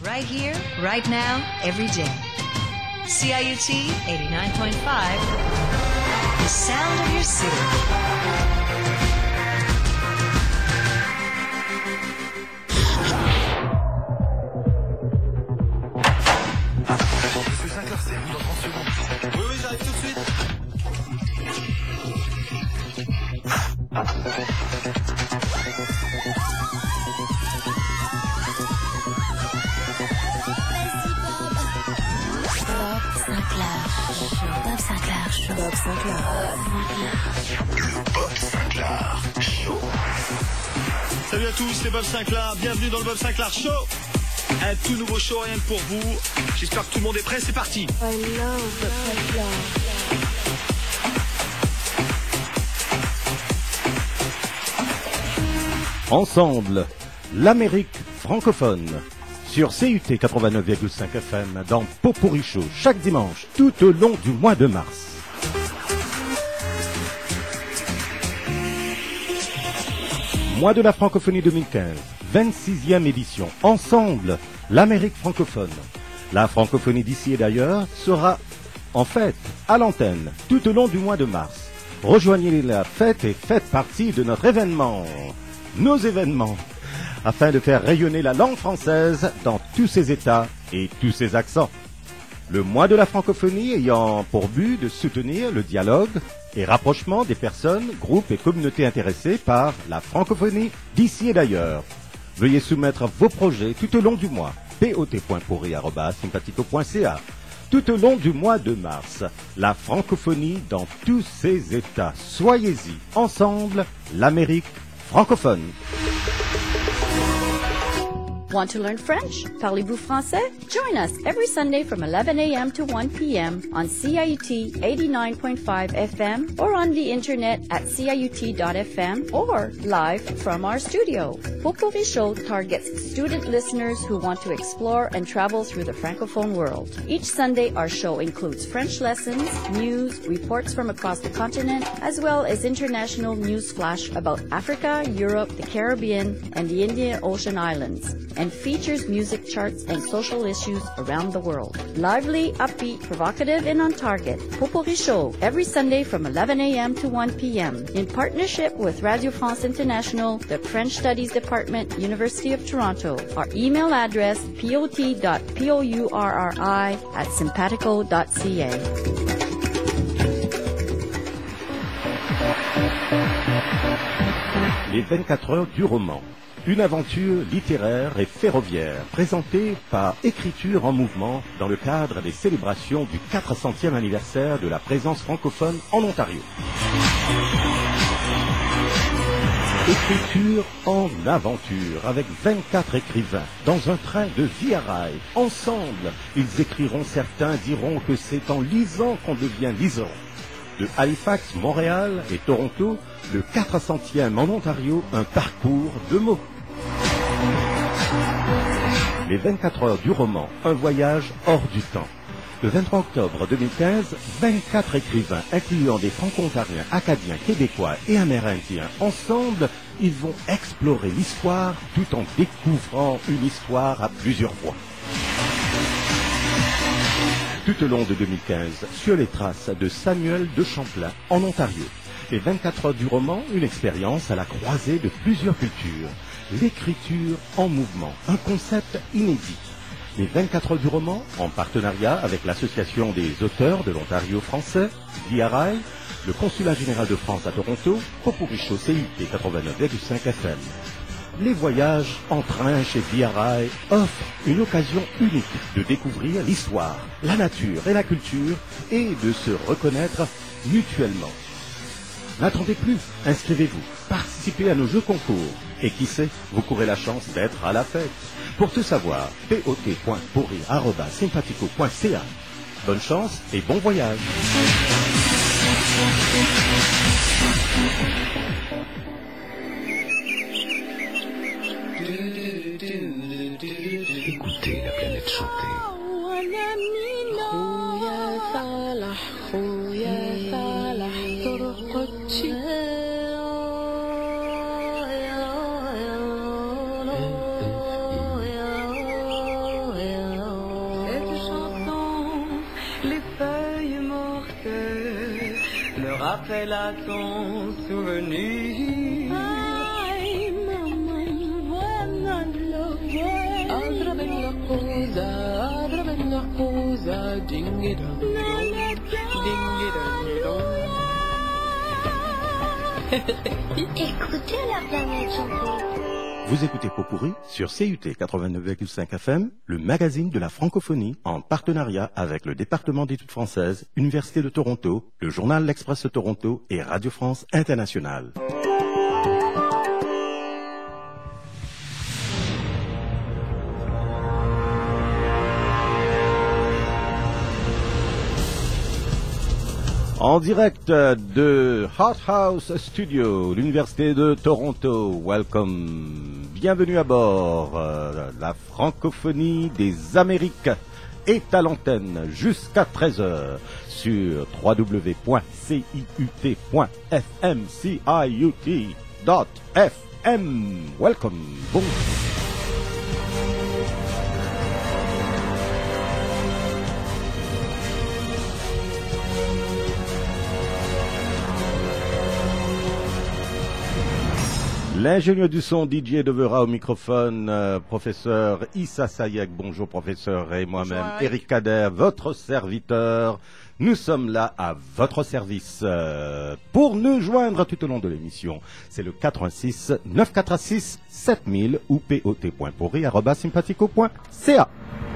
Right here, right now, every day. CIUT 89.5, the sound of your city. Monsieur Sinclair, c'est vous dans 30 secondes. Oui, j'arrive tout de suite. Bob Sinclair Show. Salut à tous, c'est Bob Sinclair. Bienvenue dans le Bob Sinclair Show. Un tout nouveau show, rien que pour vous. J'espère que tout le monde est prêt, c'est parti. I love Bob Sinclair. Ensemble, l'Amérique francophone sur CUT 89,5 FM dans Pot-Pourri Show chaque dimanche tout au long du mois de mars. Mois de la francophonie 2015, 26e édition. Ensemble, l'Amérique francophone. La francophonie d'ici et d'ailleurs sera en fête à l'antenne tout au long du mois de mars. Rejoignez la fête et faites partie de notre événement. Nos événements, afin de faire rayonner la langue française dans tous ses états et tous ses accents. Le mois de la francophonie ayant pour but de soutenir le dialogue et rapprochement des personnes, groupes et communautés intéressées par la francophonie d'ici et d'ailleurs. Veuillez soumettre vos projets tout au long du mois. pot.pourri@sympatico.ca. Tout au long du mois de mars, la francophonie dans tous ses états. Soyez-y, ensemble, l'Amérique francophone. Want to learn French? Parlez-vous français? Join us every Sunday from 11 a.m. to 1 p.m. on CIUT 89.5 FM or on the internet at ciut.fm or live from our studio. Pot-Pourri Show targets student listeners who want to explore and travel through the Francophone world. Each Sunday, our show includes French lessons, news, reports from across the continent, as well as international news flash about Africa, Europe, the Caribbean, and the Indian Ocean Islands, and features music charts and social issues around the world. Lively, upbeat, provocative, and on target. Pot-Pourri Show, every Sunday from 11 a.m. to 1 p.m. in partnership with Radio France International, the French Studies Department, University of Toronto. Our email address, pot.pourri@simpatico.ca. Les 24 heures du roman. Une aventure littéraire et ferroviaire présentée par Écriture en mouvement dans le cadre des célébrations du 400e anniversaire de la présence francophone en Ontario. Écriture en aventure avec 24 écrivains dans un train de vie à rail. Ensemble, ils écriront, certains diront que c'est en lisant qu'on devient lisant. De Halifax, Montréal et Toronto, le 400e en Ontario, un parcours de mots. Les 24 heures du roman, un voyage hors du temps. Le 23 octobre 2015, 24 écrivains, incluant des franco-ontariens, acadiens, québécois et amérindiens, ensemble, ils vont explorer l'histoire tout en découvrant une histoire à plusieurs voix. Tout au long de 2015, sur les traces de Samuel de Champlain, en Ontario. Les 24 heures du roman, une expérience à la croisée de plusieurs cultures. L'écriture en mouvement, un concept inédit. Les 24 heures du roman, en partenariat avec l'Association des auteurs de l'Ontario français, VRI, le Consulat général de France à Toronto, Pot-Pourri Show CIT 89,5 FM. Les voyages en train chez VRI offrent une occasion unique de découvrir l'histoire, la nature et la culture et de se reconnaître mutuellement. N'attendez plus, inscrivez-vous, participez à nos jeux concours et qui sait, vous courez la chance d'être à la fête. Pour tout savoir, pot.pourri@sympatico.ca. Bonne chance et bon voyage. Écoutez la planète chanter. m'appelle à ton souvenir. Ay, mamma, buona lovore. Altra bella cosa, ding-a-dong, ding-a-dong-dong. Écoutez la planète chanter. Vous écoutez Pot-Pourri sur CUT 89,5 FM, le magazine de la francophonie, en partenariat avec le département d'études françaises, Université de Toronto, le journal L'Express de Toronto et Radio France Internationale. En direct de Hot House Studio, l'Université de Toronto, welcome, bienvenue à bord, la francophonie des Amériques est à l'antenne jusqu'à 13h sur www.cut.fm, CIUT.FM, welcome, bon. L'ingénieur du son DJ devera au microphone, professeur Issa Sayek. Bonjour professeur, et moi-même Eric Kader, votre serviteur. Nous sommes là à votre service pour nous joindre tout au long de l'émission. C'est le 86 946 7000 ou pot.pourri@sympathico.ca.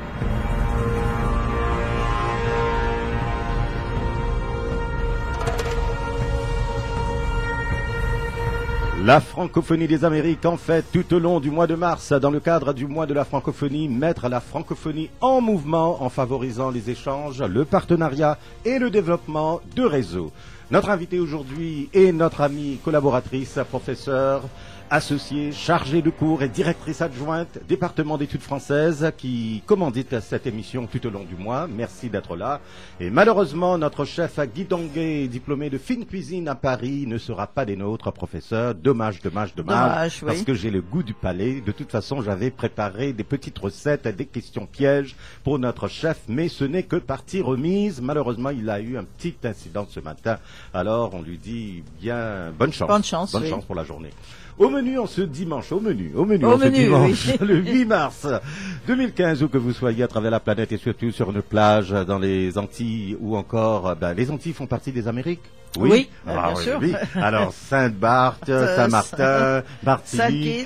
La francophonie des Amériques en fait tout au long du mois de mars, dans le cadre du mois de la francophonie, mettre la francophonie en mouvement en favorisant les échanges, le partenariat et le développement de réseaux. Notre invitée aujourd'hui est notre amie collaboratrice, professeure, associée, chargée de cours et directrice adjointe, département d'études françaises, qui commandite cette émission tout au long du mois. Merci d'être là. Et malheureusement, notre chef Guy Donguet, diplômé de fine cuisine à Paris, ne sera pas des nôtres, professeur. Dommage, Oui. Parce que j'ai le goût du palais. De toute façon, j'avais préparé des petites recettes, des questions pièges pour notre chef, mais ce n'est que partie remise. Malheureusement, il a eu un petit incident ce matin. Alors, on lui dit bien bonne chance. Bonne chance pour la journée. Au menu en ce dimanche, au menu en ce dimanche, oui. le 8 mars 2015, où que vous soyez à travers la planète et surtout sur une plage dans les Antilles ou encore, les Antilles font partie des Amériques. Oui, bien sûr. Oui. Alors Sainte-Barth, Saint-Martin, Martinique,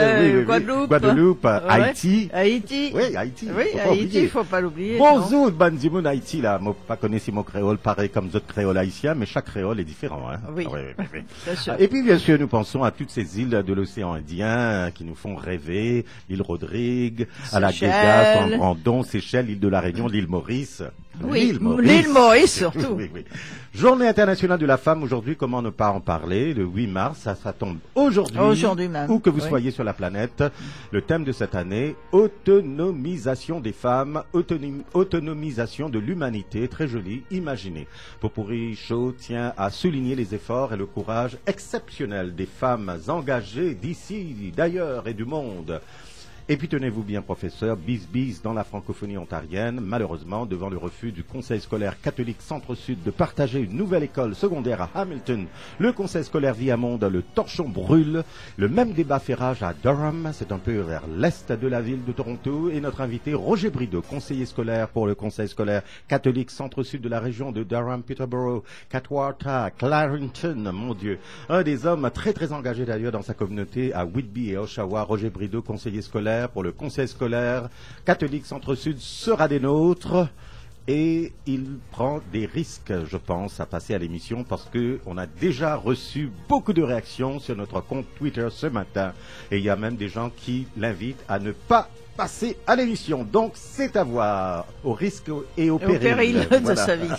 Guadeloupe, Haïti. Haïti. Oui, Haïti. Oui, Haïti, faut pas l'oublier. Bonjour, Banzimoun, Haïti, là. Moi, pas connaissez mon créole pareil comme d'autres créoles haïtiens, mais chaque créole est différent, hein. Oui. Bien sûr. Et puis, bien sûr, nous pensons à toutes ces îles de l'océan Indien qui nous font rêver. L'île Rodrigue, à la Guéga, Brandon, Seychelles, l'île de la Réunion, l'île Maurice. Oui, l'île Maurice surtout. Oui. Journée internationale de la femme aujourd'hui, comment ne pas en parler? Le 8 mars, ça tombe aujourd'hui même. Où que vous soyez sur la planète. Le thème de cette année, autonomisation des femmes, autonomisation de l'humanité, très joli, imaginez. Pot-Pourri Show tient à souligner les efforts et le courage exceptionnel des femmes engagées d'ici, d'ailleurs et du monde. Et puis tenez-vous bien, professeur, bis dans la francophonie ontarienne, malheureusement, devant le refus du Conseil scolaire catholique Centre-Sud de partager une nouvelle école secondaire à Hamilton. Le Conseil scolaire Viamonde, le torchon brûle. Le même débat fait rage à Durham, c'est un peu vers l'est de la ville de Toronto. Et notre invité, Roger Brideau, conseiller scolaire pour le Conseil scolaire catholique Centre-Sud de la région de Durham, Peterborough, Katwarta, Clarington, mon Dieu. Un des hommes très très engagés d'ailleurs dans sa communauté à Whitby et Oshawa. Roger Brideau, conseiller scolaire pour le conseil scolaire catholique Centre-Sud, sera des nôtres et il prend des risques, je pense, à passer à l'émission parce que on a déjà reçu beaucoup de réactions sur notre compte Twitter ce matin et il y a même des gens qui l'invitent à ne pas passer à l'émission. Donc c'est à voir, au risque et au péril de sa vie.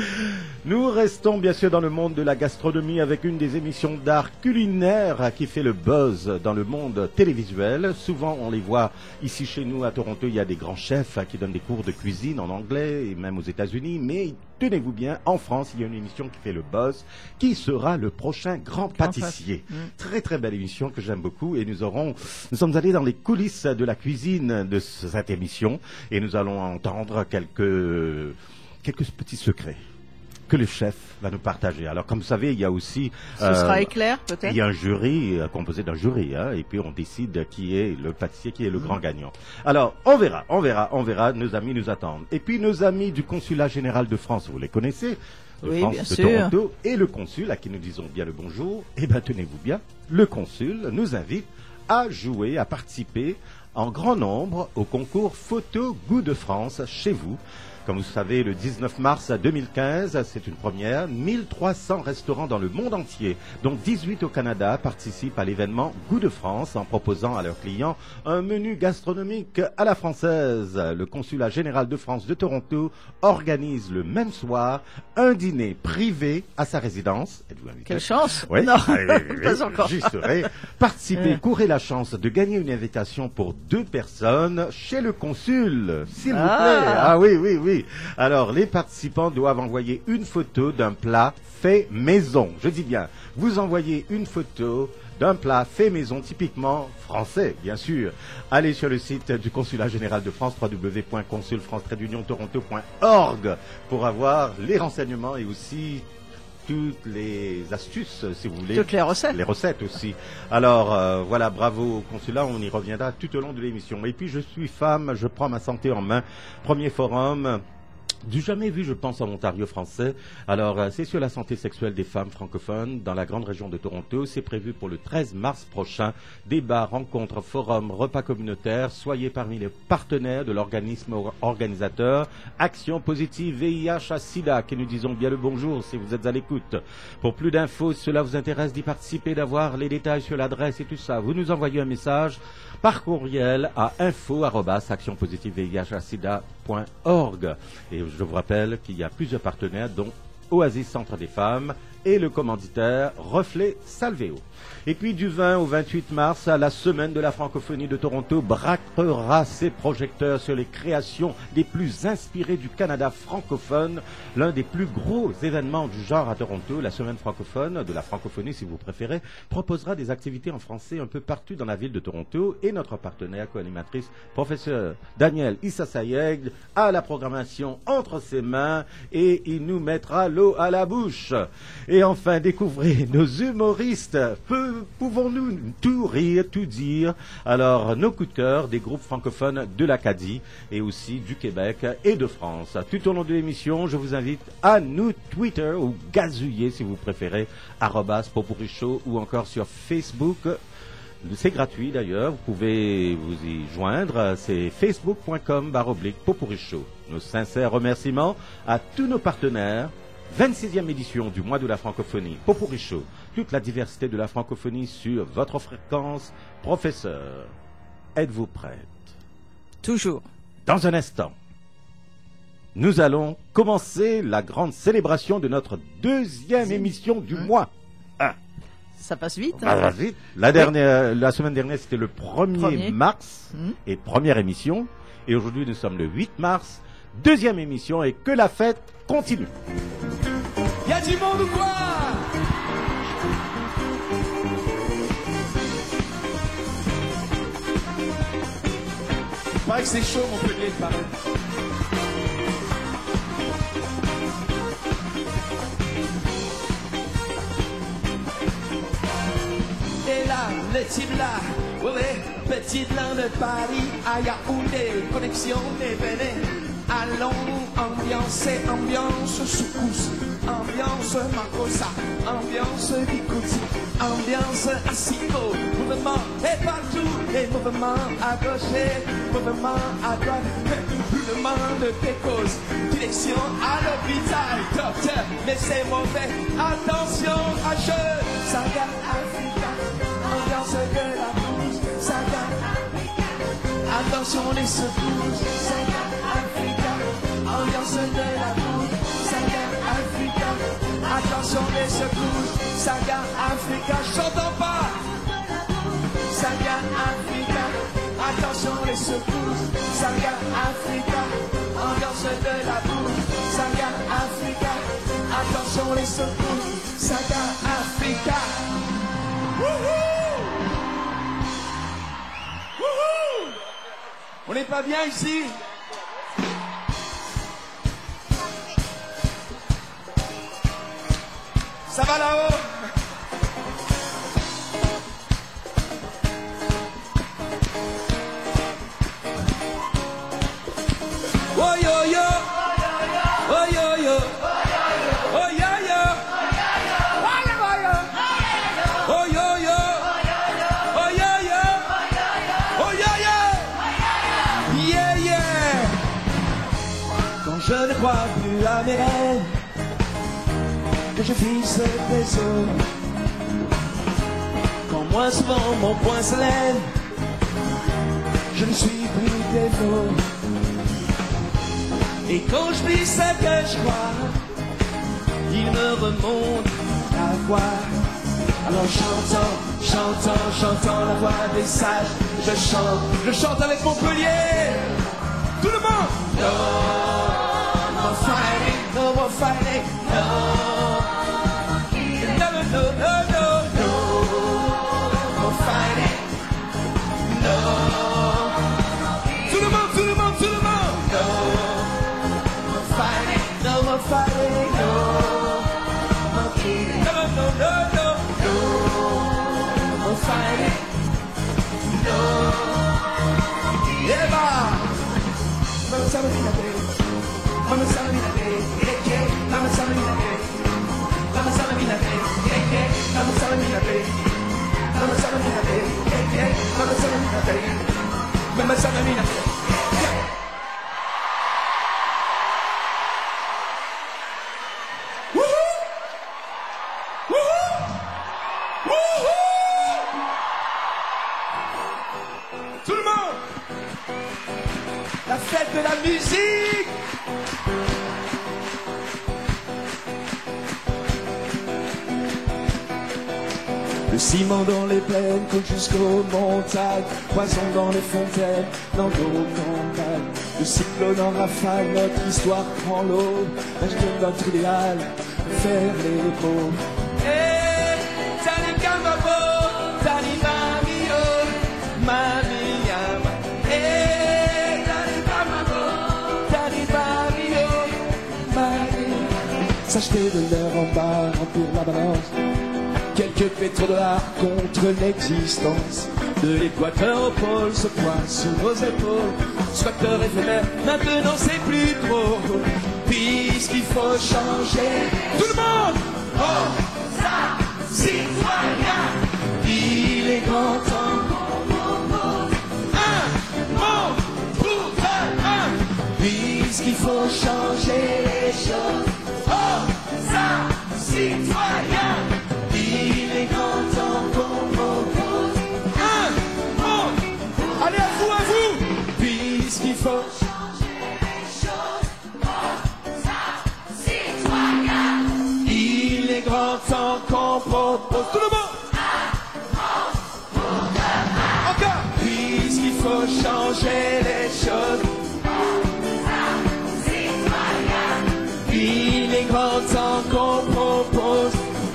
Nous restons bien sûr dans le monde de la gastronomie avec une des émissions d'art culinaire qui fait le buzz dans le monde télévisuel. Souvent on les voit ici chez nous à Toronto, il y a des grands chefs qui donnent des cours de cuisine en anglais et même aux États-Unis, mais tenez-vous bien, en France, il y a une émission qui fait le buzz. Qui sera le prochain grand pâtissier? Très très belle émission que j'aime beaucoup et nous sommes allés dans les coulisses de la cuisine de cette émission et nous allons entendre quelques petits secrets. que le chef va nous partager. Alors, comme vous savez, il y a aussi... Ce sera éclair, peut-être. Il y a un jury composé d'un jury, hein, et puis on décide qui est le pâtissier, qui est le grand gagnant. Alors, on verra, nos amis nous attendent. Et puis, nos amis du Consulat Général de France, vous les connaissez, de Oui, France, bien de sûr. Toronto, et le consul, à qui nous disons bien le bonjour, eh bien, tenez-vous bien, le consul nous invite à jouer, à participer en grand nombre au concours Photo Goût de France chez vous. Comme vous savez, le 19 mars 2015, c'est une première. 1300 restaurants dans le monde entier, dont 18 au Canada, participent à l'événement Goût de France en proposant à leurs clients un menu gastronomique à la française. Le Consulat Général de France de Toronto organise le même soir un dîner privé à sa résidence. Êtes-vous invité? Quelle chance. Oui, Non, oui, pas encore. j'y serai. Participez, courez la chance de gagner une invitation pour 2 personnes chez le consul, s'il vous plaît. Ah oui. Alors, les participants doivent envoyer une photo d'un plat fait maison. Je dis bien, vous envoyez une photo d'un plat fait maison, typiquement français, bien sûr. Allez sur le site du Consulat Général de France, www.consulfrance-toronto.org, pour avoir les renseignements et aussi toutes les astuces, si vous voulez. Toutes les recettes. Les recettes aussi. Alors, voilà, bravo au consulat, on y reviendra tout au long de l'émission. Et puis, je suis femme, je prends ma santé en main. Premier forum du jamais vu, je pense, en Ontario français. Alors, c'est sur la santé sexuelle des femmes francophones dans la grande région de Toronto. C'est prévu pour le 13 mars prochain. Débats, rencontres, forums, repas communautaires. Soyez parmi les partenaires de l'organisme organisateur Action Positive VIH-Sida, qui nous disons bien le bonjour si vous êtes à l'écoute. Pour plus d'infos, si cela vous intéresse d'y participer, d'avoir les détails sur l'adresse et tout ça, vous nous envoyez un message par courriel à info@actionpositive-VIH-Sida.org. Et je vous rappelle qu'il y a plusieurs partenaires, dont Oasis Centre des Femmes et le commanditaire Reflet Salvéo. Et puis du 20 au 28 mars, la semaine de la francophonie de Toronto braquera ses projecteurs sur les créations les plus inspirées du Canada francophone. L'un des plus gros événements du genre à Toronto, la semaine francophone, de la francophonie si vous préférez, proposera des activités en français un peu partout dans la ville de Toronto. Et notre partenaire co-animatrice, professeur Daniel Issasayeg, a la programmation entre ses mains et il nous mettra l'eau à la bouche. Et enfin, découvrez nos humoristes. Pouvons-nous tout rire, tout dire? Alors, nos coups de cœur des groupes francophones de l'Acadie et aussi du Québec et de France. Tout au long de l'émission, je vous invite à nous Twitter ou gazouiller si vous préférez, @Popurichaud ou encore sur Facebook. C'est gratuit d'ailleurs, vous pouvez vous y joindre, c'est facebook.com/Popurichaud. Nos sincères remerciements à tous nos partenaires. 26e édition du mois de la francophonie, Popurichaud, toute la diversité de la francophonie sur votre fréquence. Professeur, êtes-vous prête? Toujours. Dans un instant, nous allons commencer la grande célébration de notre 2e émission du mois. Ça passe vite. Ça va vite. La semaine dernière, c'était le 1er mars et première émission. Et aujourd'hui, nous sommes le 8 mars, 2e émission, et que la fête continue. Y'a du monde ou quoi? Il paraît que c'est chaud, mon Montpellier, il paraît. Et là, le type là, ouais, petite langue de Paris, à Yaoundé, connexion des Bénin. Allons ambiancer, ambiance soukous, ambiance makossa, ambiance bikouti, ambiance asiko, mouvement et partout, et mouvement à gauche, mouvement à droite, mouvement de pécose, direction à l'hôpital, docteur, mais c'est mauvais, attention à jeu, saga Africa, ambiance de la bouche, saga Africa, attention les secousses, saga Africa, ambiance de la bouche, saga Africa, attention les secousses, saga Africa, j'entends pas, saga Africa, attention les secousses, saga Africa, ambiance de la bouche, saga Africa, attention les secousses, saga Africa. Wouhou! Wouhou! On n'est pas bien ici? Ça va là-haut? Oh yo yo, oh yo yo, oh yo yo, oh yo yo, oh yo yo, oh yo yo, yeah yeah. Quand je ne crois plus à mes rêves, que je fixe des eaux, quand moins souvent mon poing se lève, je ne suis plus défaut. Et quand je dis ce que je crois, il me remonte la voix. Alors chantant la voix des sages, je chante avec Montpellier. Tout le monde. No more fighting, no more fighting, no. No, no, no, no, no, no more fighting, no. Tout le monde, tout le monde, tout le monde. No. Fighting, no more fighting, no more killing, no, no, no, no, no more fighting, no. Yeah, Mama Salamina Day, Mama Salamina Day, yeah, yeah, Mama Salamina Day, Mama Salamina Day, yeah, yeah, Mama Salamina Day, Mama Salamina Day, yeah, yeah, Mama Salamina Day, Mama Salamina Day. Tout le monde! La fête de la musique! Le ciment dans les plaines coule jusqu'aux montagnes, poison dans les fontaines, dans nos campagnes. Le cyclone en rafale, notre histoire prend l'eau. Acheter notre idéal, faire les beaux. Hey, Tani Kamabo, Tani Mamio, Mamiyam. Hey, Tani Kamabo, Tani Mamio, Mamiyam. S'acheter de l'air en bas, remplir la balance. Quelques pétrodollars contre l'existence. De l'équateur au pôle, ce poids sur nos épaules. Squatteur éphémère, maintenant c'est plus trop. Puisqu'il faut changer. Tout le monde! Oh, ça, citoyen! Il est grand temps qu'on propose un monde pour demain. Puisqu'il faut changer les choses. Oh, ça, citoyen! Il est grand temps qu'on propose un monde. Allez, à vous, puisqu'il faut changer les choses. Oh, ça, citoyen. Il est grand temps qu'on propose. Tout le monde. Un monde pour demain. Encore. Puisqu'il faut changer les choses. Oh, ça, citoyen. Il est grand temps qu'on propose.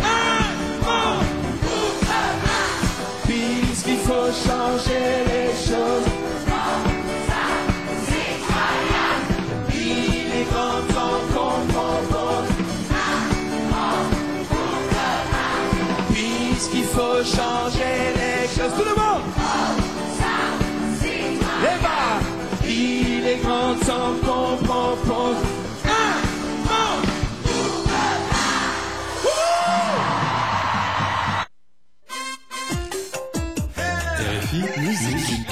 Puisqu'il faut changer les choses. Il est grand temps qu'on propose. Puisqu'il faut changer les choses. Tout le monde. Les bas. Il est grand temps qu'on propose. Musique.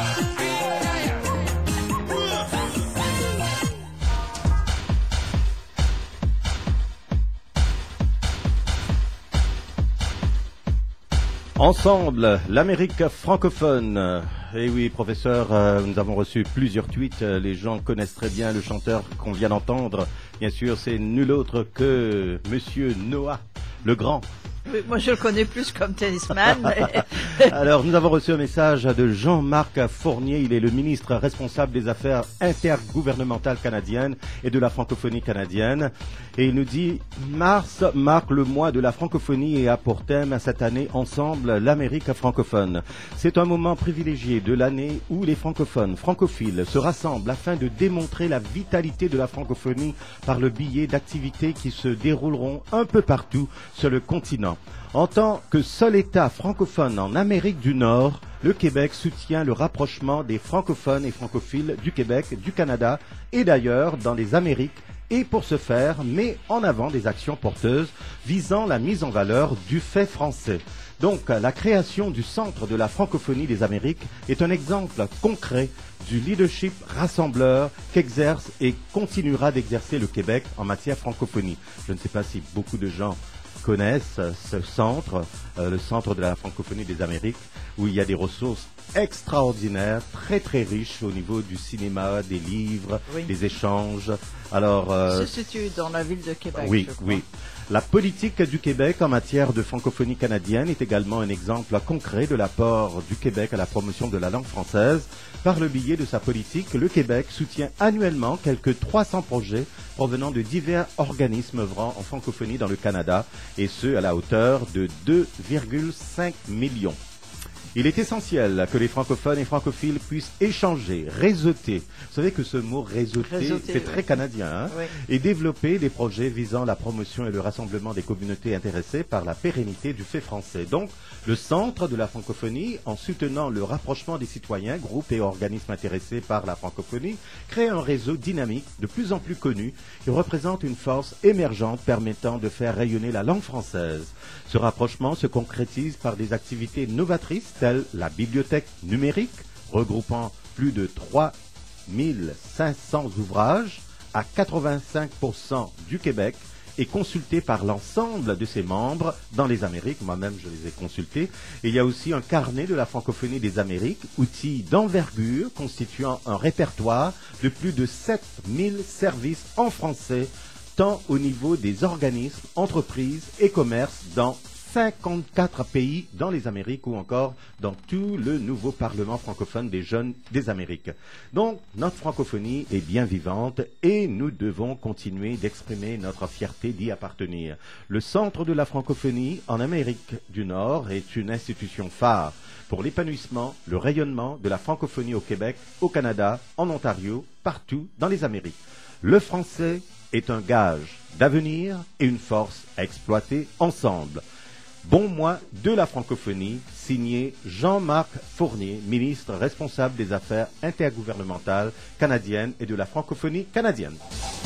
Ensemble, l'Amérique francophone. Et oui, professeur, nous avons reçu plusieurs tweets. Les gens connaissent très bien le chanteur qu'on vient d'entendre. Bien sûr, c'est nul autre que Monsieur Noah, le grand. Oui, moi, je le connais plus comme tennisman. Mais... Alors, nous avons reçu un message de Jean-Marc Fournier. Il est le ministre responsable des affaires intergouvernementales canadiennes et de la francophonie canadienne. Et il nous dit « Mars marque le mois de la francophonie et a pour thème cette année ensemble l'Amérique francophone. C'est un moment privilégié de l'année où les francophones, francophiles se rassemblent afin de démontrer la vitalité de la francophonie par le biais d'activités qui se dérouleront un peu partout sur le continent. En tant que seul État francophone en Amérique du Nord, le Québec soutient le rapprochement des francophones et francophiles du Québec, du Canada et d'ailleurs dans les Amériques et pour ce faire, met en avant des actions porteuses visant la mise en valeur du fait français. Donc, la création du Centre de la francophonie des Amériques est un exemple concret du leadership rassembleur qu'exerce et continuera d'exercer le Québec en matière francophonie. Je ne sais pas si beaucoup de gens connaissent ce centre, le Centre de la francophonie des Amériques, où il y a des ressources extraordinaires, très très riches au niveau du cinéma, des livres, Oui. des échanges. Alors, se situe dans la ville de Québec. oui, je crois. oui. La politique du Québec en matière de francophonie canadienne est également un exemple concret de l'apport du Québec à la promotion de la langue française. Par le biais de sa politique, le Québec soutient annuellement quelques 300 projets provenant de divers organismes œuvrant en francophonie dans le Canada, et ce à la hauteur de 2,5 millions. Il est essentiel que les francophones et francophiles puissent échanger, réseauter. Vous savez que ce mot réseauter, c'est très oui. canadien, hein, Oui. et développer des projets visant la promotion et le rassemblement des communautés intéressées par la pérennité du fait français. Donc, le Centre de la francophonie, en soutenant le rapprochement des citoyens, groupes et organismes intéressés par la francophonie, crée un réseau dynamique de plus en plus connu et représente une force émergente permettant de faire rayonner la langue française. Ce rapprochement se concrétise par des activités novatrices telles la bibliothèque numérique, regroupant plus de 3500 ouvrages à 85% du Québec et consultée par l'ensemble de ses membres dans les Amériques. Moi-même, je les ai consultés. Et il y a aussi un carnet de la francophonie des Amériques, outil d'envergure constituant un répertoire de plus de 7000 services en français, tant au niveau des organismes, entreprises et commerces dans 54 pays dans les Amériques ou encore dans tout le nouveau Parlement francophone des jeunes des Amériques. Donc, notre francophonie est bien vivante et nous devons continuer d'exprimer notre fierté d'y appartenir. Le Centre de la francophonie en Amérique du Nord est une institution phare pour l'épanouissement, le rayonnement de la francophonie au Québec, au Canada, en Ontario, partout dans les Amériques. Le français est un gage d'avenir et une force à exploiter ensemble. Bon mois de la francophonie, signé Jean-Marc Fournier, ministre responsable des affaires intergouvernementales canadiennes et de la francophonie canadienne.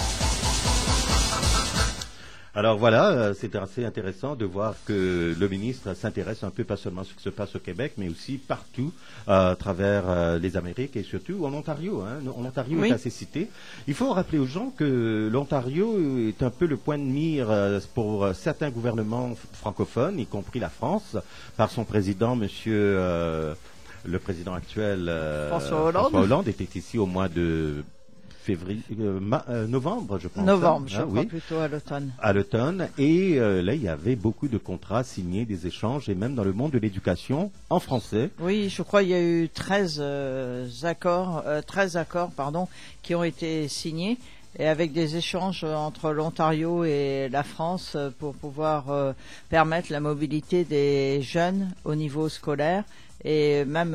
Alors voilà, c'est assez intéressant de voir que le ministre s'intéresse un peu pas seulement à ce qui se passe au Québec, mais aussi partout à travers les Amériques et surtout en Ontario. Hein. L'Ontario Oui. est assez cité. Il faut rappeler aux gens que l'Ontario est un peu le point de mire pour certains gouvernements francophones, y compris la France, par son président, monsieur le président actuel François Hollande. François Hollande était ici au mois de novembre, je pense. Novembre, je hein, crois oui. plutôt à l'automne. À l'automne, et là il y avait beaucoup de contrats signés, des échanges, et même dans le monde de l'éducation en français. Oui, je crois qu'il y a eu 13 accords, qui ont été signés, et avec des échanges entre l'Ontario et la France pour pouvoir permettre la mobilité des jeunes au niveau scolaire et même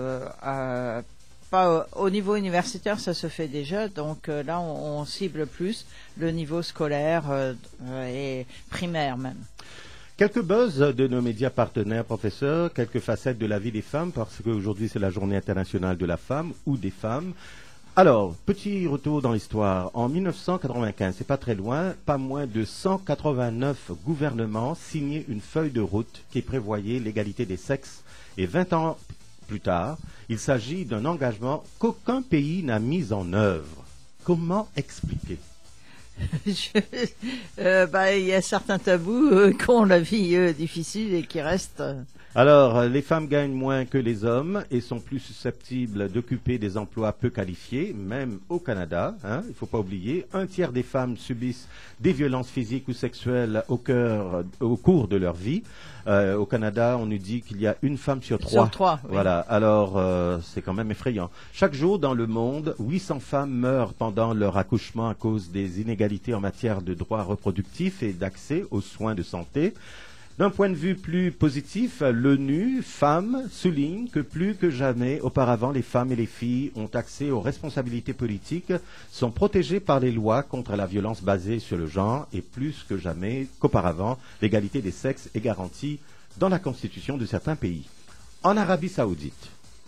pas au niveau universitaire, ça se fait déjà. Donc là, on cible plus le niveau scolaire et primaire même. Quelques buzz de nos médias partenaires, professeurs, quelques facettes de la vie des femmes, parce qu'aujourd'hui c'est la journée internationale de la femme ou des femmes. Alors, petit retour dans l'histoire. En 1995, c'est pas très loin, pas moins de 189 gouvernements signaient une feuille de route qui prévoyait l'égalité des sexes. Et 20 ans plus tard, il s'agit d'un engagement qu'aucun pays n'a mis en œuvre. Comment expliquer? Il y a certains tabous qui ont la vie difficile et qui restent. Alors, les femmes gagnent moins que les hommes et sont plus susceptibles d'occuper des emplois peu qualifiés, même au Canada. Il ne faut pas oublier, 1/3 des femmes subissent des violences physiques ou sexuelles au cours de leur vie. Au Canada, on nous dit qu'il y a une femme sur 3. Sur 3, oui. Voilà, alors c'est quand même effrayant. Chaque jour dans le monde, 800 femmes meurent pendant leur accouchement à cause des inégalités en matière de droits reproductifs et d'accès aux soins de santé. D'un point de vue plus positif, l'ONU Femmes souligne que plus que jamais auparavant, les femmes et les filles ont accès aux responsabilités politiques, sont protégées par les lois contre la violence basée sur le genre et plus que jamais qu'auparavant, l'égalité des sexes est garantie dans la constitution de certains pays. En Arabie Saoudite,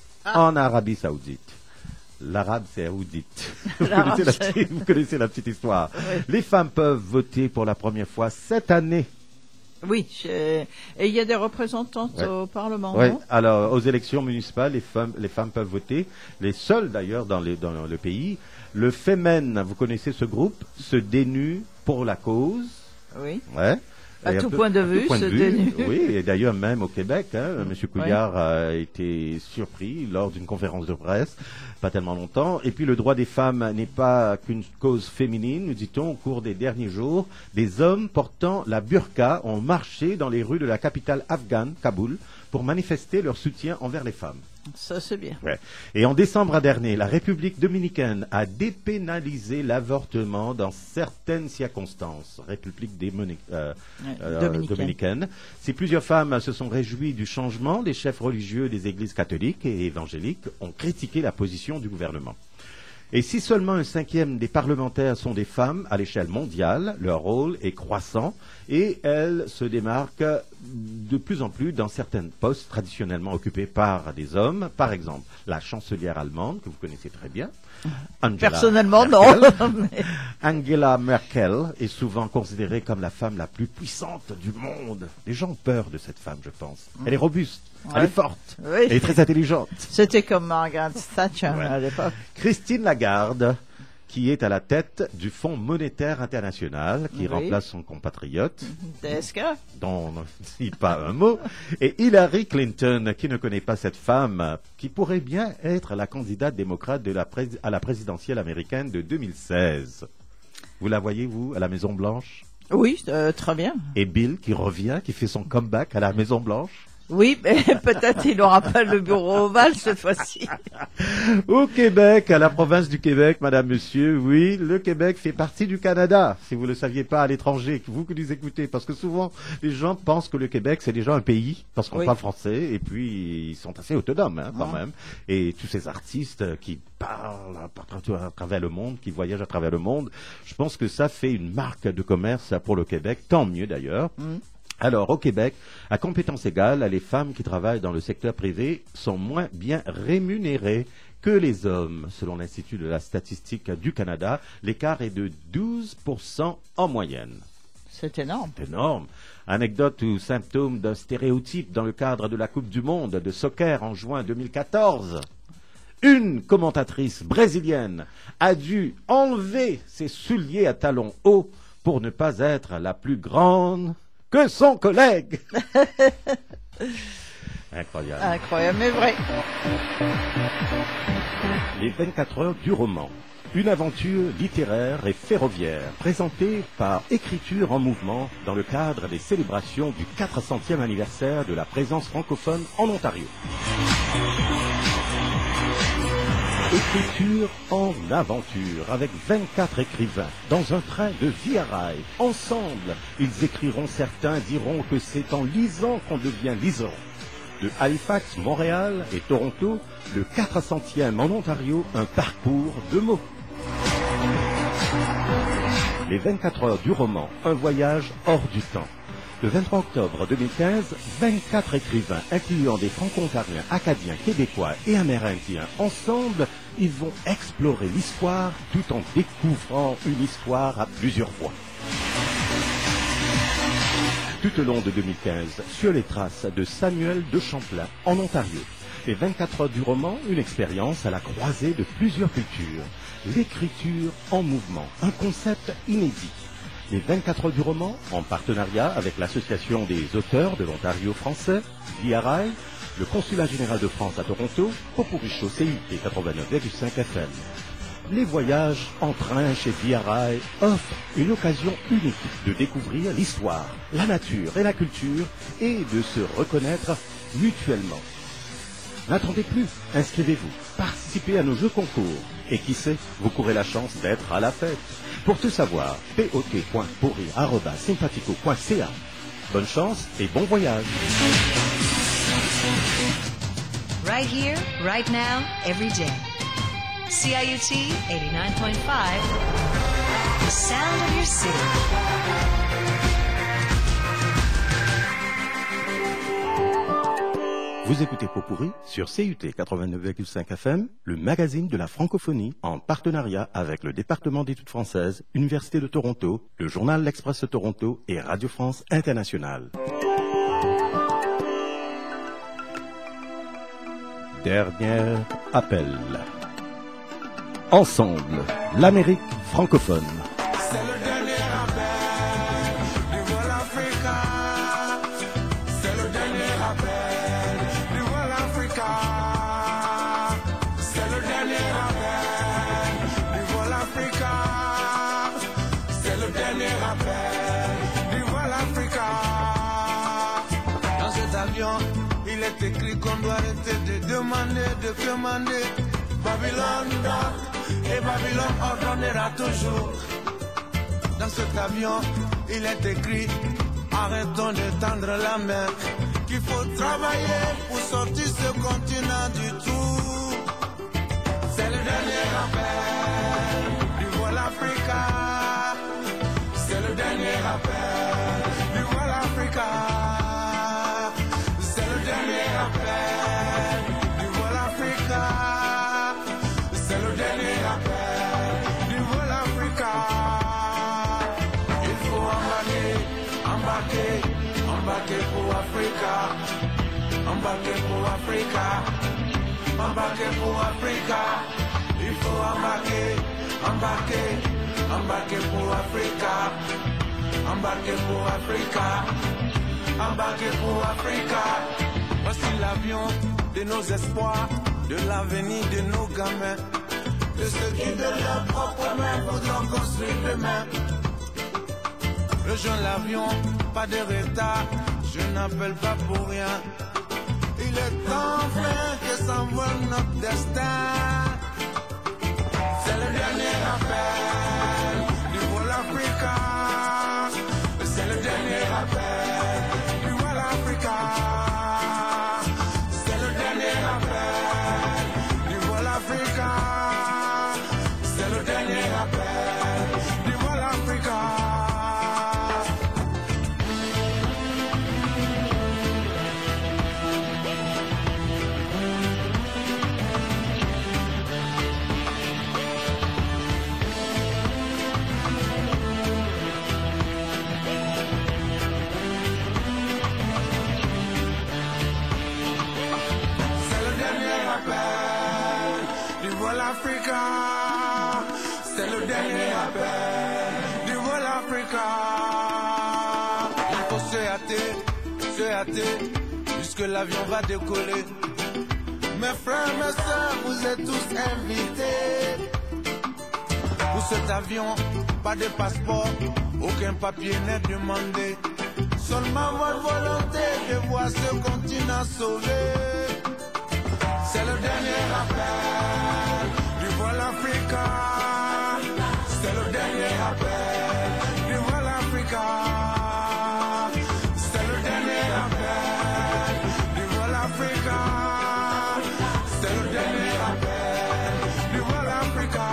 l'arabe saoudite. Vous connaissez la petite histoire. Oui. Les femmes peuvent voter pour la première fois cette année. Oui, et il y a des représentantes au Parlement, oui. Non? Alors, aux élections municipales, les femmes peuvent voter, les seules d'ailleurs dans le pays. Le Femen, vous connaissez ce groupe, se dénue pour la cause. Oui. Ouais. À tout point de vue, se dénue. Oui, et d'ailleurs même au Québec, M. Couillard a été surpris lors d'une conférence de presse, pas tellement longtemps. Et puis le droit des femmes n'est pas qu'une cause féminine, nous dit-on, au cours des derniers jours. Des hommes portant la burqa ont marché dans les rues de la capitale afghane, Kaboul, pour manifester leur soutien envers les femmes. Ça, c'est bien. Ouais. Et en décembre dernier, la République dominicaine a dépénalisé l'avortement dans certaines circonstances. République dominicaine. Si plusieurs femmes se sont réjouies du changement, les chefs religieux des églises catholiques et évangéliques ont critiqué la position du gouvernement. Et si seulement 1/5 des parlementaires sont des femmes à l'échelle mondiale, leur rôle est croissant et elles se démarquent de plus en plus dans certains postes traditionnellement occupés par des hommes. Par exemple, la chancelière allemande, que vous connaissez très bien. Personnellement, non. Angela Merkel est souvent considérée comme la femme la plus puissante du monde. Les gens ont peur de cette femme, je pense. Elle est robuste, elle est forte, elle est très intelligente. C'était comme Margaret Thatcher à l'époque. Christine Lagarde, qui est à la tête du Fonds monétaire international, qui remplace son compatriote, DSK, dont on ne dit pas un mot, et Hillary Clinton, qui ne connaît pas cette femme, qui pourrait bien être la candidate démocrate à la présidentielle américaine de 2016. Vous la voyez, vous, à la Maison-Blanche? Oui, très bien. Et Bill, qui revient, qui fait son comeback à la Maison-Blanche? Oui, mais peut-être il n'aura pas le bureau ovale cette fois-ci. Au Québec, à la province du Québec, madame, monsieur, oui, le Québec fait partie du Canada, si vous ne le saviez pas à l'étranger, vous qui nous écoutez, parce que souvent, les gens pensent que le Québec, c'est déjà un pays, parce qu'on parle français, et puis ils sont assez autonomes, quand même. Et tous ces artistes qui parlent à travers le monde, qui voyagent à travers le monde, je pense que ça fait une marque de commerce pour le Québec, tant mieux d'ailleurs. Alors, au Québec, à compétences égales, les femmes qui travaillent dans le secteur privé sont moins bien rémunérées que les hommes. Selon l'Institut de la statistique du Canada, l'écart est de 12% en moyenne. C'est énorme. C'est énorme. Anecdote ou symptôme d'un stéréotype dans le cadre de la Coupe du Monde de soccer en juin 2014. Une commentatrice brésilienne a dû enlever ses souliers à talons hauts pour ne pas être la plus grande que son collègue. Incroyable. Incroyable, mais vrai. Les 24 heures du roman. Une aventure littéraire et ferroviaire présentée par Écriture en mouvement dans le cadre des célébrations du 400e anniversaire de la présence francophone en Ontario. Écriture en aventure, avec 24 écrivains, dans un train de vie à rail. Ensemble, ils écriront, certains diront que c'est en lisant qu'on devient lisant. De Halifax, Montréal et Toronto, le 400e en Ontario, un parcours de mots. Les 24 heures du roman, un voyage hors du temps. Le 23 octobre 2015, 24 écrivains, incluant des franco-ontariens, acadiens, québécois et amérindiens, ensemble, ils vont explorer l'histoire tout en découvrant une histoire à plusieurs voix. Tout au long de 2015, sur les traces de Samuel de Champlain, en Ontario, Les 24 heures du roman, une expérience à la croisée de plusieurs cultures. L'écriture en mouvement, un concept inédit. Les 24 heures du roman, en partenariat avec l'Association des auteurs de l'Ontario français, DRI, le Consulat général de France à Toronto, Popurrí Show CIUT 89,5 FM. Les voyages en train chez DRI offrent une occasion unique de découvrir l'histoire, la nature et la culture et de se reconnaître mutuellement. N'attendez plus, inscrivez-vous, participez à nos jeux concours et qui sait, vous courez la chance d'être à la fête. Pour tout savoir, pot.pourri@sympatico.ca. Bonne chance et bon voyage. Right here, right now, every day. CIUT 89.5, the sound of your city. Vous écoutez Popurrí sur CIUT 89,5 FM, le magazine de la francophonie, en partenariat avec le département d'études françaises, Université de Toronto, le journal L'Express de Toronto et Radio France Internationale. Dernier appel. Ensemble, l'Amérique francophone. C'est le dernier appel du Vol Africa. C'est le dernier appel du Vol Africa. C'est le dernier appel du Vol Africa. C'est le dernier appel du Vol Africa. Dans cet avion, il est écrit qu'on doit arrêter de demander, de commander. Babylone dort et Babylone ordonnera toujours. Dans cet avion, il est écrit, arrêtons de tendre la main, qu'il faut travailler pour sortir ce continent du trou. C'est le dernier appel du Vol Africa. C'est le dernier appel du Vol Africa. C'est le dernier appel du Vol Africa. C'est le dernier appel du Vol Africa. Il faut embarquer, embarquer, embarquer pour Africa. Embarquer pour Africa. Embarquer pour Africa. Il faut embarquer, embarquer, embarquer pour Africa. Embarquer pour Africa. Embarquer pour Africa. Voici l'avion de nos espoirs, de l'avenir de nos gamins, de ceux qui de leurs propres mains voudront construire demain. Rejoins l'avion, pas de retard, je n'appelle pas pour rien. Il est temps enfin que s'envole notre destin. C'est le dernier appel du Vol Africa. C'est le dernier appel du Vol Africa. C'est le dernier appel du Vol Africa. C'est le dernier appel du Vol Africa. Africa, c'est le dernier appel du Vol Africa. Il faut se hâter, puisque l'avion va décoller. Mes frères, mes soeurs, vous êtes tous invités. Pour cet avion, pas de passeport, aucun papier n'est demandé. Seulement votre volonté de voir ce continent sauvé. C'est le dernier appel du Vol Africa. C'est le dernier appel du Vol Africa. C'est le dernier appel du Vol Africa. C'est le dernier appel du Vol Africa.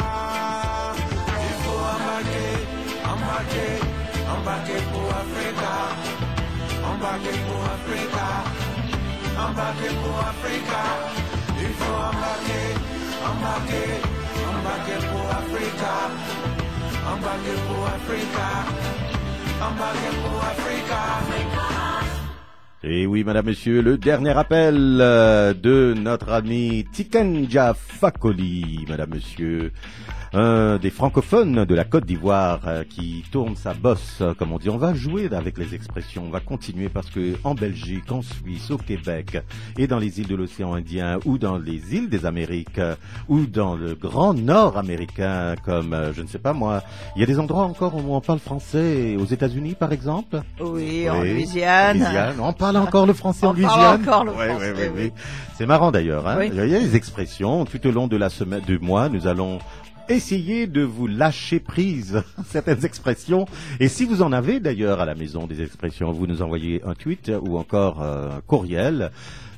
Il faut embarquer, embarquer, embarquer pour Africa. Embarquer pour Africa. Embarquer pour Africa. Il faut embarquer, embarquer, embarquer pour Africa. Embarquer pour Africa. Embarquer pour Africa. Et oui, madame, monsieur, le dernier appel de notre ami Tikenja Fakoli, madame, monsieur. Un des francophones de la Côte d'Ivoire qui tourne sa bosse, comme on dit. On va jouer avec les expressions, on va continuer parce que en Belgique, en Suisse, au Québec et dans les îles de l'océan Indien ou dans les îles des Amériques ou dans le grand nord américain comme, je ne sais pas moi, il y a des endroits encore où on parle français, aux États-Unis par exemple. Oui, en Louisiane. On parle encore le français en Louisiane. On parle encore le français, oui. C'est marrant d'ailleurs. Hein. Oui. Il y a des expressions tout au long de la semaine, du mois, nous allons essayez de vous lâcher prise certaines expressions. Et si vous en avez d'ailleurs à la maison des expressions, vous nous envoyez un tweet ou encore un courriel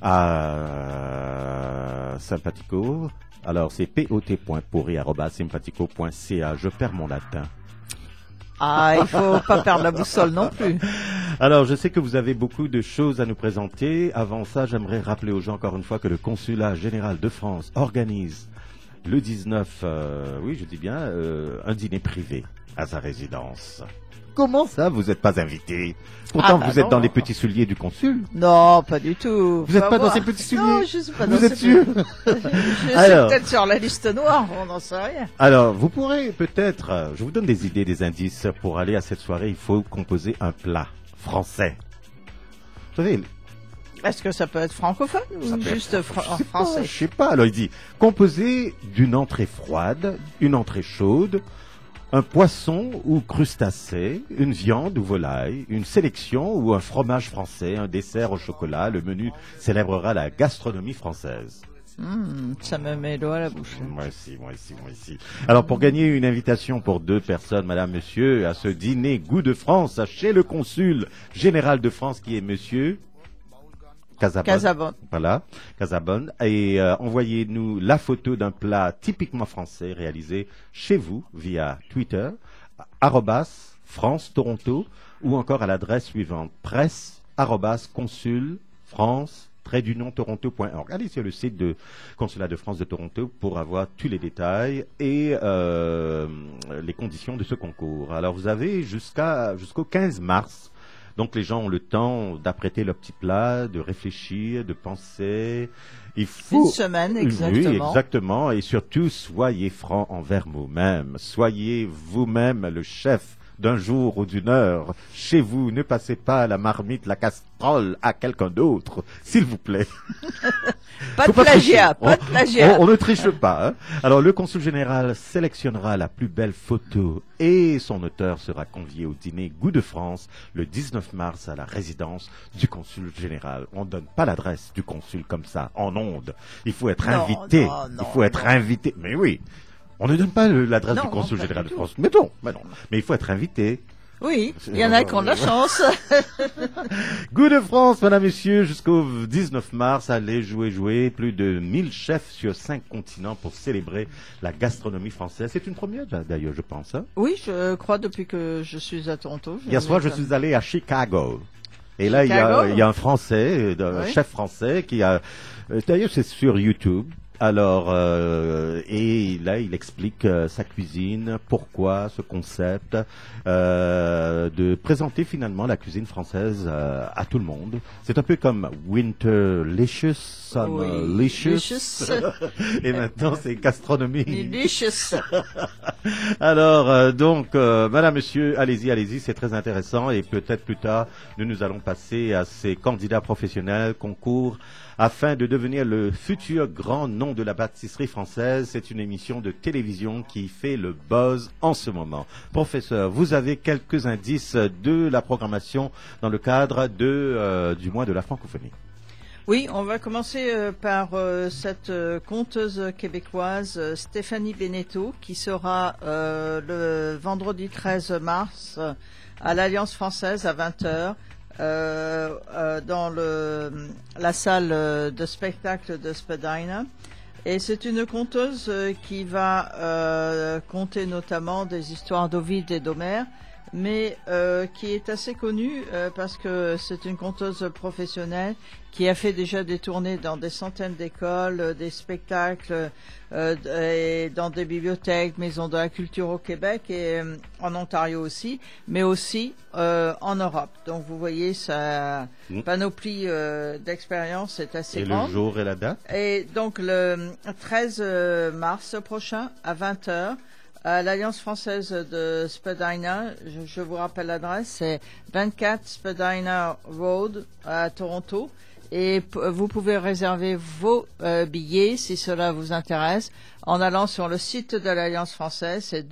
à Sympathico. Alors c'est pot.pourri@sympathico.ca. Je perds mon latin. Ah, il faut pas perdre la boussole non plus. Alors, je sais que vous avez beaucoup de choses à nous présenter. Avant ça, j'aimerais rappeler aux gens encore une fois que le Consulat général de France organise le 19, oui, je dis bien, un dîner privé à sa résidence. Comment ça, vous n'êtes pas invité? Pourtant, vous êtes dans les petits souliers du consul. Non, pas du tout. Vous n'êtes pas dans ces petits souliers? Non, je suis pas dans ces petits souliers. Vous êtes sûr? Je suis peut-être sur la liste noire, on n'en sait rien. Alors, vous pourrez peut-être, je vous donne des idées, des indices. Pour aller à cette soirée, il faut composer un plat français. Vous savez, est-ce que ça peut être francophone ou juste français? Je sais pas. Alors il dit composé d'une entrée froide, une entrée chaude, un poisson ou crustacé, une viande ou volaille, une sélection ou un fromage français, un dessert au chocolat. Le menu célébrera la gastronomie française. Ça me met l'eau à la bouche. Moi aussi. Alors pour gagner une invitation pour 2 personnes, madame, monsieur, à ce dîner Goût de France chez le consul général de France qui est monsieur Casabonne. Voilà, Casabonne. Et envoyez-nous la photo d'un plat typiquement français réalisé chez vous via Twitter, @France Toronto, ou encore à l'adresse suivante, presse@consul-france-toronto.org. Allez sur le site de Consulat de France de Toronto pour avoir tous les détails et les conditions de ce concours. Alors vous avez jusqu'au 15 mars. Donc les gens ont le temps d'apprêter leur petit plat, de réfléchir, de penser. Il faut... Une semaine, exactement. Oui, exactement. Et surtout, soyez francs envers vous-même. Soyez vous-même le chef d'un jour ou d'une heure. Chez vous, ne passez pas la marmite, la casserole à quelqu'un d'autre, s'il vous plaît. Pas de plagiat, pas de plagiat. On ne triche pas. Hein. Alors, le consul général sélectionnera la plus belle photo et son auteur sera convié au dîner Goût de France le 19 mars à la résidence du consul général. On ne donne pas l'adresse du consul comme ça, en ondes. Il faut être invité. Il faut être invité. Mais oui. On ne donne pas l'adresse du consul général de France. Mais non. Mais il faut être invité. Oui, il y en a qui ont de la chance. Goût de France, madame, messieurs, jusqu'au 19 mars. Allez jouer. Plus de 1000 chefs sur 5 continents pour célébrer la gastronomie française. C'est une première, d'ailleurs, je pense. Hein? Oui, je crois depuis que je suis à Toronto. Hier soir, je suis allé à Chicago. Et là, il y a un Français, un chef français qui a... D'ailleurs, c'est sur YouTube. Alors, et là, il explique sa cuisine, pourquoi ce concept de présenter finalement la cuisine française à tout le monde. C'est un peu comme Winterlicious, Summerlicious. Et maintenant, c'est gastronomie. Delicious. Alors, donc, madame, monsieur, allez-y, c'est très intéressant. Et peut-être plus tard, nous allons passer à ces candidats professionnels, concours, afin de devenir le futur grand nom de la pâtisserie française. C'est une émission de télévision qui fait le buzz en ce moment. Professeur, vous avez quelques indices de la programmation dans le cadre du mois de la francophonie. Oui, on va commencer par cette conteuse québécoise Stéphanie Beneteau qui sera le vendredi 13 mars à l'Alliance française à 20h. Dans la salle de spectacle de Spadina. Et c'est une conteuse qui va conter notamment des histoires d'Ovide et d'Homère. mais qui est assez connue parce que c'est une conteuse professionnelle qui a fait déjà des tournées dans des centaines d'écoles, des spectacles, et dans des bibliothèques, maisons de la culture au Québec et en Ontario aussi, mais aussi en Europe. Donc vous voyez, sa panoplie d'expérience est assez grande. Et le jour et la date? Et donc le 13 mars prochain à 20h, à l'Alliance française de Spadina, je vous rappelle l'adresse, c'est 24 Spadina Road à Toronto. Et vous pouvez réserver vos billets si cela vous intéresse en allant sur le site de l'Alliance française, c'est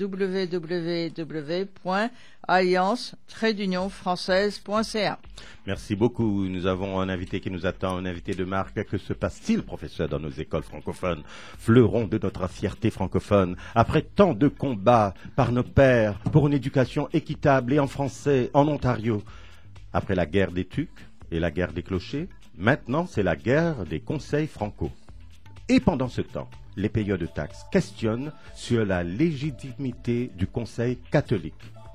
www.alliance-française.ca. Merci beaucoup. Nous avons un invité qui nous attend, un invité de marque. Que se passe-t-il, professeur, dans nos écoles francophones, fleuron de notre fierté francophone? Après tant de combats par nos pères pour une éducation équitable et en français en Ontario, après la guerre des tucs et la guerre des clochers, maintenant, c'est la guerre des conseils franco. Et pendant ce temps, les payeurs de taxes questionnent sur la légitimité du conseil catholique.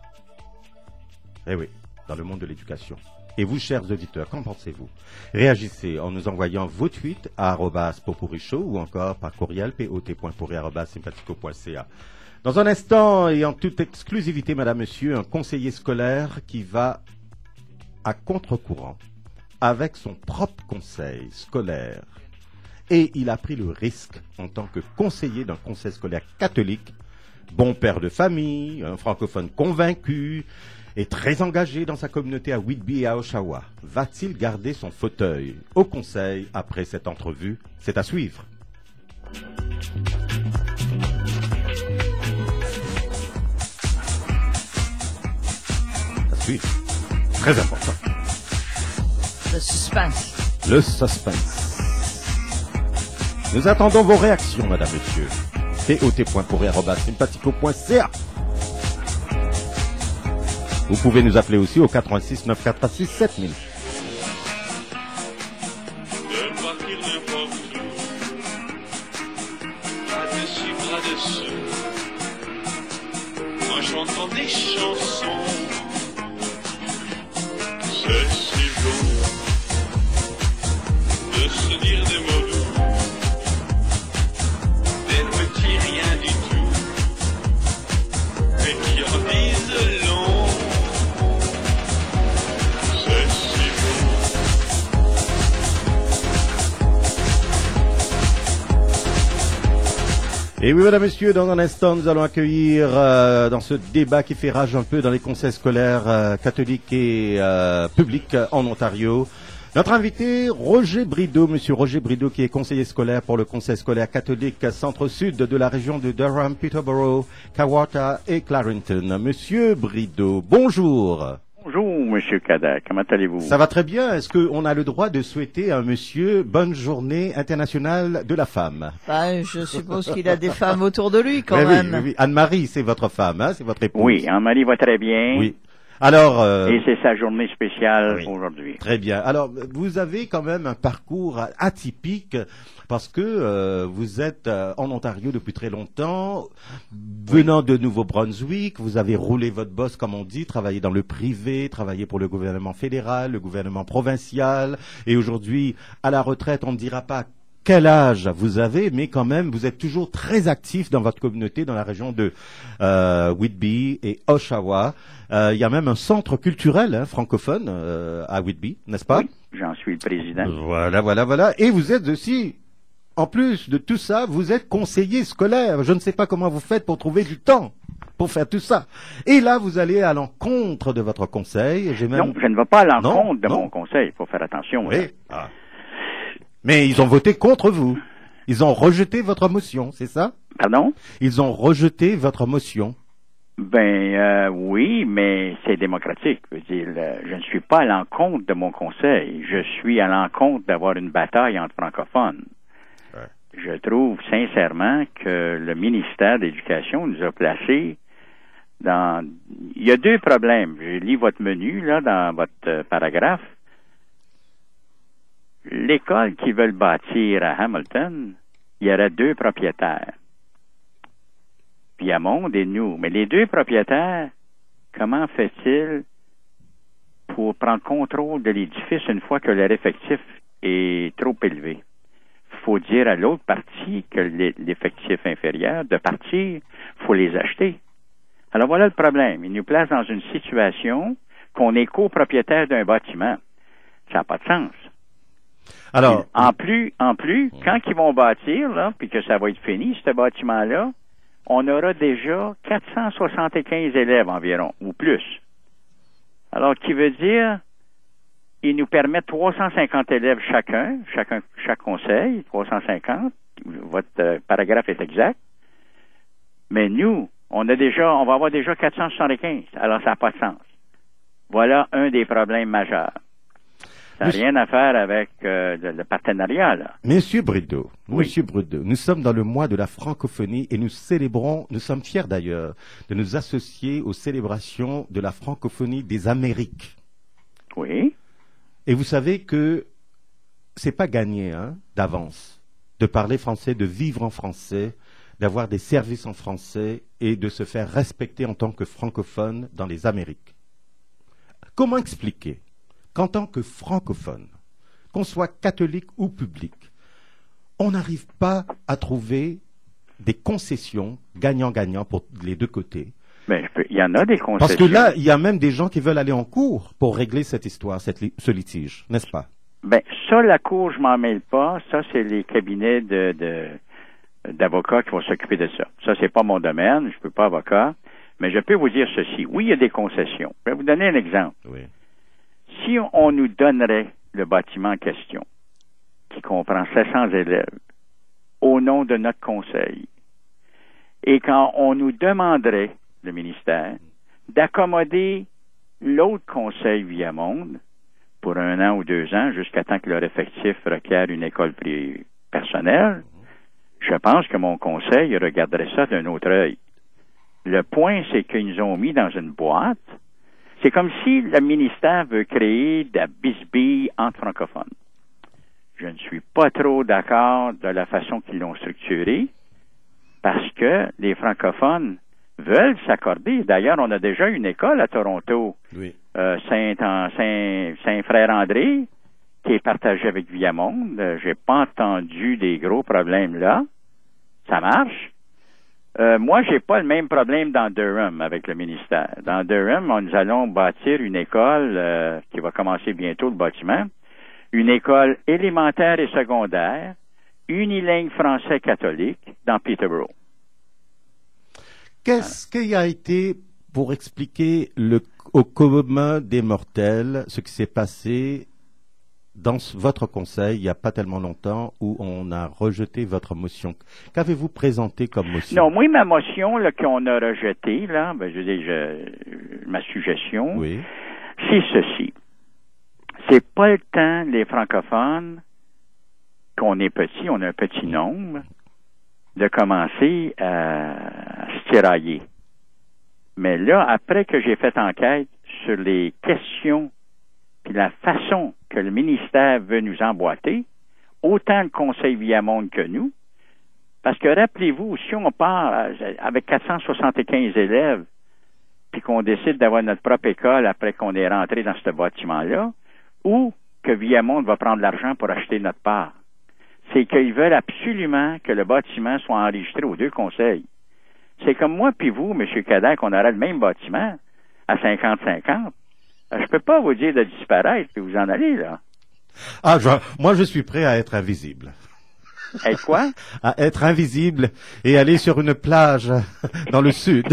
Eh oui, dans le monde de l'éducation. Et vous, chers auditeurs, qu'en pensez-vous? Réagissez en nous envoyant vos tweets à @popurichaud ou encore par courriel pot.pourri@sympathico.ca. Dans un instant, et en toute exclusivité, madame, monsieur, un conseiller scolaire qui va à contre-courant avec son propre conseil scolaire. Et il a pris le risque, en tant que conseiller d'un conseil scolaire catholique, bon père de famille, un francophone convaincu et très engagé dans sa communauté à Whitby et à Oshawa. Va-t-il garder son fauteuil au conseil après cette entrevue? C'est à suivre. À suivre. Très important. Le suspense. Le suspense. Nous attendons vos réactions, madame, monsieur. tot.pourri@sympathico.ca. Vous pouvez nous appeler aussi au 86 946 7000. De partir n'importe où, bras dessus, bras dessous, en chantant des chansons. C'est si beau de se dire des mots doux, des petits rien du tout, mais qui en disent long. C'est si beau. Et oui, mesdames, messieurs, dans un instant, nous allons accueillir dans ce débat qui fait rage un peu dans les conseils scolaires catholiques et publics en Ontario, notre invité, Roger Brideau, monsieur Roger Brideau, qui est conseiller scolaire pour le conseil scolaire catholique centre-sud de la région de Durham, Peterborough, Kawata et Clarington. Monsieur Brideau, bonjour. Bonjour, monsieur Kader, comment allez-vous? Ça va très bien. Est-ce qu'on a le droit de souhaiter à un monsieur bonne journée internationale de la femme? Ben, je suppose qu'il a des femmes autour de lui quand Mais même. Oui, oui. Anne-Marie, c'est votre femme, hein? C'est votre épouse. Oui, Anne-Marie va très bien. Oui. Alors, et c'est sa journée spéciale oui, aujourd'hui. Très bien. Alors, vous avez quand même un parcours atypique parce que vous êtes en Ontario depuis très longtemps, venant de Nouveau-Brunswick, vous avez roulé votre bosse, comme on dit, travaillé dans le privé, travaillé pour le gouvernement fédéral, le gouvernement provincial, et aujourd'hui, à la retraite, on ne dira pas quel âge vous avez, mais quand même, vous êtes toujours très actif dans votre communauté, dans la région de Whitby et Oshawa. Il y a même un centre culturel francophone à Whitby, n'est-ce pas? Oui, j'en suis le président. Voilà. Et vous êtes aussi, en plus de tout ça, vous êtes conseiller scolaire. Je ne sais pas comment vous faites pour trouver du temps pour faire tout ça. Et là, vous allez à l'encontre de votre conseil. Non, je ne vais pas à l'encontre de mon conseil. Il faut faire attention. Oui. Ah. Mais ils ont voté contre vous. Ils ont rejeté votre motion, c'est ça? Pardon? Ils ont rejeté votre motion. Oui, mais c'est démocratique. Je veux dire, je ne suis pas à l'encontre de mon conseil. Je suis à l'encontre d'avoir une bataille entre francophones. Ouais. Je trouve sincèrement que le ministère de l'Éducation nous a placés dans... Il y a deux problèmes. Je lis votre menu, là, dans votre paragraphe. L'école qu'ils veulent bâtir à Hamilton, il y aurait deux propriétaires. Piamont et nous. Mais les deux propriétaires comment fait-il pour prendre contrôle de l'édifice une fois que leur effectif est trop élevé? Il faut dire à l'autre partie que l'effectif inférieur de partir, il faut les acheter. Alors voilà le problème. Il nous place dans une situation qu'on est copropriétaire d'un bâtiment. Ça n'a pas de sens. Alors, en plus, quand ils vont bâtir, là, puis que ça va être fini, ce bâtiment-là, on aura déjà 475 élèves environ, ou plus. Alors, qui veut dire, ils nous permettent 350 élèves chaque conseil, 350. Votre paragraphe est exact. Mais nous, on va avoir déjà 475. Alors, ça n'a pas de sens. Voilà un des problèmes majeurs. Ça n'a rien à faire avec le partenariat, là. Monsieur Brideau, nous sommes dans le mois de la francophonie et nous sommes fiers d'ailleurs de nous associer aux célébrations de la francophonie des Amériques. Oui. Et vous savez que c'est pas gagné, d'avance, de parler français, de vivre en français, d'avoir des services en français et de se faire respecter en tant que francophone dans les Amériques. Comment expliquer qu'en tant que francophone, qu'on soit catholique ou public, on n'arrive pas à trouver des concessions gagnant-gagnant pour les deux côtés? Mais il y en a des concessions. Parce que là, il y a même des gens qui veulent aller en cour pour régler cette histoire, ce litige, n'est-ce pas? Ben, ça, la cour, je m'en mêle pas. Ça, c'est les cabinets d'avocats qui vont s'occuper de ça. Ça, c'est pas mon domaine. Je peux pas avocat. Mais je peux vous dire ceci. Oui, il y a des concessions. Je vais vous donner un exemple. Oui. Si on nous donnerait le bâtiment en question, qui comprend 700 élèves, au nom de notre conseil, et quand on nous demanderait, le ministère, d'accommoder l'autre conseil Viamonde pour 1 an ou 2 ans, jusqu'à temps que leur effectif requiert une école personnelle, je pense que mon conseil regarderait ça d'un autre œil. Le point, c'est qu'ils nous ont mis dans une boîte. C'est comme si le ministère veut créer de la bisbille entre francophones. Je ne suis pas trop d'accord de la façon qu'ils l'ont structuré, parce que les francophones veulent s'accorder. D'ailleurs, on a déjà une école à Toronto, oui. Saint-Frère-André, qui est partagée avec Viamonde. J'ai pas entendu des gros problèmes là. Ça marche. Moi, j'ai pas le même problème dans Durham avec le ministère. Dans Durham, nous allons bâtir une école qui va commencer bientôt, le bâtiment. Une école élémentaire et secondaire, unilingue français catholique dans Peterborough. Qu'est-ce qui a été, pour expliquer au commun des mortels, ce qui s'est passé dans votre conseil, il n'y a pas tellement longtemps, où on a rejeté votre motion? Qu'avez-vous présenté comme motion? Non, moi, ma motion là, qu'on a rejetée, là, ben, je veux dire, ma suggestion, oui. C'est ceci. C'est pas le temps, les francophones, qu'on est petit, on a un petit nombre, de commencer à se tirailler. Mais là, après que j'ai fait enquête sur les questions puis la façon que le ministère veut nous emboîter, autant le Conseil Viamonde que nous, parce que rappelez-vous, si on part avec 475 élèves, puis qu'on décide d'avoir notre propre école après qu'on est rentré dans ce bâtiment-là, ou que Viamonde va prendre l'argent pour acheter notre part, c'est qu'ils veulent absolument que le bâtiment soit enregistré aux deux conseils. C'est comme moi puis vous, M. Cadet, qu'on aurait le même bâtiment à 50-50. Je peux pas vous dire de disparaître et vous en aller, là. Ah, moi, je suis prêt à être invisible. Être quoi? À être invisible et aller sur une plage dans le sud.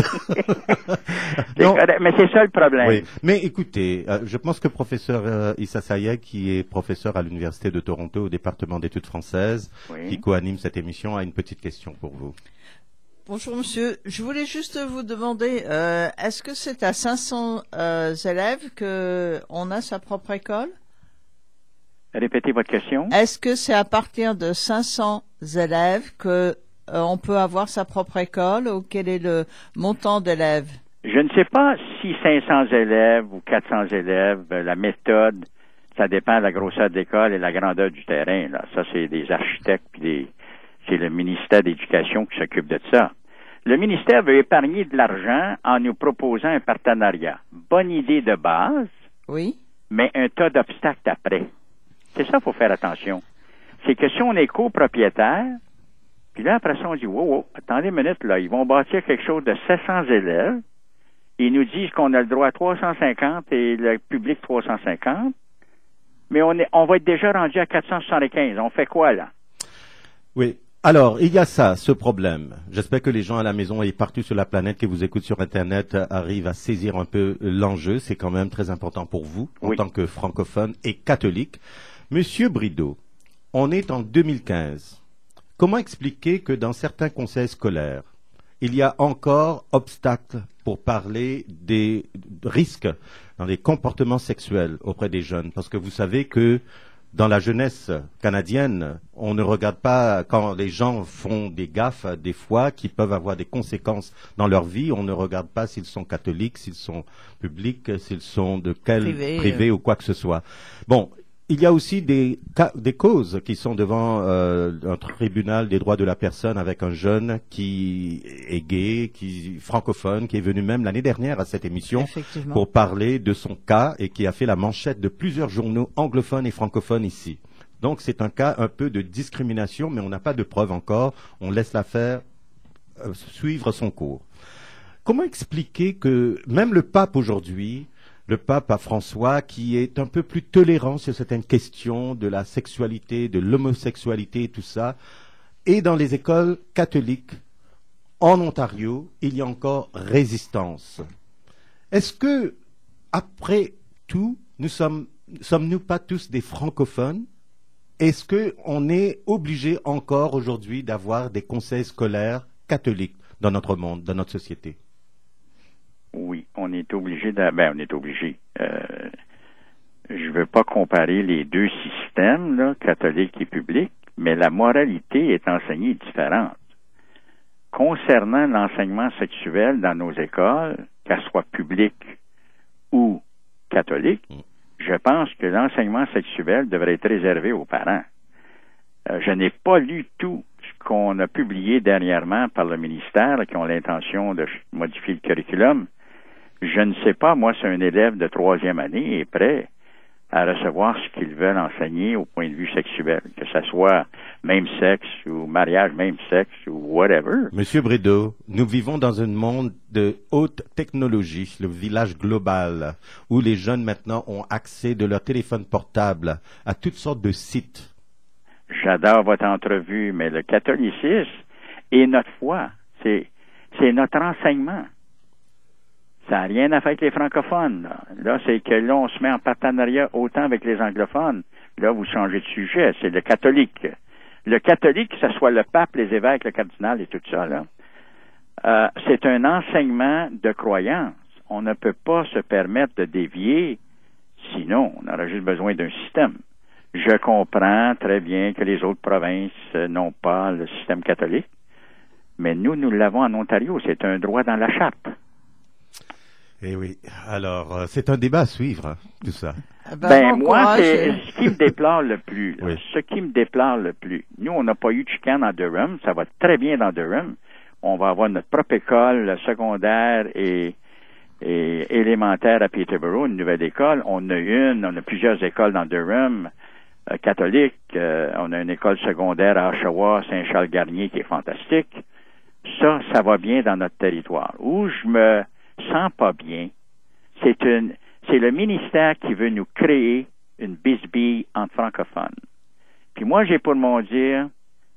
Non. Mais c'est ça le problème. Oui. Mais écoutez, je pense que professeur Issa Sayeg, qui est professeur à l'Université de Toronto au département d'études françaises, oui. qui co-anime cette émission, a une petite question pour vous. Bonjour monsieur, je voulais juste vous demander, est-ce que c'est à 500 élèves qu'on a sa propre école? Répétez votre question. Est-ce que c'est à partir de 500 élèves que on peut avoir sa propre école ou quel est le montant d'élèves? Je ne sais pas si 500 élèves ou 400 élèves, la méthode, ça dépend de la grosseur de l'école et la grandeur du terrain. Là. Ça, c'est des architectes puis c'est le ministère de l'Éducation qui s'occupe de ça. Le ministère veut épargner de l'argent en nous proposant un partenariat. Bonne idée de base, Oui. mais un tas d'obstacles après. C'est ça qu'il faut faire attention. C'est que si on est copropriétaire, puis là, après ça, on dit, wow, attendez une minute, là, ils vont bâtir quelque chose de 700 élèves, ils nous disent qu'on a le droit à 350 et le public 350, mais on va être déjà rendu à 475. On fait quoi, là? Oui. Alors, il y a ça, ce problème. J'espère que les gens à la maison et partout sur la planète qui vous écoutent sur Internet arrivent à saisir un peu l'enjeu. C'est quand même très important pour vous, en tant que francophone et catholique. Monsieur Brideau, on est en 2015. Comment expliquer que dans certains conseils scolaires, il y a encore obstacle pour parler des risques dans les comportements sexuels auprès des jeunes? Parce que vous savez que dans la jeunesse canadienne, on ne regarde pas quand les gens font des gaffes, des fois, qui peuvent avoir des conséquences dans leur vie. On ne regarde pas s'ils sont catholiques, s'ils sont publics, s'ils sont de quel privé ou quoi que ce soit. Bon, il y a aussi des causes qui sont devant un tribunal des droits de la personne avec un jeune qui est gay, qui est francophone, qui est venu même l'année dernière à cette émission pour parler de son cas et qui a fait la manchette de plusieurs journaux anglophones et francophones ici. Donc c'est un cas un peu de discrimination, mais on n'a pas de preuves encore. On laisse l'affaire suivre son cours. Comment expliquer que même le pape aujourd'hui, le pape François, qui est un peu plus tolérant sur certaines questions de la sexualité, de l'homosexualité et tout ça, et dans les écoles catholiques en Ontario, il y a encore résistance. Est-ce que, après tout, sommes-nous pas tous des francophones? Est-ce qu'on est obligé encore aujourd'hui d'avoir des conseils scolaires catholiques dans notre monde, dans notre société? Oui, on est obligé on est obligé. Je veux pas comparer les deux systèmes, là, catholique et public, mais la moralité est enseignée différente. Concernant l'enseignement sexuel dans nos écoles, qu'elle soit publique ou catholique, je pense que l'enseignement sexuel devrait être réservé aux parents. Je n'ai pas lu tout ce qu'on a publié dernièrement par le ministère, là, qui ont l'intention de modifier le curriculum. Je ne sais pas, moi, si un élève de 3e année est prêt à recevoir ce qu'ils veulent enseigner au point de vue sexuel, que ce soit même sexe ou mariage même sexe ou whatever. Monsieur Brideau, nous vivons dans un monde de haute technologie, le village global, où les jeunes maintenant ont accès de leur téléphone portable à toutes sortes de sites. J'adore votre entrevue, mais le catholicisme est notre foi. C'est notre enseignement. Ça n'a rien à faire avec les francophones. Là, c'est que là, on se met en partenariat autant avec les anglophones. Là, vous changez de sujet. C'est le catholique. Le catholique, que ce soit le pape, les évêques, le cardinal et tout ça, là, c'est un enseignement de croyance. On ne peut pas se permettre de dévier, sinon, on aurait juste besoin d'un système. Je comprends très bien que les autres provinces n'ont pas le système catholique, mais nous l'avons en Ontario. C'est un droit dans la charte. Eh oui. Alors, c'est un débat à suivre, hein, tout ça. Moi, c'est ce qui me déplore le plus. Là, ce qui me déplore le plus. Nous, on n'a pas eu de chicane dans Durham. Ça va très bien dans Durham. On va avoir notre propre école secondaire et élémentaire à Peterborough, une nouvelle école. On a plusieurs écoles dans Durham, catholiques. On a une école secondaire à Oshawa, Saint-Charles-Garnier qui est fantastique. Ça va bien dans notre territoire. Où je me sens pas bien, c'est le ministère qui veut nous créer une bisbille entre francophones. Puis moi, j'ai pour mon dire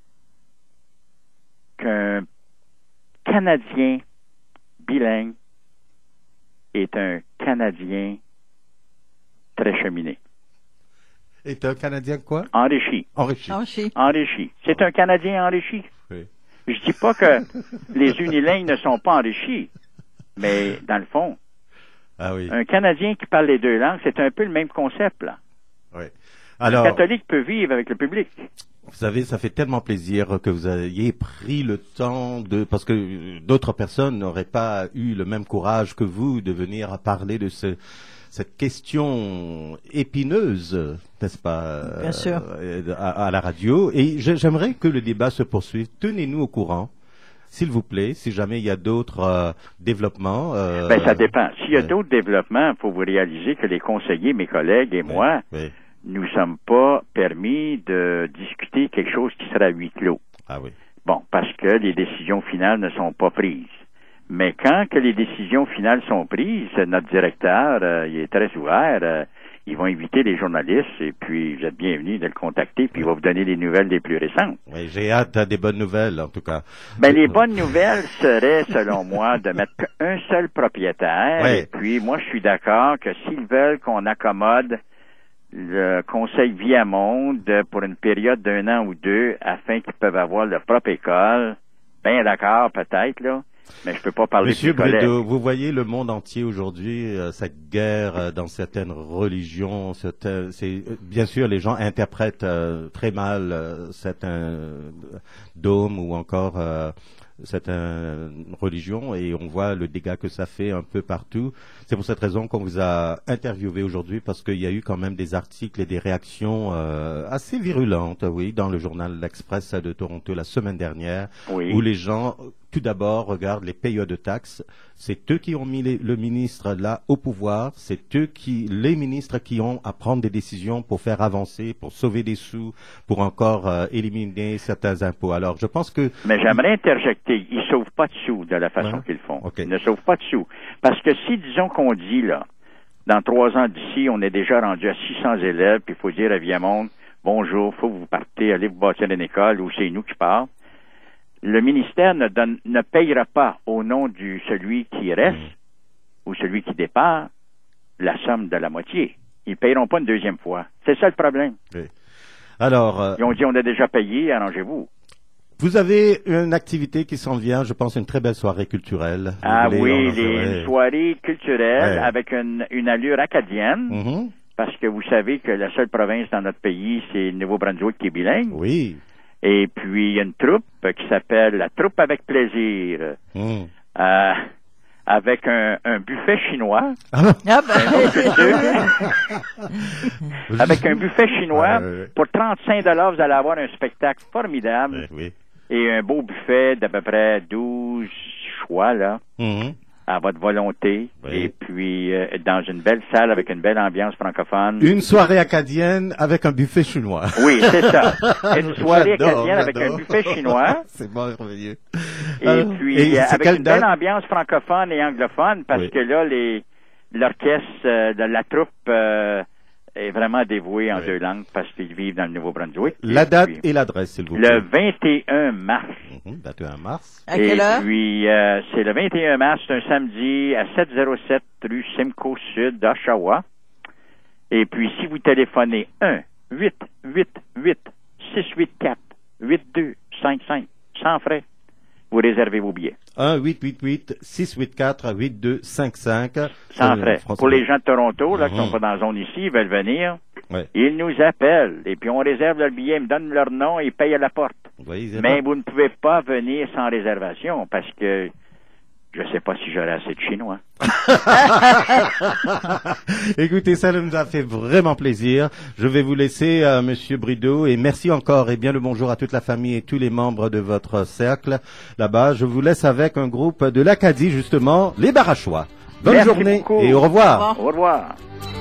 qu'un Canadien bilingue est un Canadien très cheminé. Est un Canadien quoi? Enrichi. C'est un Canadien enrichi. Oui. Je dis pas que les unilingues ne sont pas enrichis, mais dans le fond, un Canadien qui parle les deux langues, c'est un peu le même concept, là. Oui. Alors, le catholique peut vivre avec le public. Vous savez, ça fait tellement plaisir que vous ayez pris le temps parce que d'autres personnes n'auraient pas eu le même courage que vous de venir parler de cette question épineuse, n'est-ce pas, Bien sûr. à la radio. Et j'aimerais que le débat se poursuive. Tenez-nous au courant. s'il vous plaît, si jamais il y a d'autres développements. Ça dépend. S'il y a d'autres développements, il faut vous réaliser que les conseillers, mes collègues et moi, nous sommes pas permis de discuter quelque chose qui sera à huis clos. Ah oui. Bon, parce que les décisions finales ne sont pas prises. Mais quand que les décisions finales sont prises, notre directeur, il est très ouvert. Ils vont inviter les journalistes et puis vous êtes bienvenus de le contacter puis il va vous donner les nouvelles les plus récentes. Oui, j'ai hâte à des bonnes nouvelles en tout cas. Les bonnes nouvelles seraient, selon moi, de mettre qu'un seul propriétaire. Et puis moi, je suis d'accord que s'ils veulent qu'on accommode le conseil Viamonde pour une période d'1 an ou 2 afin qu'ils peuvent avoir leur propre école, bien d'accord peut-être là. Mais je peux pas parler Monsieur de mes collègues. Brideau, vous voyez le monde entier aujourd'hui, cette guerre dans certaines religions, bien sûr les gens interprètent très mal certains dogmes ou encore certaines religions et on voit le dégât que ça fait un peu partout. C'est pour cette raison qu'on vous a interviewé aujourd'hui parce qu'il y a eu quand même des articles et des réactions assez virulentes, oui, dans le journal L'Express de Toronto la semaine dernière, où les gens, tout d'abord, regardent les payeurs de taxes. C'est eux qui ont mis le ministre là au pouvoir. C'est les ministres qui ont à prendre des décisions pour faire avancer, pour sauver des sous, pour encore éliminer certains impôts. Alors, je pense que... Mais j'aimerais interjecter. Ils sauvent pas de sous de la façon qu'ils font. Ils ne sauvent pas de sous. Parce que si, disons qu'on dit, là, dans 3 ans d'ici, on est déjà rendu à 600 élèves, puis il faut dire à Viamonde, bonjour, faut que vous partez, allez vous bâtir une école, ou c'est nous qui part. Le ministère ne payera pas au nom de celui qui reste ou celui qui départ la somme de la moitié. Ils ne payeront pas une deuxième fois. C'est ça le problème. Oui. Alors, ils ont dit on a déjà payé, arrangez-vous. Vous avez une activité qui s'en vient, je pense, une très belle soirée culturelle. Une soirée culturelle avec une allure acadienne. Parce que vous savez que la seule province dans notre pays, c'est le Nouveau-Brunswick qui est bilingue. Oui. Et puis, il y a une troupe qui s'appelle la Troupe avec plaisir, avec un buffet chinois. Avec un buffet chinois. Pour 35 $, vous allez avoir un spectacle formidable. Et un beau buffet d'à peu près 12 choix, là. À votre volonté, et puis dans une belle salle avec une belle ambiance francophone. Une soirée acadienne avec un buffet chinois. Oui, c'est ça. Une soirée acadienne avec un buffet chinois. C'est merveilleux. Et puis avec une belle ambiance francophone et anglophone, parce que là, l'orchestre de la troupe est vraiment dévoué en 2 langues parce qu'ils vivent dans le Nouveau-Brunswick. La date et l'adresse, s'il vous plaît. Le 21 mars. 21 mars. À quelle heure? Et puis, c'est le 21 mars, c'est un samedi à 707 rue Simcoe Sud, Oshawa. Et puis, si vous téléphonez 1-888-684-8255, sans frais, vous réservez vos billets. 1-888-684-8255. Sans frais. Pour les gens de Toronto, là, qui sont pas dans la zone ici, ils veulent venir, ils nous appellent. Et puis, on réserve leur billet, ils me donnent leur nom et ils payent à la porte. Mais vous ne pouvez pas venir sans réservation parce que je ne sais pas si j'aurai assez de Chinois. Écoutez, ça nous a fait vraiment plaisir. Je vais vous laisser, Monsieur Brideau, et merci encore et bien le bonjour à toute la famille et tous les membres de votre cercle là-bas. Je vous laisse avec un groupe de l'Acadie, justement, les Barachois. Bonne journée beaucoup. Et au revoir. Au revoir.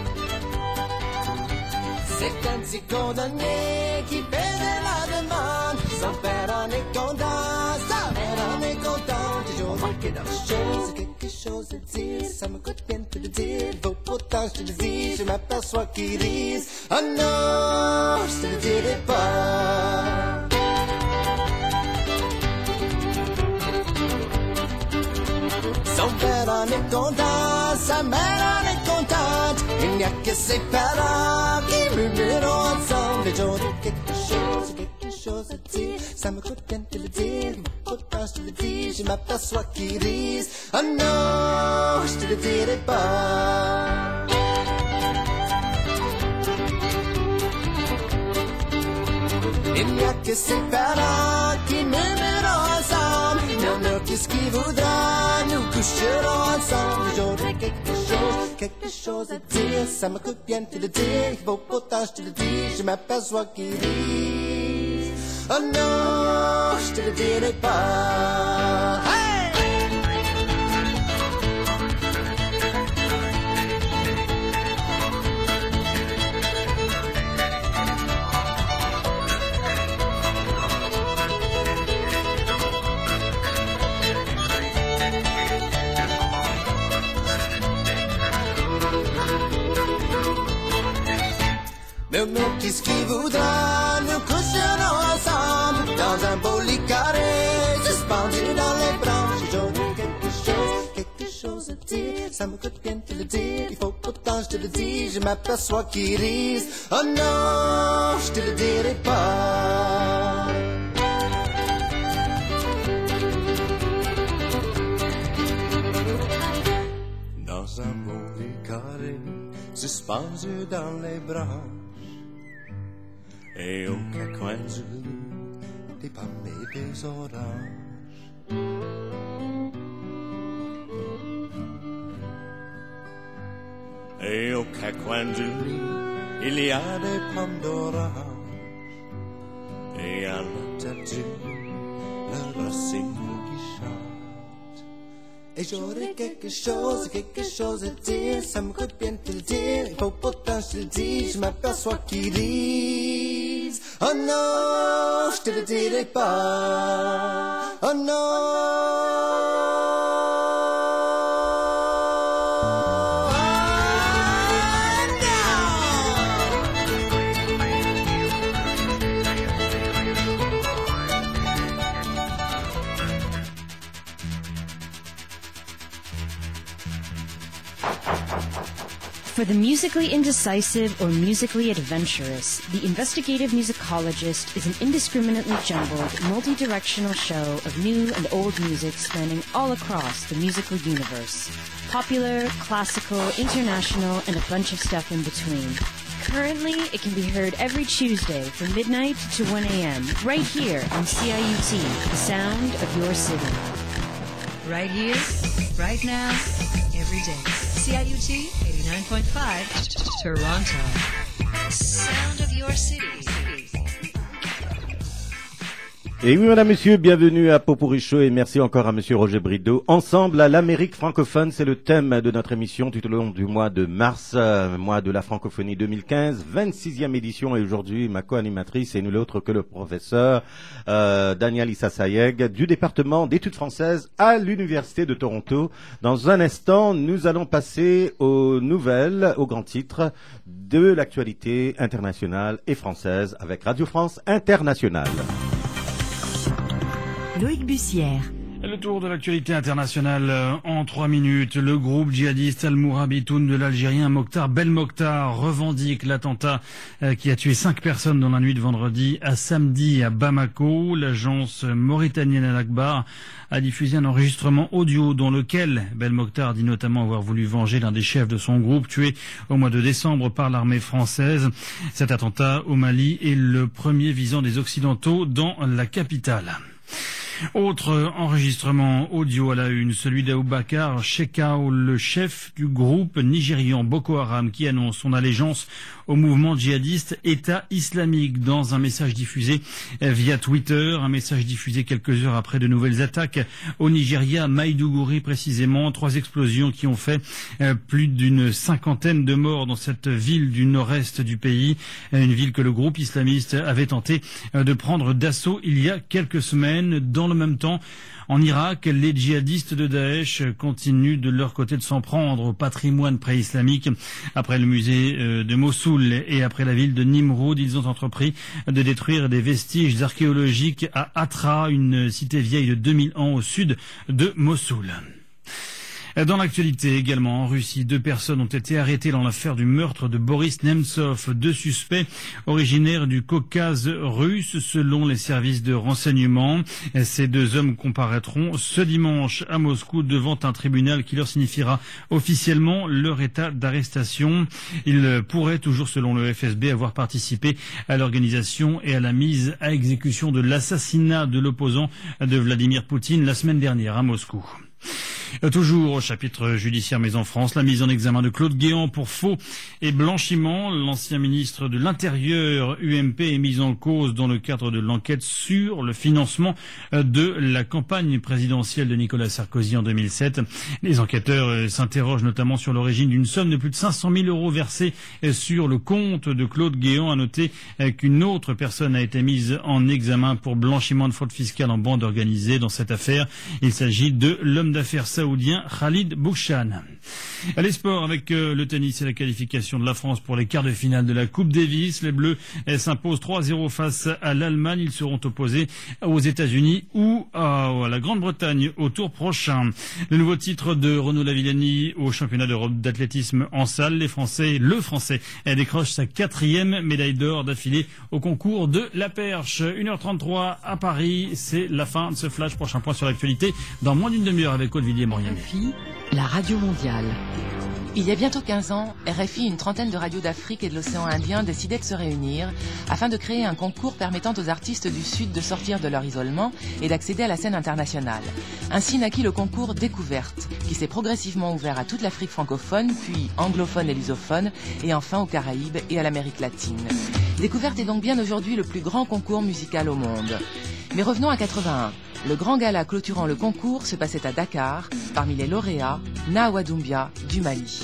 C'est un petit condamné qui faisait la demande. Son père en est content, sa mère en est contente. Toujours manqué dans quelque chose à dire. Ça me coûte bien de le dire. Vaut pourtant je te le dis, je m'aperçois qu'ils disent. Oh non, je te le dirai pas. Son père en est content, sa mère en est contente. Il n'y a que ses parents qui murmurent ensemble. Les jours de quelque chose à dire. Ça me coûte bien de le dire, mais pourtant je te le dis. Je m'aperçois qu'ils disent. Oh non, je te le dirai pas. Il n'y a que ses parents qui murmurent ensemble. Murmurent tout ce qu'il voudra, nous coucherons ensemble. Les jours de quelque chose à dire. Ça me coûte bien de te le dire, il faut pourtant je te le dis. Je m'aperçois qu'ils disent. Oh non, je te le dirai pas. Hey! Mais qu'est-ce qui voudra nous coucherons ensemble dans un beau lit carré suspendu dans les branches. J'aurais quelque chose à dire, ça me coûte bien de te le dire. Il faut pourtant je te le dis, je m'aperçois qu'ils risent. Oh non, je te le dirai pas. Dans un beau lit carré suspendu dans les branches. Et au coin du lit, des pommes et des oranges. Et au coin du lit, il y a des pommes d'orange. Et à l'intérieur, le rossignol qui chante. Et j'aurais quelque chose à dire, ça me coûte bien de te le dire. Il faut pourtant je te le dis, je m'aperçois qu'ils disent. Oh non, je te le dirai pas. Oh non. For the musically indecisive or musically adventurous, The Investigative Musicologist is an indiscriminately jumbled, multi-directional show of new and old music spanning all across the musical universe. Popular, classical, international, and a bunch of stuff in between. Currently, it can be heard every Tuesday from midnight to 1 a.m. right here on CIUT, the sound of your city. Right here, right now, every day. CIUT 89.5 Toronto. Sound of your city. Et oui, mesdames, messieurs, bienvenue à Pot-Pourri Show et merci encore à monsieur Roger Brideau. Ensemble à l'Amérique francophone, c'est le thème de notre émission tout au long du mois de mars, mois de la francophonie 2015, 26e édition et aujourd'hui ma co-animatrice est nulle autre que le professeur Daniel Issa Sayeg du département d'études françaises à l'Université de Toronto. Dans un instant, nous allons passer aux nouvelles, aux grands titres de l'actualité internationale et française avec Radio France Internationale. Loïc Bussière. Le tour de l'actualité internationale en 3 minutes. Le groupe djihadiste Al-Mourabitoun de l'Algérien Mokhtar Belmokhtar revendique l'attentat qui a tué 5 personnes dans la nuit de vendredi à samedi à Bamako. L'agence mauritanienne Al-Akbar a diffusé un enregistrement audio dans lequel Belmokhtar dit notamment avoir voulu venger l'un des chefs de son groupe tué au mois de décembre par l'armée française. Cet attentat au Mali est le premier visant des Occidentaux dans la capitale. Autre enregistrement audio à la une, celui d'Aboubacar Shekau, le chef du groupe nigérian Boko Haram qui annonce son allégeance au mouvement djihadiste État islamique dans un message diffusé via Twitter, un message diffusé quelques heures après de nouvelles attaques au Nigeria, Maïdougouri précisément, 3 explosions qui ont fait plus d'une 50aine de morts dans cette ville du nord-est du pays, une ville que le groupe islamiste avait tenté de prendre d'assaut il y a quelques semaines. Dans le même temps, en Irak, les djihadistes de Daesh continuent de leur côté de s'en prendre au patrimoine pré-islamique. Après le musée de Mossoul et après la ville de Nimroud, ils ont entrepris de détruire des vestiges archéologiques à Hatra, une cité vieille de 2000 ans au sud de Mossoul. Dans l'actualité également, en Russie, 2 personnes ont été arrêtées dans l'affaire du meurtre de Boris Nemtsov. 2 suspects originaires du Caucase russe, selon les services de renseignement. Ces 2 hommes comparaîtront ce dimanche à Moscou devant un tribunal qui leur signifiera officiellement leur état d'arrestation. Ils pourraient, toujours selon le FSB, avoir participé à l'organisation et à la mise à exécution de l'assassinat de l'opposant de Vladimir Poutine la semaine dernière à Moscou. Toujours au chapitre judiciaire mais en France, la mise en examen de Claude Guéant pour faux et blanchiment. L'ancien ministre de l'Intérieur UMP est mis en cause dans le cadre de l'enquête sur le financement de la campagne présidentielle de Nicolas Sarkozy en 2007. Les enquêteurs s'interrogent notamment sur l'origine d'une somme de plus de 500 000 euros versée sur le compte de Claude Guéant. À noter qu'une autre personne a été mise en examen pour blanchiment de fraude fiscale en bande organisée. Dans cette affaire, il s'agit de l'homme d'affaires saoudien Khalid Bouchan. Les sports avec le tennis et la qualification de la France pour les quarts de finale de la Coupe Davis. Les Bleus s'imposent 3-0 face à l'Allemagne. Ils seront opposés aux États-Unis ou à la Grande-Bretagne au tour prochain. Le nouveau titre de Renaud Lavillani au championnat d'Europe d'athlétisme en salle. Le Français décroche sa 4e médaille d'or d'affilée au concours de la perche. 1h33 à Paris. C'est la fin de ce flash. Prochain point sur l'actualité dans moins d'une demi-heure avec Aude Villiers-Morianet. La radio mondiale. Il y a bientôt 15 ans, RFI et une trentaine de radios d'Afrique et de l'océan Indien décidaient de se réunir afin de créer un concours permettant aux artistes du Sud de sortir de leur isolement et d'accéder à la scène internationale. Ainsi naquit le concours Découverte, qui s'est progressivement ouvert à toute l'Afrique francophone, puis anglophone et lusophone, et enfin aux Caraïbes et à l'Amérique latine. Découverte est donc bien aujourd'hui le plus grand concours musical au monde. Mais revenons à 81. Le grand gala clôturant le concours se passait à Dakar, parmi les lauréats, Nawa Doumbia du Mali.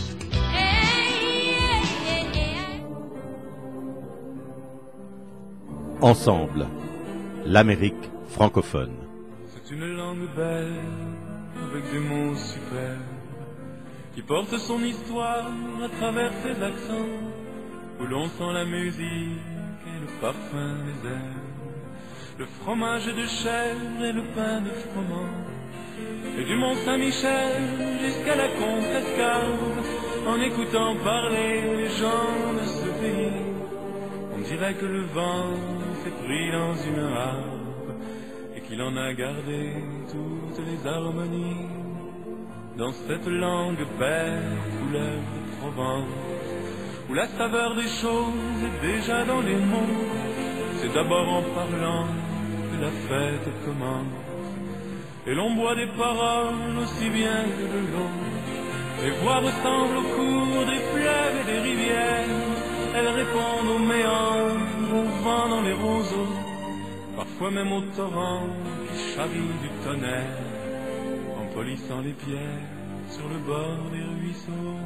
Ensemble, l'Amérique francophone. C'est une langue belle, avec des mots superbes, qui porte son histoire à travers ses accents, où l'on sent la musique et le parfum des airs. Le fromage de chèvre et le pain de froment, et du Mont Saint-Michel jusqu'à la Contrescarpe, en écoutant parler les gens de ce pays, on dirait que le vent s'est pris dans une harpe et qu'il en a gardé toutes les harmonies. Dans cette langue belle, couleur de Provence, où la saveur des choses est déjà dans les mots, c'est d'abord en parlant que la fête commence. Et l'on boit des paroles aussi bien que de l'eau. Les voix ressemblent au cours des fleuves et des rivières. Elles répondent aux méandres, au vent dans les roseaux, parfois même au torrent qui charrie du tonnerre, en polissant les pierres sur le bord des ruisseaux.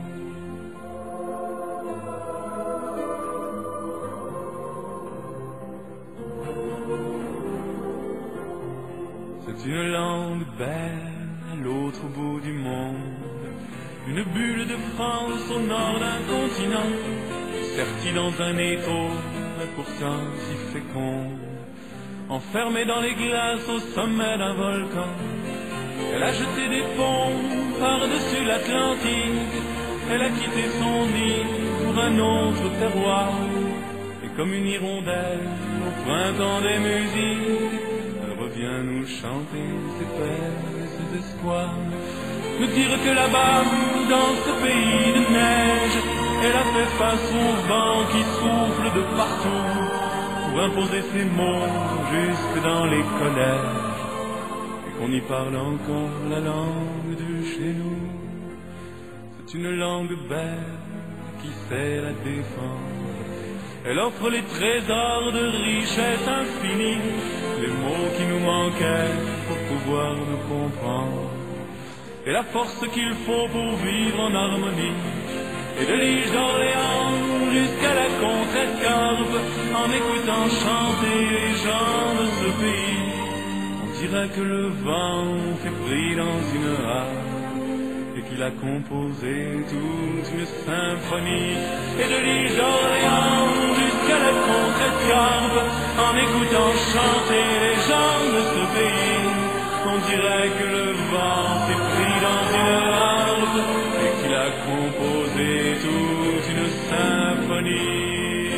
C'est une langue belle à l'autre bout du monde, une bulle de France au nord d'un continent, sertie dans un étau, mais pourtant si féconde, enfermée dans les glaces au sommet d'un volcan. Elle a jeté des ponts par-dessus l'Atlantique, elle a quitté son nid pour un autre terroir, et comme une hirondelle au printemps des musiques, viens nous chanter ses peines et ses espoirs, nous dire que là-bas, dans ce pays de neige, elle a fait face au vent qui souffle de partout, pour imposer ses mots jusque dans les collèges, et qu'on y parle encore la langue de chez nous. C'est une langue belle qui sait la défendre, elle offre les trésors de richesse infinie, les mots qui nous manquaient pour pouvoir nous comprendre, et la force qu'il faut pour vivre en harmonie. Et de l'île d'Orléans jusqu'à la Contrescarpe, en écoutant chanter les gens de ce pays, on dirait que le vent s'est pris dans une harpe et qu'il a composé toute une symphonie. Et de l'île d'Orléans jusqu'à la Contrescarpe, en écoutant chanter les gens de ce pays, on dirait que le vent s'est pris dans une harpe et qu'il a composé toute une symphonie.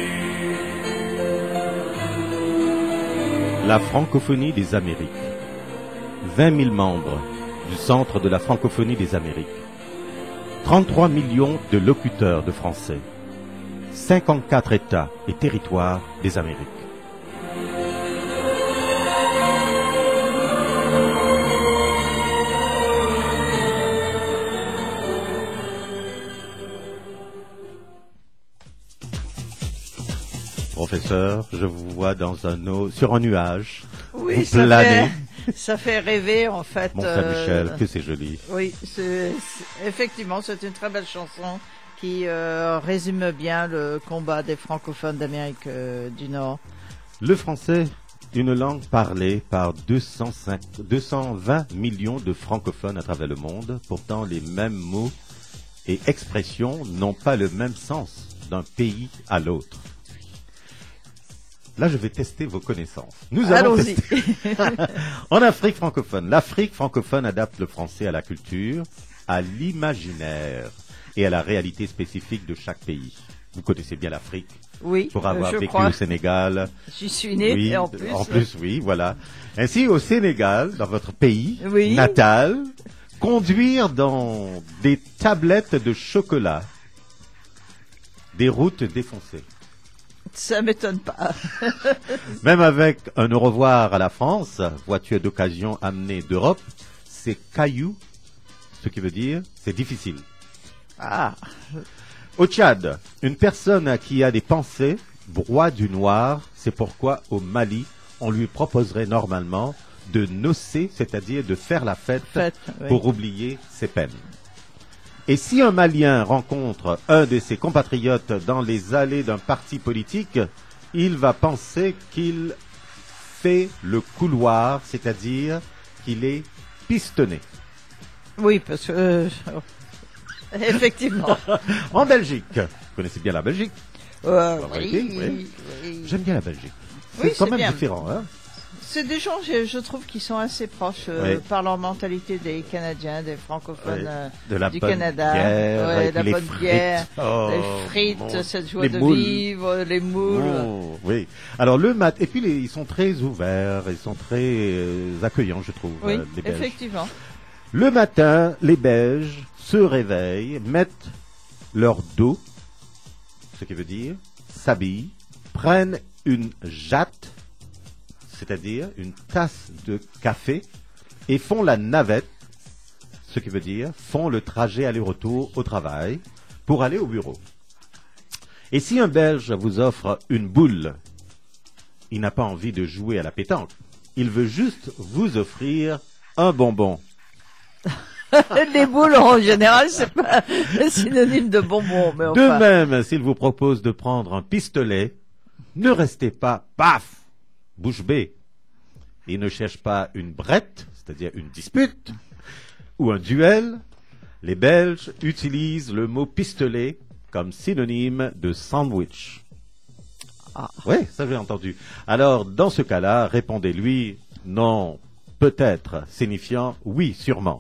La francophonie des Amériques. 20 000 membres du Centre de la francophonie des Amériques. 33 millions de locuteurs de français. 54 États et territoires des Amériques. professeur. Je vous vois sur un nuage. Oui, vous planez. Ça fait rêver en fait. Mont-Saint-Michel, que c'est joli. Oui, effectivement, c'est une très belle chanson qui résume bien le combat des francophones d'Amérique du Nord. Le français, une langue parlée par 220 millions de francophones à travers le monde. Pourtant, les mêmes mots et expressions n'ont pas le même sens d'un pays à l'autre. Là, je vais tester vos connaissances. Nous allons tester. En Afrique francophone, l'Afrique francophone adapte le français à la culture, à l'imaginaire et à la réalité spécifique de chaque pays. Vous connaissez bien l'Afrique. Oui, pour avoir vécu crois. au Sénégal. J'y suis né, oui, et en plus. En plus, oui, voilà. Ainsi, au Sénégal, dans votre pays oui. natal, conduire dans des tablettes de chocolat des routes défoncées. Ça m'étonne pas. Même avec un au revoir à la France, voiture d'occasion amenée d'Europe, c'est caillou, ce qui veut dire c'est difficile. Ah. Au Tchad, une personne qui a des pensées broie du noir, c'est pourquoi au Mali, on lui proposerait normalement de nocer, c'est-à-dire de faire la fête pour oublier ses peines. Et si un Malien rencontre un de ses compatriotes dans les allées d'un parti politique, il va penser qu'il fait le couloir, c'est-à-dire qu'il est pistonné. Oui, parce que... effectivement. En Belgique, vous connaissez bien la Belgique? Oui. J'aime bien la Belgique. Oui, c'est quand même bien. différent. Hein? C'est des gens, je trouve, qui sont assez proches par leur mentalité des Canadiens, des francophones du Canada. Bière, la bonne bière, les frites, cette joie de vivre, les moules. Oh, oui. Alors et puis ils sont très ouverts, ils sont très accueillants, je trouve. Oui, les Belges. effectivement. Le matin, les Belges se réveillent, mettent leur dos, ce qui veut dire s'habillent, prennent une jatte, c'est-à-dire une tasse de café, et font la navette, ce qui veut dire font le trajet aller-retour au travail pour aller au bureau. Et si un Belge vous offre une boule, il n'a pas envie de jouer à la pétanque, il veut juste vous offrir un bonbon. Les boules, en général, c'est pas synonyme de bonbon. Mais de même, s'il vous propose de prendre un pistolet, ne restez pas, paf, bouche bée. Il ne cherche pas une brette, c'est-à-dire une dispute, ou un duel. Les Belges utilisent le mot pistolet comme synonyme de sandwich. Ah. Oui, ça j'ai entendu. Alors, dans ce cas-là, répondez-lui non, peut-être, signifiant oui, sûrement.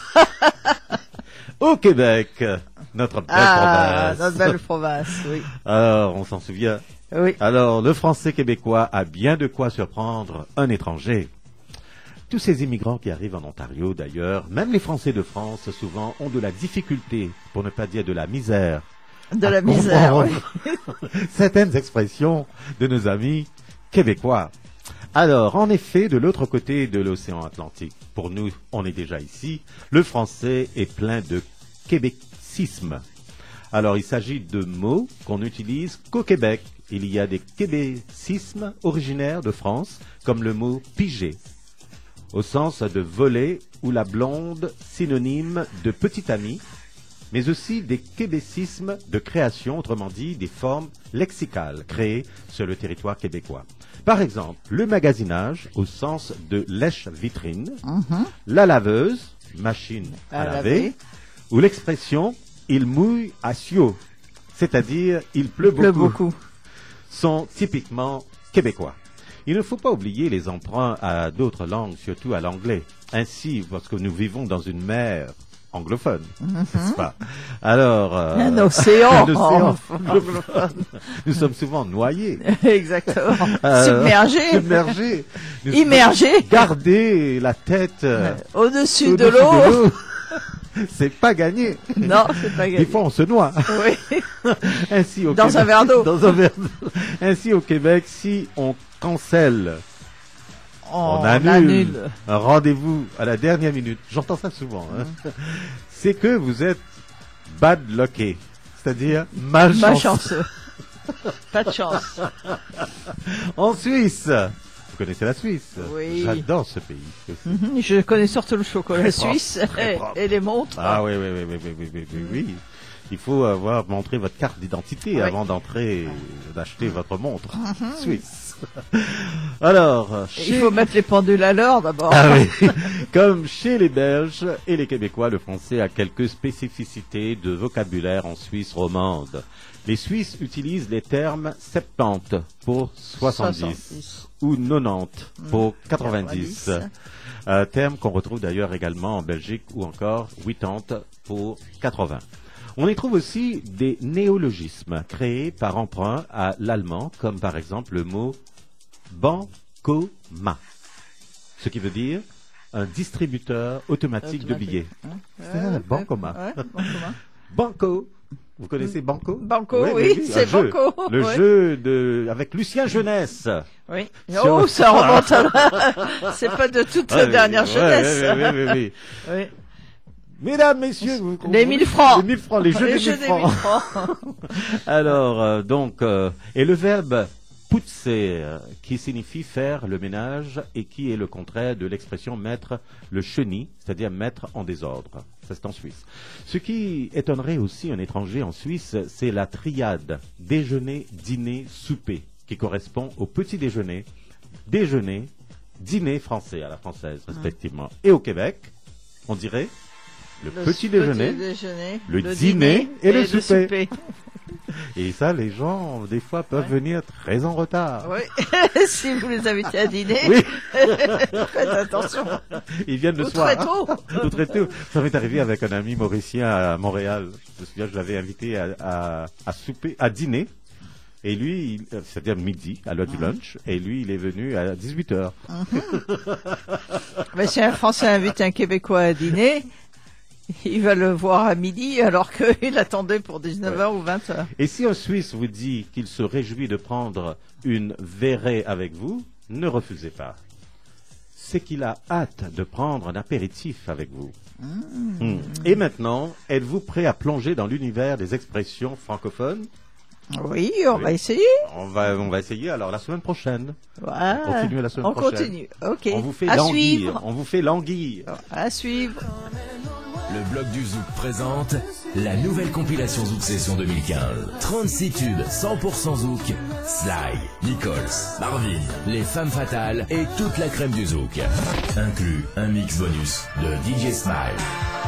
Au Québec, notre belle province. Notre belle province, oui. Alors, on s'en souvient. Oui. Alors, le français québécois a bien de quoi surprendre un étranger. Tous ces immigrants qui arrivent en Ontario, d'ailleurs, même les Français de France, souvent, ont de la difficulté, pour ne pas dire de la misère. De la misère, oui. Certaines expressions de nos amis québécois. Alors, en effet, de l'autre côté de l'océan Atlantique, pour nous, on est déjà ici, le français est plein de québécismes. Alors, il s'agit de mots qu'on utilise qu'au Québec. Il y a des québécismes originaires de France, comme le mot piger, au sens de voler, ou la blonde, synonyme de petit ami, mais aussi des québécismes de création, autrement dit des formes lexicales créées sur le territoire québécois. Par exemple, le magasinage, au sens de lèche-vitrine, la laveuse, machine à laver, ou l'expression « il mouille à Sio », c'est-à-dire « il pleut beaucoup », sont typiquement québécois. Il ne faut pas oublier les emprunts à d'autres langues, surtout à l'anglais. Ainsi, parce que nous vivons dans une mer anglophone, n'est-ce pas? Alors, un océan anglophone. Nous sommes souvent noyés. Exactement. Submergés. Immergés. Garder la tête au-dessus de l'eau. C'est pas gagné. Non, c'est pas gagné. Des fois, on se noie. Oui. Ainsi, dans Québec, un verre d'eau. Dans un verre d'eau. Ainsi, au Québec, si on cancelle, on annule un rendez-vous à la dernière minute, j'entends ça souvent, hein, c'est que vous êtes bad lucké, c'est-à-dire malchanceux. Pas de chance. En Suisse, vous connaissez la Suisse? Oui. J'adore ce pays. Aussi. Je connais surtout le chocolat Très suisse propre. et les montres. Ah oui. Il faut avoir montré votre carte d'identité avant d'acheter votre montre suisse. Alors, il faut mettre les pendules à l'heure d'abord. Ah oui. Comme chez les Belges et les Québécois, le français a quelques spécificités de vocabulaire en Suisse romande. Les Suisses utilisent les termes 70 pour 70 ou 90 pour 90. Terme qu'on retrouve d'ailleurs également en Belgique ou encore 80 pour 80. On y trouve aussi des néologismes créés par emprunt à l'allemand, comme par exemple le mot bancomat, ce qui veut dire un distributeur automatique de billets. C'est ça, bancomat. Banco. Vous connaissez Banco? Banco, oui, c'est Banco. Le jeu avec Lucien Jeunesse. Oui. Oh, ça remonte à c'est pas de toute la dernière jeunesse. Oui. Mesdames, messieurs, les 1000 francs. Les 1000 francs, les jeux des 1000 francs. Alors, et le verbe putzer, qui signifie faire le ménage et qui est le contraire de l'expression mettre le chenil, c'est-à-dire mettre en désordre. Ça, c'est en Suisse. Ce qui étonnerait aussi un étranger en Suisse, c'est la triade déjeuner, dîner, souper, qui correspond au petit déjeuner, dîner français à la française, respectivement. Et au Québec, on dirait le petit déjeuner, le dîner et le souper. Et ça, les gens, des fois, peuvent venir très en retard. Oui, si vous les invitez à dîner, faites attention. Ils viennent le soir. Très tôt. Ça m'est arrivé avec un ami mauricien à Montréal. Je me souviens, je l'avais invité à souper, à dîner. Et lui, c'est-à-dire midi, à l'heure du lunch, et lui, il est venu à 18h. Mais si un Français invite un Québécois à dîner, il va le voir à midi alors qu'il attendait pour 19h ou 20h. Et si un Suisse vous dit qu'il se réjouit de prendre une verrée avec vous, ne refusez pas. C'est qu'il a hâte de prendre un apéritif avec vous. Et maintenant, êtes-vous prêt à plonger dans l'univers des expressions francophones? Oui, on va essayer. On va essayer alors la semaine prochaine. Voilà. On continue la semaine prochaine. On continue, ok. On vous fait languir. On vous fait languir. À suivre. Le Bloc du Zouk présente la nouvelle compilation Zouk Session 2015. 36 tubes 100% Zouk, Sly, Nichols, Marvin, Les Femmes Fatales et toute la crème du Zouk. Inclus un mix bonus de DJ Smile.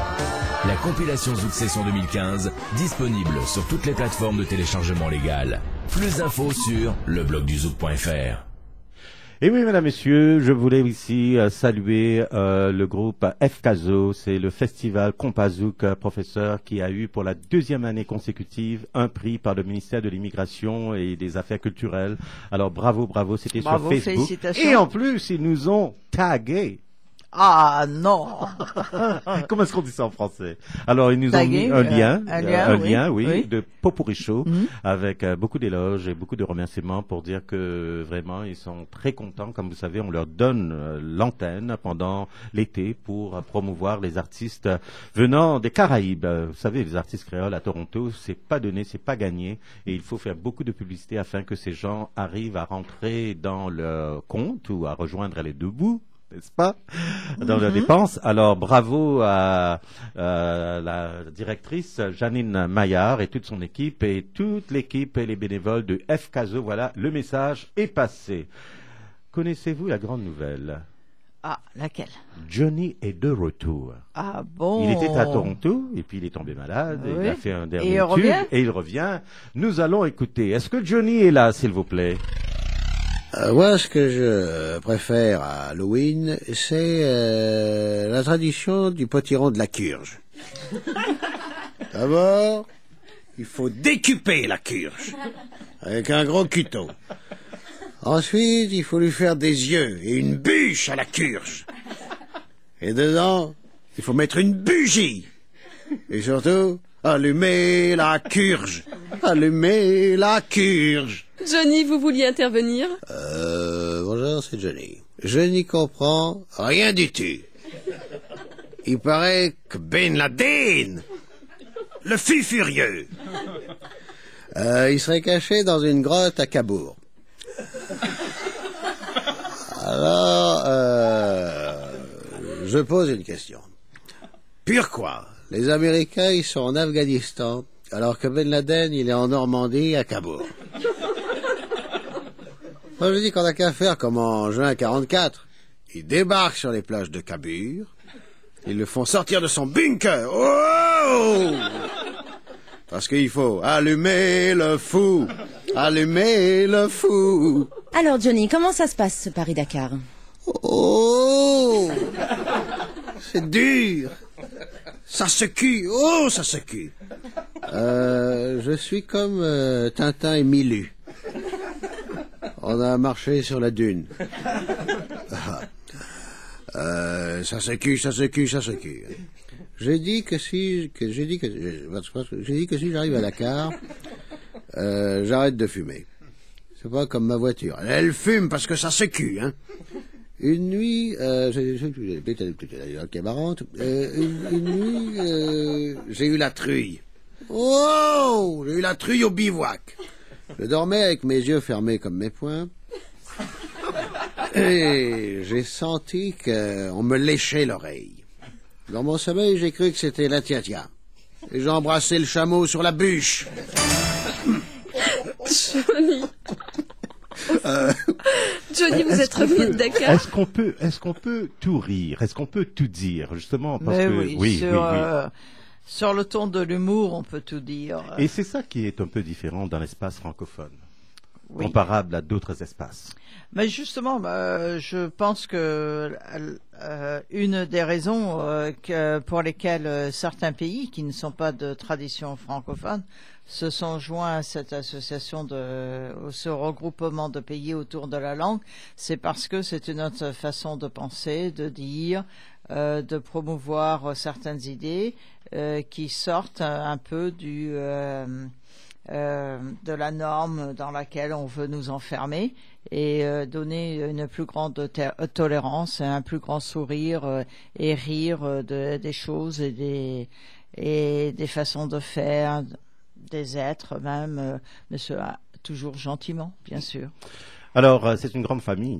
La compilation Zouk Session 2015, disponible sur toutes les plateformes de téléchargement légal. Plus d'infos sur leblocduzouk.fr. Et oui, mesdames, messieurs, je voulais ici saluer le groupe FKZO. C'est le festival Compazouk, professeur, qui a eu pour la 2e année consécutive un prix par le ministère de l'Immigration et des Affaires culturelles. Alors bravo, c'était sur Facebook. Félicitations. Et en plus, ils nous ont tagués. Ah non. Comment est-ce qu'on dit ça en français? Alors ils nous ont mis un lien, de Popuricho, avec beaucoup d'éloges et beaucoup de remerciements pour dire que vraiment ils sont très contents. Comme vous savez, on leur donne l'antenne pendant l'été pour promouvoir les artistes venant des Caraïbes. Vous savez, les artistes créoles à Toronto, c'est pas donné, c'est pas gagné, et il faut faire beaucoup de publicité afin que ces gens arrivent à rentrer dans leur compte ou à rejoindre les deux bouts, n'est-ce pas, dans leurs dépenses. Alors bravo à la directrice Janine Maillard et toute son équipe et toute l'équipe et les bénévoles de FKZO. Voilà, le message est passé. Connaissez-vous la grande nouvelle? Ah, laquelle? Johnny est de retour. Ah bon? Il était à Toronto et puis il est tombé malade. Oui. Il a fait un dernier tube et il revient. Nous allons écouter. Est-ce que Johnny est là, s'il vous plaît? Moi, ce que je préfère à Halloween, c'est la tradition du potiron de la curge. D'abord, il faut décuper la curge avec un gros couteau. Ensuite, il faut lui faire des yeux et une bûche à la curge. Et dedans, il faut mettre une bougie. Et surtout, allumer la curge. Allumer la curge. Johnny, vous vouliez intervenir? Bonjour, c'est Johnny. Je n'y comprends rien du tout. Il paraît que Ben Laden, le fut furieux, Il serait caché dans une grotte à Cabourg. Alors, je pose une question. Pourquoi les Américains, ils sont en Afghanistan, alors que Ben Laden, il est en Normandie, à Cabourg? Moi, je dis qu'on n'a qu'à faire comme en juin 44. Ils débarquent sur les plages de Cabourg, ils le font sortir de son bunker. Oh! Parce qu'il faut allumer le fou, allumer le fou. Alors Johnny, comment ça se passe ce Paris-Dakar? Oh! C'est dur. Ça se cue. Oh, ça se cue. Je suis comme Tintin et Milu. On a marché sur la dune. Ça se cue, ça se cue, ça se cue. J'ai dit que si j'arrive à Dakar, j'arrête de fumer. C'est pas comme ma voiture. Elle fume parce que ça se cue, hein. Une nuit, j'ai eu la trouille. Oh, j'ai eu la trouille au bivouac. Je dormais avec mes yeux fermés comme mes poings. Et j'ai senti qu'on me léchait l'oreille. Dans mon sommeil, j'ai cru que c'était la tia-tia. Et j'ai embrassé le chameau sur la bûche. Johnny. Johnny, vous êtes revenu de Dakar. Est-ce qu'on peut tout rire? Est-ce qu'on peut tout dire, justement? Parce Mais que, oui, sur le ton de l'humour, on peut tout dire. Et c'est ça qui est un peu différent dans l'espace francophone, comparable à d'autres espaces. Mais justement, je pense que une des raisons pour lesquelles certains pays qui ne sont pas de tradition francophone se sont joints à cette association ce regroupement de pays autour de la langue, c'est parce que c'est une autre façon de penser, de dire, de promouvoir certaines idées qui sortent un peu de la norme dans laquelle on veut nous enfermer et donner une plus grande tolérance, un plus grand sourire et rire des choses et des façons de faire, des êtres même, mais toujours gentiment, bien sûr. Alors, c'est une grande famille,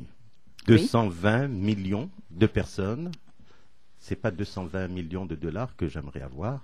220 millions de personnes. C'est pas 220 millions de dollars que j'aimerais avoir.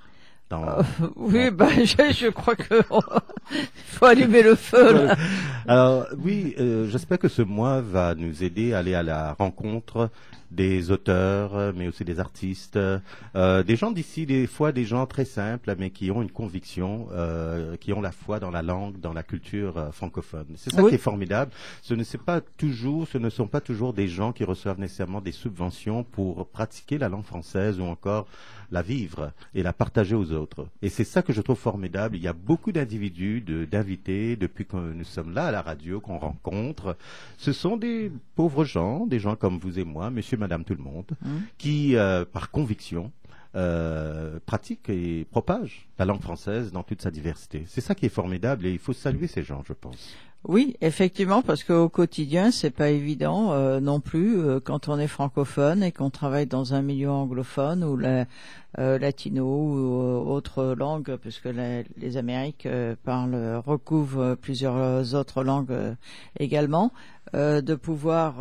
Oui, je crois que faut allumer le feu. Là. Alors oui, j'espère que ce mois va nous aider à aller à la rencontre des auteurs, mais aussi des artistes, des gens d'ici, des fois des gens très simples, mais qui ont une conviction, qui ont la foi dans la langue, dans la culture francophone. C'est ça qui est formidable. Ce ne sont pas toujours des gens qui reçoivent nécessairement des subventions pour pratiquer la langue française ou encore la vivre et la partager aux autres. Et c'est ça que je trouve formidable. Il y a beaucoup d'individus, d'invités, depuis que nous sommes là à la radio, qu'on rencontre. Ce sont des pauvres gens, des gens comme vous et moi, monsieur, madame, tout le monde, qui, par conviction, pratiquent et propagent la langue française dans toute sa diversité. C'est ça qui est formidable et il faut saluer ces gens, je pense. Oui, effectivement, parce qu'au quotidien, c'est pas évident non plus quand on est francophone et qu'on travaille dans un milieu anglophone ou latino ou autre langue, puisque les Amériques recouvrent plusieurs autres langues également, de pouvoir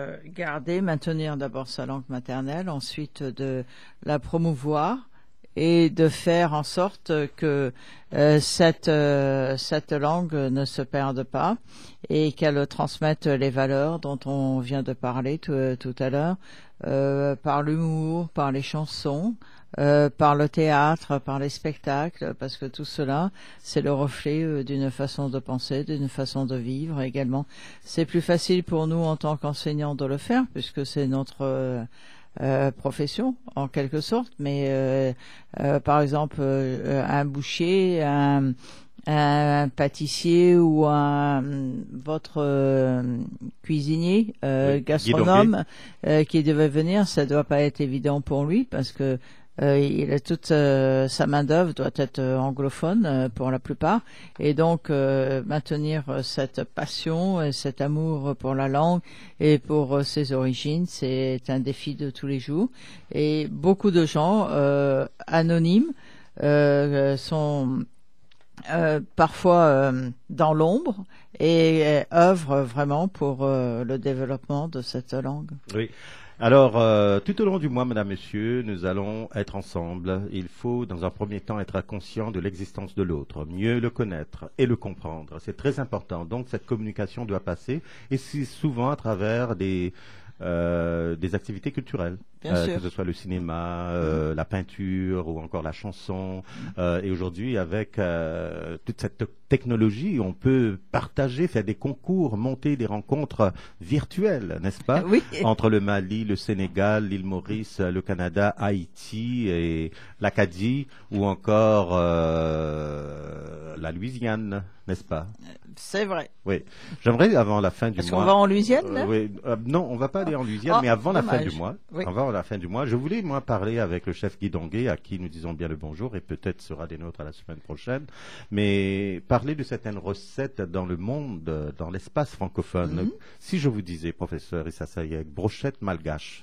maintenir d'abord sa langue maternelle, ensuite de la promouvoir et de faire en sorte que cette langue ne se perde pas et qu'elle transmette les valeurs dont on vient de parler tout à l'heure, par l'humour, par les chansons, par le théâtre, par les spectacles, parce que tout cela, c'est le reflet d'une façon de penser, d'une façon de vivre également. C'est plus facile pour nous en tant qu'enseignants de le faire, puisque c'est notre profession en quelque sorte, mais par exemple un boucher, un pâtissier ou votre cuisinier, gastronome qui devait venir, ça doit pas être évident pour lui parce que il a toute sa main-d'œuvre doit être anglophone pour la plupart, et donc maintenir cette passion et cet amour pour la langue et pour ses origines, c'est un défi de tous les jours. Et beaucoup de gens anonymes sont parfois dans l'ombre, et œuvrent vraiment pour le développement de cette langue. Oui. Alors, tout au long du mois, madame, monsieur, nous allons être ensemble. Il faut, dans un premier temps, être conscient de l'existence de l'autre, mieux le connaître et le comprendre. C'est très important. Donc, cette communication doit passer, et c'est souvent à travers des activités culturelles. Que ce soit le cinéma, la peinture ou encore la chanson. Et aujourd'hui, avec toute cette technologie, on peut partager, faire des concours, monter des rencontres virtuelles, n'est-ce pas? Oui. Entre le Mali, le Sénégal, l'île Maurice, le Canada, Haïti et l'Acadie ou encore la Louisiane, n'est-ce pas? C'est vrai. Oui. J'aimerais, avant la fin du mois... Est-ce qu'on va en Louisiane, là? Oui. Non, on va pas aller en Louisiane, mais avant la fin du mois. Oui. Avant la fin du mois, je voulais, moi, parler avec le chef Guy Donguet, à qui nous disons bien le bonjour, et peut-être sera des nôtres à la semaine prochaine, mais parler de certaines recettes dans le monde, dans l'espace francophone. Si je vous disais, professeur Issa Sayeg, brochettes malgaches.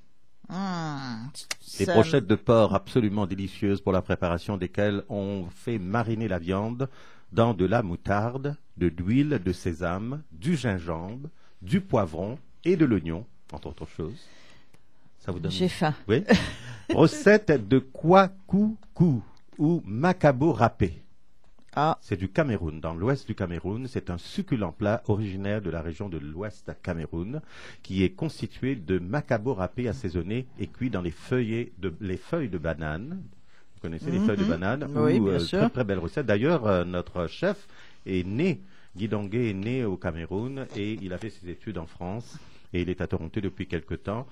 Des brochettes de porc absolument délicieuses pour la préparation desquelles on fait mariner la viande dans de la moutarde, de l'huile de sésame, du gingembre, du poivron et de l'oignon, entre autres choses. Ça vous donne... J'ai faim. Oui. Recette de kwakoukou ou macabo râpé. C'est du Cameroun, dans l'ouest du Cameroun. C'est un succulent plat originaire de la région de l'ouest Cameroun qui est constitué de macabo râpé assaisonné et cuit dans les feuilles de banane. Vous connaissez les feuilles de banane? Oui, bien sûr. Très, très belle recette. D'ailleurs, notre chef est né, Guy Donguet est né au Cameroun et il a fait ses études en France. Et il est à Toronto depuis quelque temps.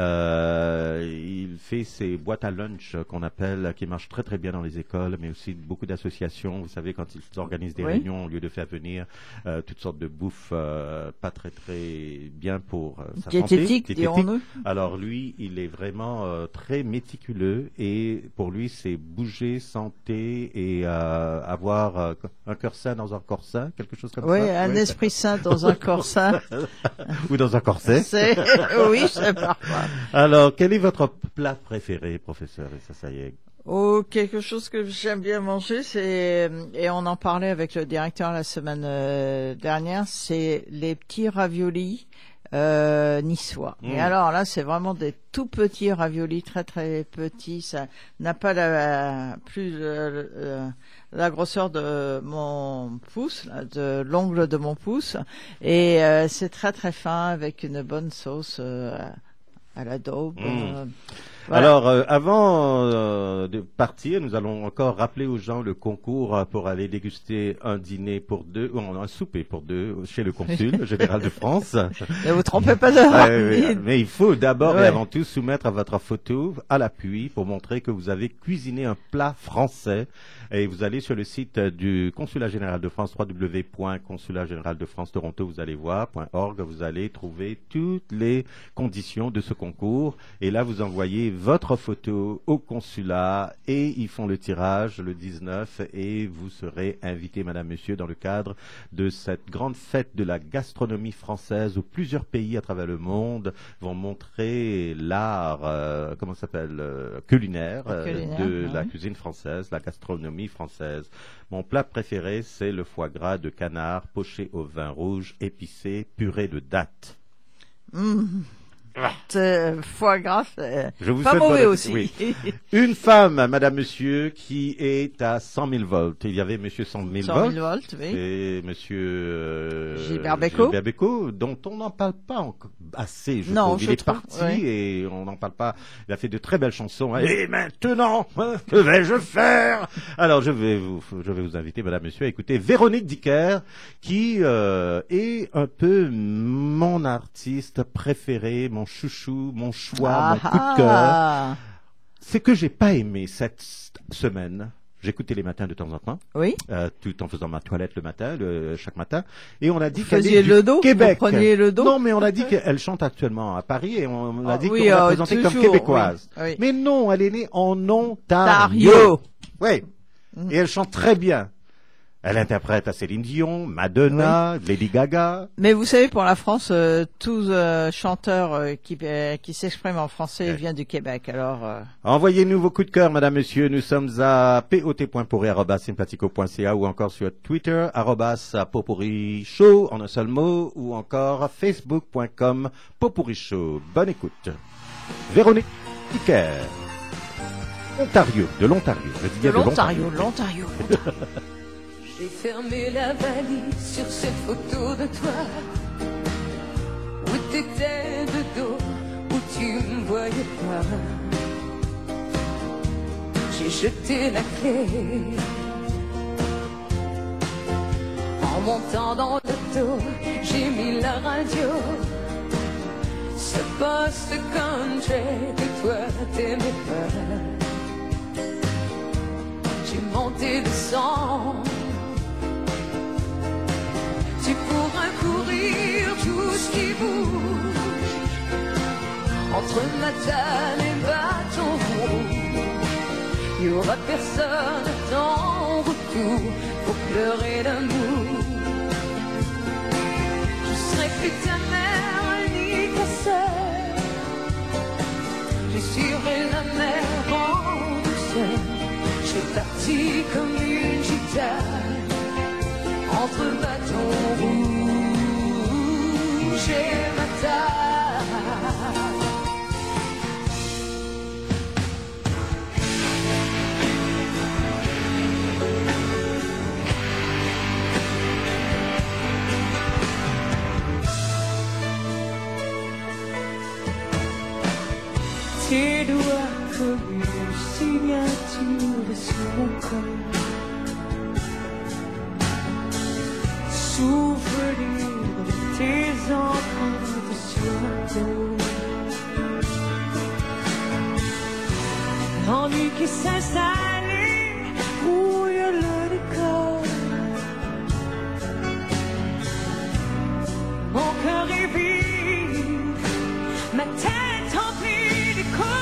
Il fait ses boîtes à lunch qu'on appelle, qui marchent très très bien dans les écoles, mais aussi beaucoup d'associations. Vous savez, quand ils organisent des réunions, au lieu de faire venir toutes sortes de bouffes pas très très bien pour sa diététique, santé. dirons-nous. Alors lui, il est vraiment très méticuleux et pour lui, c'est bouger, santé et avoir un cœur sain dans un corps sain, quelque chose comme ça. Oui, un esprit sain dans un corps sain. Ou dans un corset. Oui, c'est parfois. Alors, quel est votre plat préféré, professeur Issa Sayeg? Oh, quelque chose que j'aime bien manger, c'est, et on en parlait avec le directeur la semaine dernière, c'est les petits raviolis niçois. Et alors là, c'est vraiment des tout petits raviolis, très très petits. Ça n'a pas la grosseur de mon pouce, là, de l'ongle de mon pouce, et c'est très très fin avec une bonne sauce à l'adobe. Voilà. Alors, avant de partir, nous allons encore rappeler aux gens le concours pour aller déguster un dîner pour deux, ou un souper pour deux chez le consul général de France. Ne vous trompez pas d'heure. Mais il faut d'abord et avant tout soumettre votre photo à l'appui pour montrer que vous avez cuisiné un plat français. Et vous allez sur le site du Consulat Général de France, www.consulatgénéraldefrance-toronto, vous allez voir, .org, vous allez trouver toutes les conditions de ce concours. Et là, vous envoyez votre photo au consulat et ils font le tirage le 19 et vous serez invité, madame, monsieur, dans le cadre de cette grande fête de la gastronomie française où plusieurs pays à travers le monde vont montrer l'art, comment ça s'appelle, culinaire, de la cuisine française, la gastronomie française. Mon plat préféré, c'est le foie gras de canard poché au vin rouge, épicé, purée de dattes. Foie gras, c'est pas mauvais aussi. Oui. Une femme, madame, monsieur, qui est à 100 000 volts. Il y avait monsieur 100 000 volts. Oui. Et monsieur Gilbert Bécaud, dont on n'en parle pas assez, je non, trouve. Il est parti et on n'en parle pas. Il a fait de très belles chansons. Et maintenant, que vais-je faire? Alors, je vais vous inviter, madame, monsieur, à écouter Véronique Dicker, qui est un peu mon artiste préféré, mon chouchou, mon choix, mon coup de cœur. C'est que j'ai pas aimé cette semaine. J'écoutais les matins de temps en temps. Oui. Tout en faisant ma toilette le matin, chaque matin. Et on a dit qu'elle est du Québec. Vous preniez le dos. Non, mais on a dit qu'elle chante actuellement à Paris et on a dit qu'on la la présentait comme québécoise. Oui. Mais non, elle est née en Ontario. Oui. Et elle chante très bien. Elle interprète à Céline Dion, Madonna, Lady Gaga. Mais vous savez, pour la France, tout chanteur qui s'exprime en français vient du Québec. Alors, envoyez-nous vos coups de cœur, madame, monsieur. Nous sommes à pot.pourri@simpatico.ca ou encore sur Twitter @potpourrishow en un seul mot ou encore facebook.com potpourrishow. Bonne écoute. Véronique Piquer. Ontario, de l'Ontario. Je disais de l'Ontario. L'Ontario. J'ai fermé la valise sur cette photo de toi, où t'étais de dos, où tu me voyais pas. J'ai jeté la clé en montant dans l'auto, j'ai mis la radio. Ce poste country que toi t'aimais pas. J'ai monté de sang. Tu pourras courir tout ce qui bouge entre Matane et Bâton Rouge. Il n'y aura personne à ton retour pour pleurer d'amour. Je serai plus ta mère ni ta sœur. Je suivrai la mer en douceur. Je suis partie comme une gitane entre Bâton Rouge et Matane. Tes doigts comme une signature sur mon corps. Souffle libre de tes empreintes sur ma peau. L'ennui qui s'installe brouille le décor. Mon cœur est vide, ma tête emplie d'écho.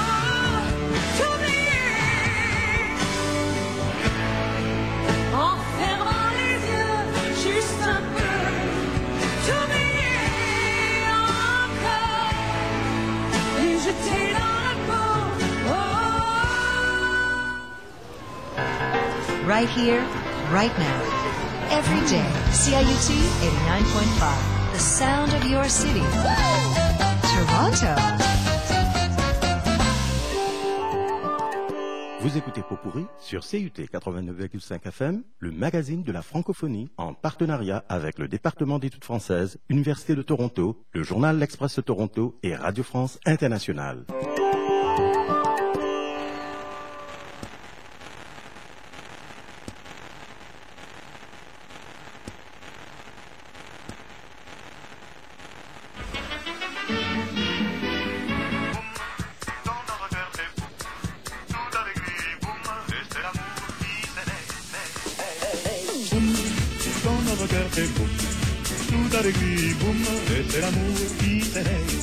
En fermant les yeux, juste un peu, t'oublier encore et jeter dans la peau. Right here, right now. Every day, CIUT 89.5. The sound of your city. Toronto. Vous écoutez Potpourri sur CUT 89,5 FM, le magazine de la francophonie, en partenariat avec le département d'études françaises, Université de Toronto, le journal L'Express de Toronto et Radio France Internationale. Tout avec lui, boum, et c'est l'amour qui s'éveille.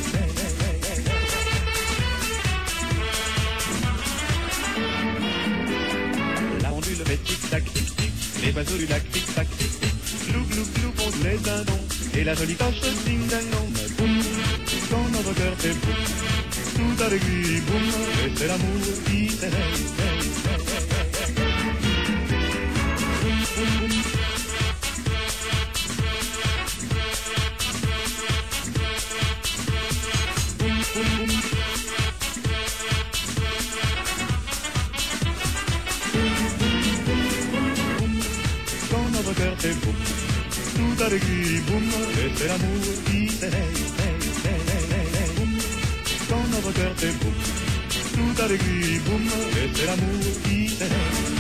La pendule fait tic-tac, tic-tic, les oiseaux du lac tic-tac, tic-tic, glou, glou, glou, contre les dindons, et la jolie coche ding-dang-dong. Boum, quand notre cœur fait boum, tout avec lui, boum, et c'est l'amour qui s'éveille. Quand notre cœur fait boum, tout avec lui, boum, et c'est l'amour qui s'éveille. Quand notre cœur fait boum, tout avec lui, boum, et c'est l'amour qui s'éveille.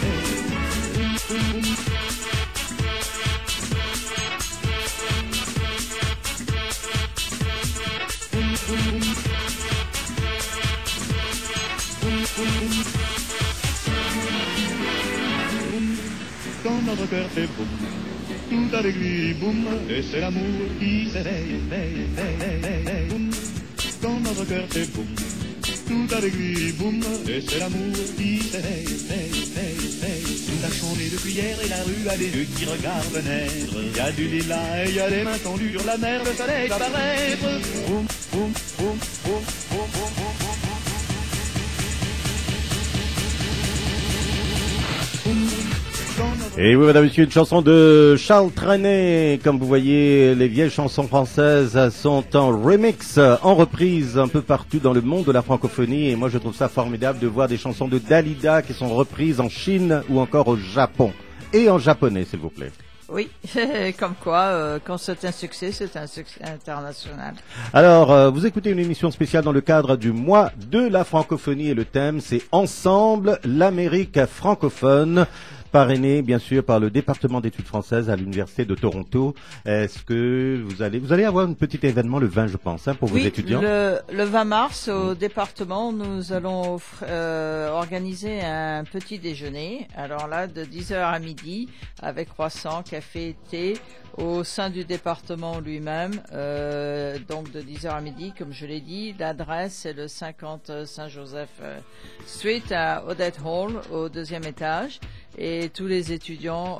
Quand notre cœur fait boum, tout avec lui, boum, et c'est l'amour qui s'éveille. Boum, quand notre cœur fait boum, tout avec lui, boum, et c'est l'amour qui s'éveille. La journée de cuillères et la rue a des yeux qui regardent naître. Il y a du lilas et il y a des mains tendues sur la mer, le soleil va paraître. Boum, boum, boum, boum, boum, boum, boum, boum. Et oui, madame, monsieur, une chanson de Charles Trenet. Comme vous voyez, les vieilles chansons françaises sont en remix, en reprise un peu partout dans le monde de la francophonie. Et moi, je trouve ça formidable de voir des chansons de Dalida qui sont reprises en Chine ou encore au Japon. Et en japonais, s'il vous plaît. Oui, comme quoi, quand c'est un succès international. Alors, vous écoutez une émission spéciale dans le cadre du mois de la francophonie et le thème, c'est Ensemble l'Amérique francophone. Parrainé, bien sûr, par le département d'études françaises à l'Université de Toronto. Est-ce que vous allez avoir un petit événement le 20, je pense, pour vos étudiants? Le 20 mars, au département, nous allons organiser un petit déjeuner. Alors là, de 10h à midi, avec croissant, café, thé, au sein du département lui-même. Donc de 10h à midi, comme je l'ai dit. L'adresse, c'est le 50 Saint-Joseph Street à Odette Hall, au 2e étage. Et tous les étudiants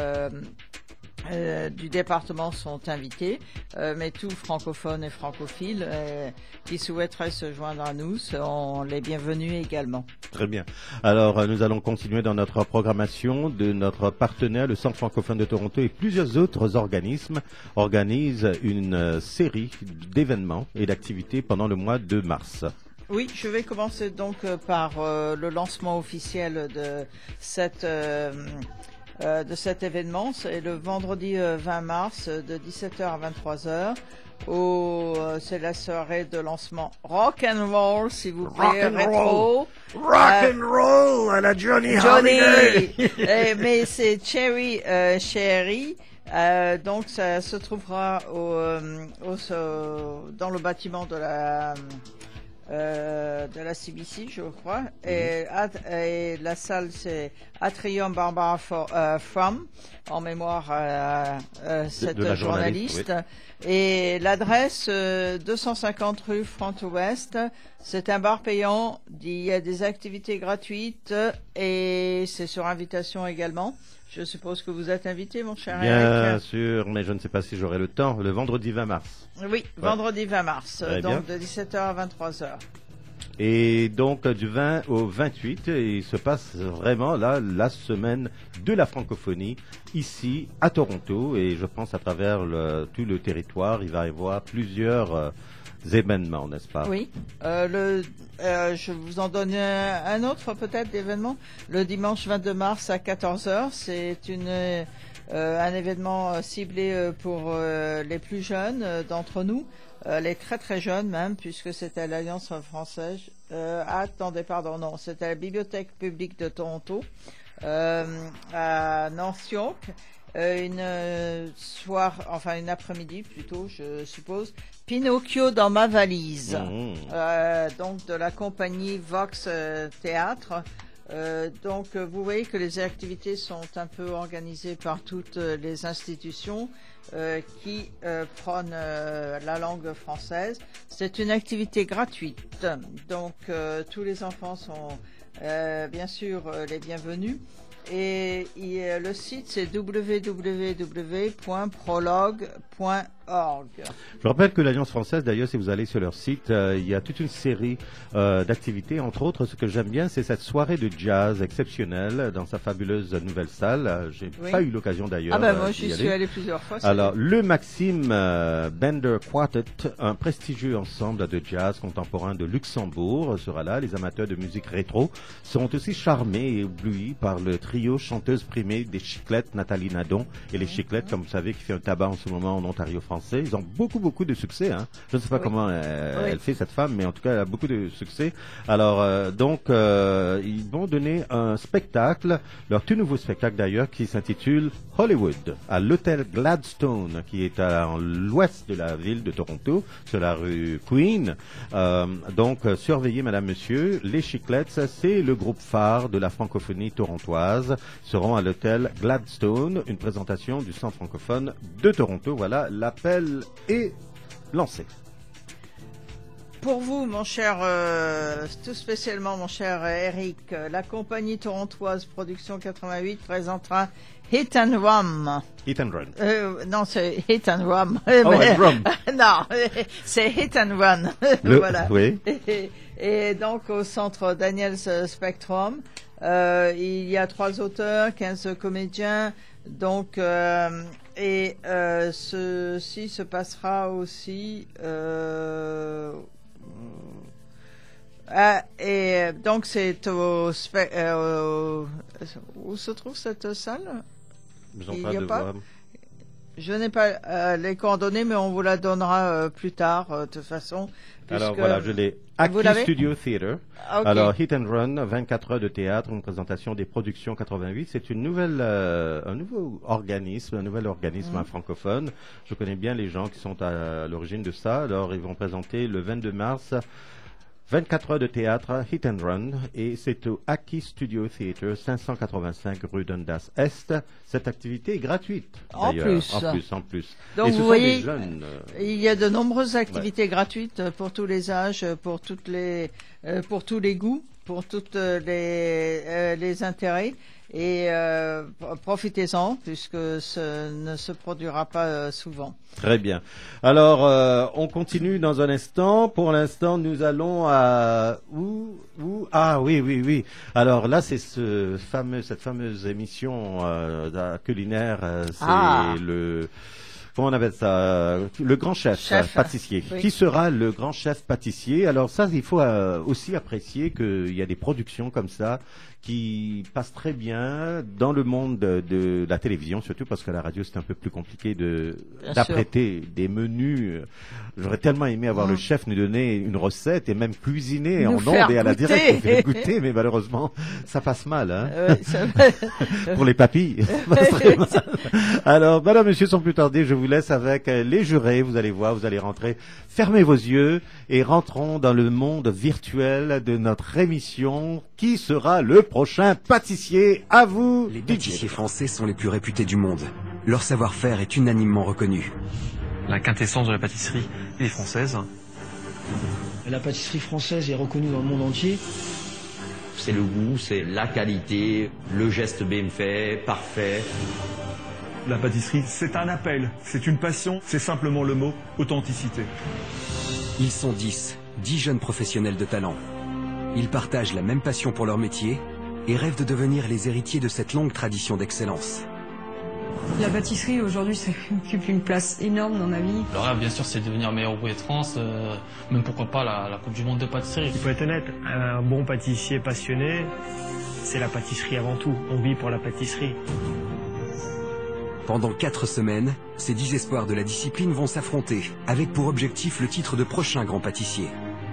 du département sont invités, mais tous francophones et francophiles qui souhaiteraient se joindre à nous sont les bienvenus également. Très bien. Alors, nous allons continuer dans notre programmation de notre partenaire, le Centre francophone de Toronto, et plusieurs autres organismes organisent une série d'événements et d'activités pendant le mois de mars. Oui, je vais commencer donc par le lancement officiel de cet événement. C'est le vendredi 20 mars de 17h à 23h. C'est la soirée de lancement rock and roll, s'il vous plaît, rétro. Rock and roll à la Johnny Holiday. Mais c'est Cherry. Donc ça se trouvera dans le bâtiment de la CBC, je crois, et la salle c'est Atrium Barbara Frum, en mémoire à cette journaliste. Oui. Et l'adresse 250 rue Front-Ouest, c'est un bar payant, il y a des activités gratuites et c'est sur invitation également. Je suppose que vous êtes invité, mon cher Eric. Bien sûr, mais je ne sais pas si j'aurai le temps. Le vendredi 20 mars. Oui, vendredi 20 mars, donc de 17h à 23h. Et donc, du 20 au 28, il se passe vraiment là la semaine de la francophonie ici à Toronto. Et je pense à travers tout le territoire, il va y avoir plusieurs événements, n'est-ce pas? Oui. Je vous en donne un autre peut-être d'événement. Le dimanche 22 mars à 14h, c'est un événement ciblé pour les plus jeunes d'entre nous, les très très jeunes même, puisque c'est à l'Alliance française. C'est à la Bibliothèque publique de Toronto, à North York. Une après-midi plutôt, je suppose. Pinocchio dans ma valise. Donc de la compagnie Vox Théâtre. Donc vous voyez que les activités sont un peu organisées par toutes les institutions qui prônent la langue française. C'est une activité gratuite. Donc tous les enfants sont bien sûr les bienvenus. Et le site c'est www.prologue.org. Je rappelle que l'Alliance française, d'ailleurs, si vous allez sur leur site, il y a toute une série d'activités. Entre autres, ce que j'aime bien, c'est cette soirée de jazz exceptionnelle dans sa fabuleuse nouvelle salle. J'ai pas eu l'occasion d'ailleurs. Moi, j'y suis allé plusieurs fois. Alors, le Maxime Bender Quartet, un prestigieux ensemble de jazz contemporain de Luxembourg, sera là. Les amateurs de musique rétro seront aussi charmés et éblouis par le trio chanteuse primée des Chiclettes, Nathalie Nadon et les Chiclettes, comme vous savez, qui fait un tabac en ce moment en Ontario français. Ils ont beaucoup de succès. Je ne sais pas comment elle fait, cette femme, mais en tout cas, elle a beaucoup de succès. Alors, ils vont donner un spectacle, leur tout nouveau spectacle d'ailleurs, qui s'intitule Hollywood, à l'hôtel Gladstone, qui est à l'ouest de la ville de Toronto, sur la rue Queen. Surveillez, madame, monsieur, les Chiclettes, c'est le groupe phare de la francophonie torontoise, seront à l'hôtel Gladstone, une présentation du Centre francophone de Toronto. Voilà, l'appel est lancé. pour vous, mon cher, tout spécialement, mon cher Eric, la compagnie torontoise Production 88 présentera Hit and Rum. Hit and Run. Non, c'est Hit and Rum. Oh, and Rum. Non, c'est Hit and Run. Voilà. Oui. Et donc, au centre Daniels Spectrum, il y a 3 auteurs, 15 comédiens. Donc, ceci se passera aussi. Et donc, c'est où se trouve cette salle? Je n'ai pas les coordonnées, mais on vous la donnera plus tard, de toute façon. Alors voilà, je l'ai. Active Studio Theatre. Okay. Alors Hit and Run, 24 heures de théâtre, une présentation des productions 88. C'est un nouveau organisme francophone. Je connais bien les gens qui sont à l'origine de ça. Alors ils vont présenter le 22 mars. 24 heures de théâtre, Hit and Run, et c'est au Aki Studio Theatre, 585 rue Dundas Est. Cette activité est gratuite, d'ailleurs. En plus. Donc et vous voyez, jeunes, il y a de nombreuses activités gratuites pour tous les âges, pour tous les goûts, pour toutes les intérêts. Et profitez-en, puisque ce ne se produira pas souvent. Très bien. Alors, on continue dans un instant. Pour l'instant, nous allons à Ah oui. Alors là, c'est cette fameuse émission culinaire. C'est le... Comment on appelle ça? Le grand chef pâtissier. Oui. Qui sera le grand chef pâtissier? Alors ça, il faut aussi apprécier qu'il y a des productions comme ça qui passent très bien dans le monde de la télévision, surtout parce que la radio, c'est un peu plus compliqué d'apprêter des menus. J'aurais tellement aimé avoir le chef nous donner une recette et même cuisiner en ondes et à la directe pour faire goûter, mais malheureusement, ça passe mal. Hein pour les papilles, ça passe très mal. Alors, madame, monsieur, sans plus tarder, je vous laisse avec les jurés. Vous allez voir, vous allez rentrer. Fermez vos yeux et rentrons dans le monde virtuel de notre émission. Qui sera le prochain pâtissier? À vous. Les pâtissiers français sont les plus réputés du monde. Leur savoir-faire est unanimement reconnu. La quintessence de la pâtisserie est française. La pâtisserie française est reconnue dans le monde entier. C'est le goût, c'est la qualité, le geste bien fait, parfait. La pâtisserie, c'est un appel, c'est une passion, c'est simplement le mot authenticité. Ils sont 10 jeunes professionnels de talent. Ils partagent la même passion pour leur métier et rêvent de devenir les héritiers de cette longue tradition d'excellence. La pâtisserie aujourd'hui, ça occupe une place énorme dans ma vie. Le rêve, bien sûr, c'est de devenir meilleur ouvrier de France, même pourquoi pas la Coupe du Monde de pâtisserie. Il faut être honnête, un bon pâtissier passionné, c'est la pâtisserie avant tout. On vit pour la pâtisserie. Pendant 4 semaines, ces 10 espoirs de la discipline vont s'affronter, avec pour objectif le titre de prochain grand pâtissier.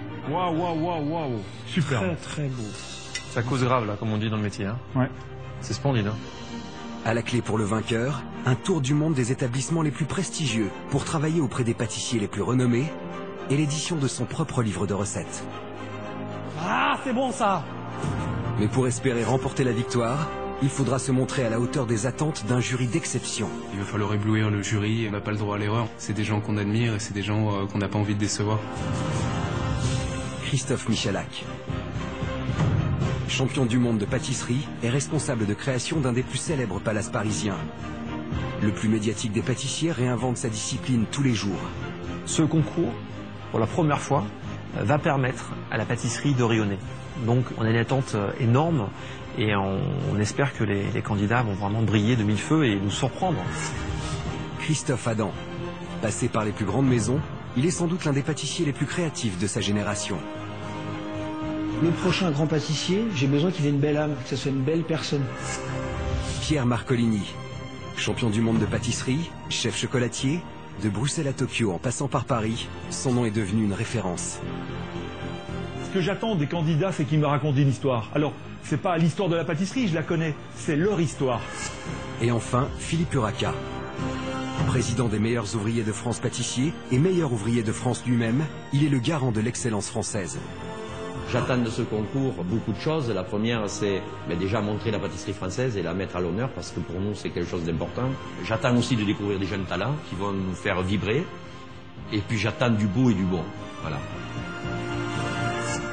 Waouh. Super. Très, très beau. Ça cause grave, là, comme on dit dans le métier. Hein. Ouais. C'est splendide. Hein. À la clé pour le vainqueur, un tour du monde des établissements les plus prestigieux pour travailler auprès des pâtissiers les plus renommés et l'édition de son propre livre de recettes. Ah, c'est bon ça! Mais pour espérer remporter la victoire, il faudra se montrer à la hauteur des attentes d'un jury d'exception. Il va falloir éblouir le jury, on n'a pas le droit à l'erreur. C'est des gens qu'on admire et c'est des gens qu'on n'a pas envie de décevoir. Christophe Michalak, champion du monde de pâtisserie, est responsable de création d'un des plus célèbres palaces parisiens. Le plus médiatique des pâtissiers réinvente sa discipline tous les jours. Ce concours, pour la première fois, va permettre à la pâtisserie de rayonner. Donc on a une attente énorme et on espère que les candidats vont vraiment briller de mille feux et nous surprendre. Christophe Adam, passé par les plus grandes maisons, il est sans doute l'un des pâtissiers les plus créatifs de sa génération. Le prochain grand pâtissier, j'ai besoin qu'il ait une belle âme, que ce soit une belle personne. Pierre Marcolini, champion du monde de pâtisserie, chef chocolatier, de Bruxelles à Tokyo en passant par Paris, son nom est devenu une référence. Ce que j'attends des candidats, c'est qu'ils me racontent une histoire. Alors, c'est pas l'histoire de la pâtisserie, je la connais, c'est leur histoire. Et enfin, Philippe Urraca, président des meilleurs ouvriers de France pâtissiers et meilleur ouvrier de France lui-même, il est le garant de l'excellence française. J'attends de ce concours beaucoup de choses. La première, c'est déjà montrer la pâtisserie française et la mettre à l'honneur parce que pour nous, c'est quelque chose d'important. J'attends aussi de découvrir des jeunes talents qui vont nous faire vibrer. Et puis j'attends du beau et du bon. Voilà.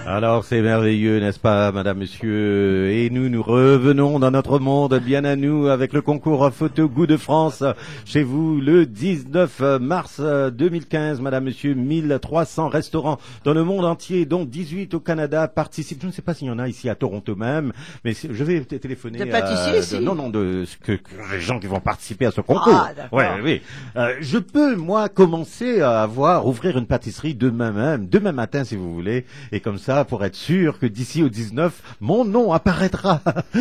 Alors c'est merveilleux, n'est-ce pas, madame, monsieur? Et nous revenons dans notre monde bien à nous avec le concours photo Goût de France chez vous le 19 mars 2015, madame, monsieur. 1300 restaurants dans le monde entier, dont 18 au Canada participent. Je ne sais pas s'il y en a ici à Toronto même, mais je vais téléphoner des pâtissiers ici? Non, de les gens qui vont participer à ce concours. Ah, d'accord. Oui. Je peux, moi, commencer à ouvrir une pâtisserie demain matin si vous voulez, et comme ça, pour être sûr que d'ici au 19, mon nom apparaîtra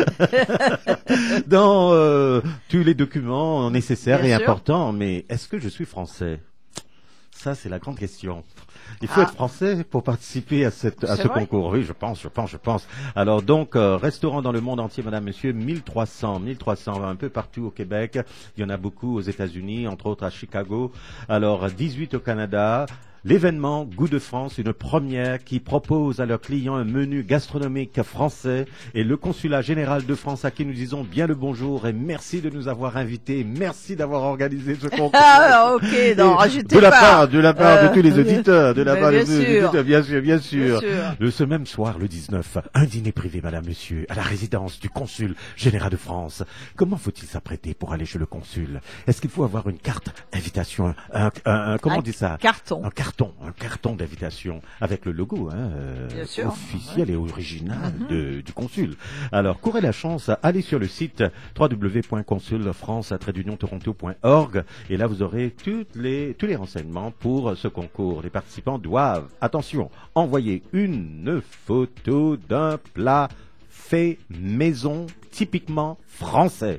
dans tous les documents nécessaires Bien et sûr. importants. Mais est-ce que je suis français? Ça, c'est la grande question. Il faut être français pour participer à ce vrai? concours. Oui, je pense. Alors donc, restaurant dans le monde entier, madame, monsieur, 1300 un peu partout au Québec. Il y en a beaucoup aux États-Unis, entre autres à Chicago. Alors, 18 au Canada. L'événement Goût de France, une première qui propose à leurs clients un menu gastronomique français, et le consulat général de France à qui nous disons bien le bonjour et merci de nous avoir invités, merci d'avoir organisé ce concours. Ah, ok, non, rajoutez de la pas. part de tous les auditeurs, de la mais part bien de tous les sûr. auditeurs, bien sûr. Bien sûr. Ce même soir, le 19, un dîner privé, madame, monsieur, à la résidence du consul général de France. Comment faut-il s'apprêter pour aller chez le consul? Est-ce qu'il faut avoir une carte invitation, comment on dit ça? Un carton d'invitation avec le logo Bien sûr, officiel et original du consul. Alors, courez la chance, allez sur le site www.consulfrance-toronto.org et là vous aurez tous les renseignements pour ce concours. Les participants doivent, attention, envoyer une photo d'un plat fait maison typiquement français.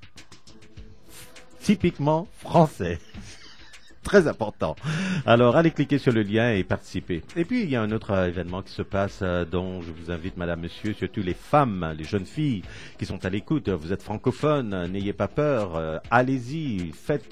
Typiquement français. Très important. Alors, allez cliquer sur le lien et participer. Et puis, il y a un autre événement qui se passe dont je vous invite, madame, monsieur, surtout les femmes, les jeunes filles qui sont à l'écoute. Vous êtes francophones, n'ayez pas peur. Allez-y,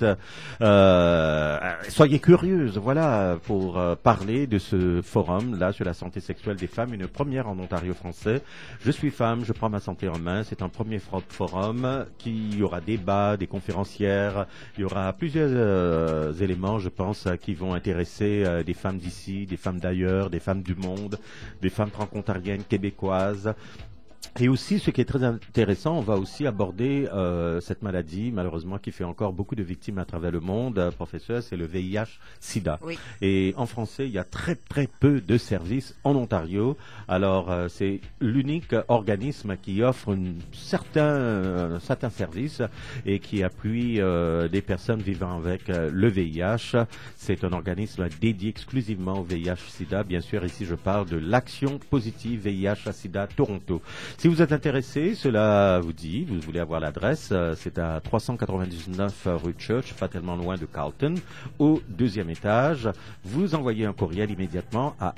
soyez curieuses, voilà, pour parler de ce forum, là, sur la santé sexuelle des femmes, une première en Ontario français. Je suis femme, je prends ma santé en main. C'est un premier forum qui aura débat, des conférencières, il y aura plusieurs éléments, je pense, qui vont intéresser des femmes d'ici, des femmes d'ailleurs, des femmes du monde, des femmes franco-ontariennes, québécoises. Et aussi, ce qui est très intéressant, on va aussi aborder cette maladie, malheureusement, qui fait encore beaucoup de victimes à travers le monde, professeur, c'est le VIH-Sida. Oui. Et en français, il y a très très peu de services en Ontario. Alors, c'est l'unique organisme qui offre un certain service et qui appuie des personnes vivant avec le VIH. C'est un organisme dédié exclusivement au VIH-Sida. Bien sûr, ici, je parle de l'Action positive VIH-Sida Toronto. Si vous êtes intéressé, cela vous dit, vous voulez avoir l'adresse, c'est à 399 rue Church, pas tellement loin de Carlton, au 2e étage. Vous envoyez un courriel immédiatement à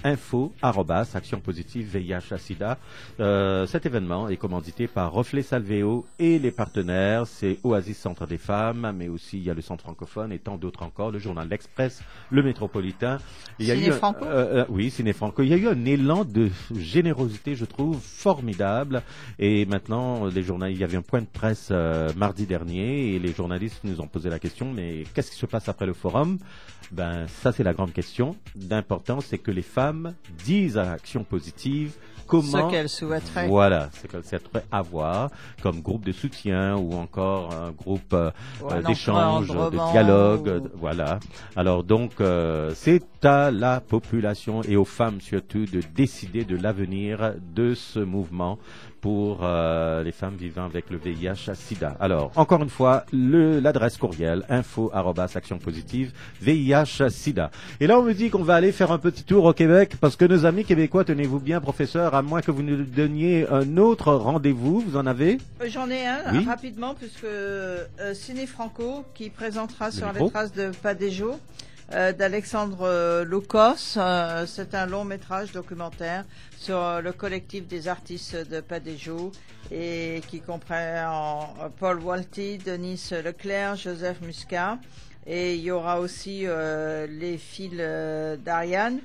info@actionpositive-VIH-Sida. Cet événement est commandité par Reflet Salvéo et les partenaires, c'est Oasis Centre des Femmes, mais aussi il y a le Centre francophone et tant d'autres encore, le journal L'Express, le Métropolitain. Ciné Franco. Oui, Ciné Franco. Il y a eu un élan de générosité, je trouve, formidable. Et maintenant, il y avait un point de presse mardi dernier et les journalistes nous ont posé la question, mais qu'est-ce qui se passe après le forum? Ben, ça, c'est la grande question. D'important, c'est que les femmes disent à Action Positive comment, ce qu'elles souhaiteraient. Voilà, ce qu'elles souhaiteraient avoir comme groupe de soutien ou encore un groupe d'échange, de dialogue. Voilà. Alors donc, c'est à la population et aux femmes surtout de décider de l'avenir de ce mouvement pour les femmes vivant avec le VIH-Sida. Alors, encore une fois, l'adresse courriel info@actionpositive VIH-Sida. Et là, on me dit qu'on va aller faire un petit tour au Québec parce que nos amis québécois, tenez-vous bien, professeur, à moins que vous nous donniez un autre rendez-vous, vous en avez? J'en ai un, oui, rapidement, puisque Ciné Franco, qui présentera sur micro. les traces de Padejo, d'Alexandre Loukos. C'est un long métrage documentaire sur le collectif des artistes de Padejo et qui comprend Paul Walty, Denis Leclerc, Joseph Muscat. Et il y aura aussi les fils d'Ariane,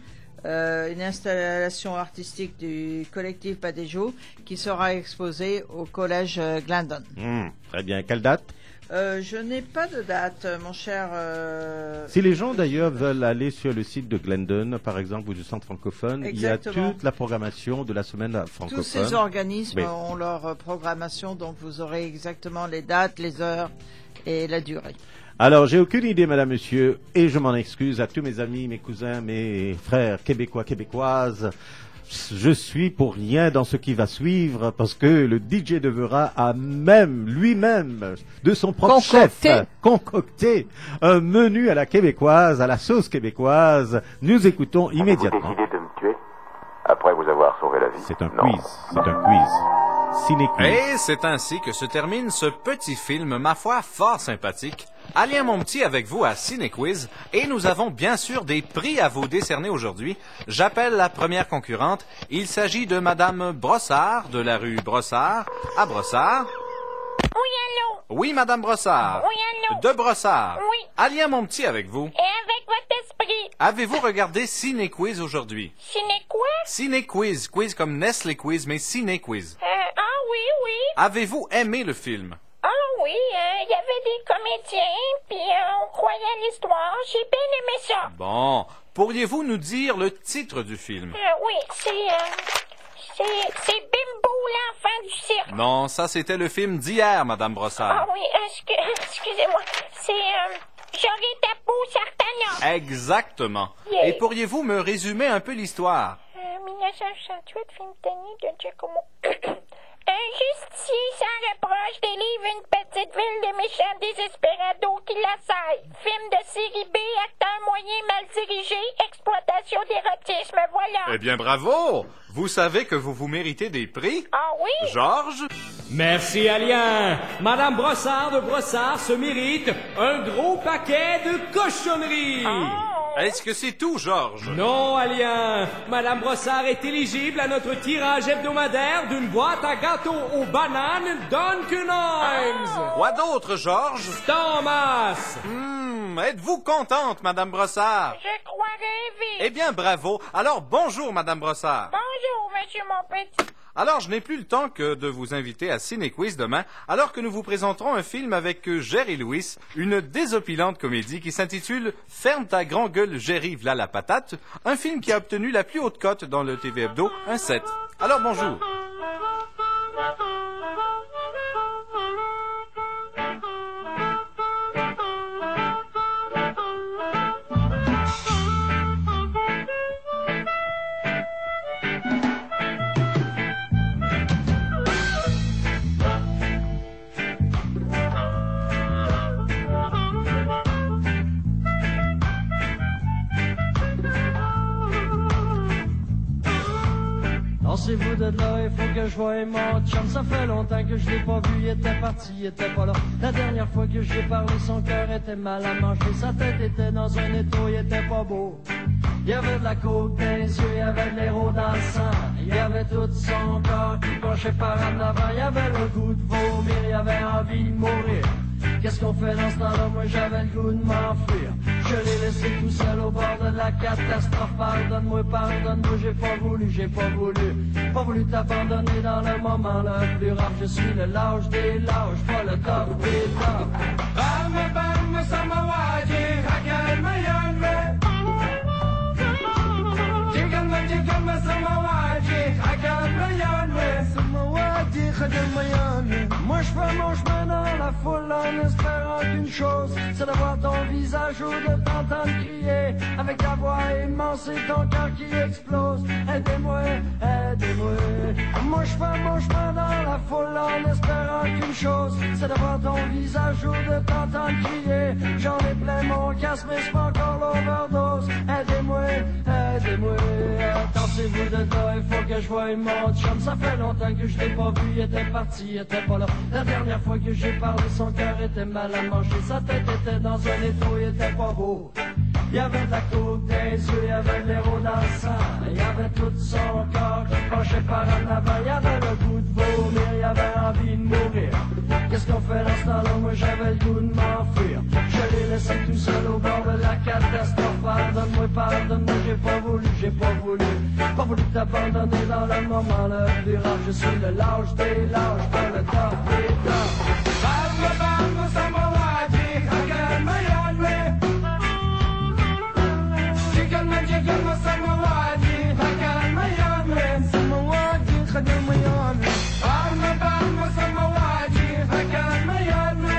une installation artistique du collectif Badéjo qui sera exposée au collège Glendon. Très bien. Quelle date? Je n'ai pas de date, mon cher. Si les gens d'ailleurs veulent aller sur le site de Glendon, par exemple, ou du Centre francophone, Exactement. il y a toute la programmation de la semaine francophone. Tous ces organismes Oui. ont leur programmation, donc vous aurez exactement les dates, les heures et la durée. Alors, j'ai aucune idée, madame, monsieur, et je m'en excuse à tous mes amis, mes cousins, mes frères québécois, québécoises. Je suis pour rien dans ce qui va suivre parce que le DJ Devera a même, lui-même, de son propre chef, concocté un menu à la québécoise, à la sauce québécoise. Nous écoutons immédiatement. Vous décidez de me tuer après vous avoir sauvé la vie? C'est un quiz, c'est un quiz. Ciné-quiz. Et c'est ainsi que se termine ce petit film, ma foi, fort sympathique. Alien mon petit avec vous à Ciné-Quiz, et nous avons bien sûr des prix à vous décerner aujourd'hui. J'appelle la première concurrente. Il s'agit de Madame Brossard, de la rue Brossard, à Brossard. Oui, allô? Oui, Madame Brossard. Oui, allô? De Brossard. Oui. Alien mon petit avec vous. Et avec votre esprit? Avez-vous regardé Ciné-Quiz aujourd'hui? Ciné quoi? Ciné-Quiz, quiz comme Nestlé Quiz, mais Ciné-Quiz. Oui, oui. Avez-vous aimé le film? Oui, il y avait des comédiens, puis on croyait à l'histoire. J'ai bien aimé ça. Bon, pourriez-vous nous dire le titre du film? Oui, c'est Bimbo, l'enfant du cirque. Non, ça c'était le film d'hier, Madame Brossard. Oui, excusez-moi. C'est J'aurais ta peau, Sartana. Exactement. Yeah. Et pourriez-vous me résumer un peu l'histoire? 1968, film Tony de Giacomo. Un justicier sans reproche délivre une petite ville de méchants désespérados qui l'assaillent. Film de série B, acteur moyen mal dirigé, exploitation d'érotisme, voilà. Eh bien, bravo! Vous savez que vous méritez des prix? Ah oui? Georges? Merci, Alien. Madame Brossard de Brossard se mérite un gros paquet de cochonneries. Est-ce que c'est tout, Georges? Non, Alien. Madame Brossard est éligible à notre tirage hebdomadaire d'une boîte à gâteaux aux bananes Dunkin' Hines. Quoi d'autre, Georges? Thomas. Êtes-vous contente, Madame Brossard? Je crois rêver. Eh bien, bravo. Alors, bonjour, Madame Brossard. Bonjour, monsieur mon petit. Alors, je n'ai plus le temps que de vous inviter à Ciné-Quiz demain, alors que nous vous présenterons un film avec Jerry Lewis, une désopilante comédie qui s'intitule « Ferme ta grand gueule, Jerry, v'là la patate », un film qui a obtenu la plus haute cote dans le TV Hebdo, un 7. Alors, bonjour. Lancez-vous de là, il faut que je voie mon chum. Ça fait longtemps que je l'ai pas vu, il était parti, il était pas là. La dernière fois que je lui ai parlé, son cœur était mal à manger. Sa tête était dans un étau, il était pas beau. Il y avait de la côte dans les yeux, il y avait de l'héros dans le sang. Il y avait tout son corps qui penchait par en avant. Il y avait le goût de vomir, il y avait envie de mourir. Qu'est-ce qu'on fait dans ce temps-là? Moi j'avais le goût de m'enfuir. Je l'ai laissé tout seul au bord de la catastrophe. Pardonne-moi, pardonne-moi, j'ai pas voulu t'abandonner dans le moment le plus rare. Je suis le lâche des lâches, pas le top des tops. Bam, samawaji, hakan mayanwe. Jigam, samawaji, hakan mayanwe. Samawaji, hakan mayanwe. Moi je fais mon chemin dans la foule en espérant qu'une chose, c'est d'avoir ton visage ou de t'entendre crier avec ta voix immense et ton cœur qui explose. Aidez-moi, aidez-moi. Moi je fais mon chemin dans la foule en espérant qu'une chose, c'est d'avoir ton visage ou de t'entendre crier. J'en ai plein mon casque mais c'est pas encore l'overdose. Aidez-moi, aidez-moi. Attendez-vous de là, il faut que je voie mon chum. Ça fait longtemps que je l'ai pas vu, il était parti, il était pas là. La dernière fois que j'ai parlé, son cœur était mal à manger. Sa tête était dans un étau, il était pas beau. Il y avait de la côte dans les yeux, il y avait de l'héros dans le sang. Il y avait tout son corps qui penchait par en avant. Il y avait le goût de vomir, il y avait envie de mourir. Qu'est-ce qu'on fait dans ce temps-là? Moi j'avais le goût de m'enfuir. Je les laissant tout seul au bord de la catastrophe. Pardonne-moi, j'ai pas voulu t'abandonner dans le moment le plus rare. Je suis le lâche des lâches, pas le top des tops. Balma, samawati, hakalmayane. Jigalma, samawati, hakalmayane. Samawati, hakalmayane. Balma, samawati, hakalmayane.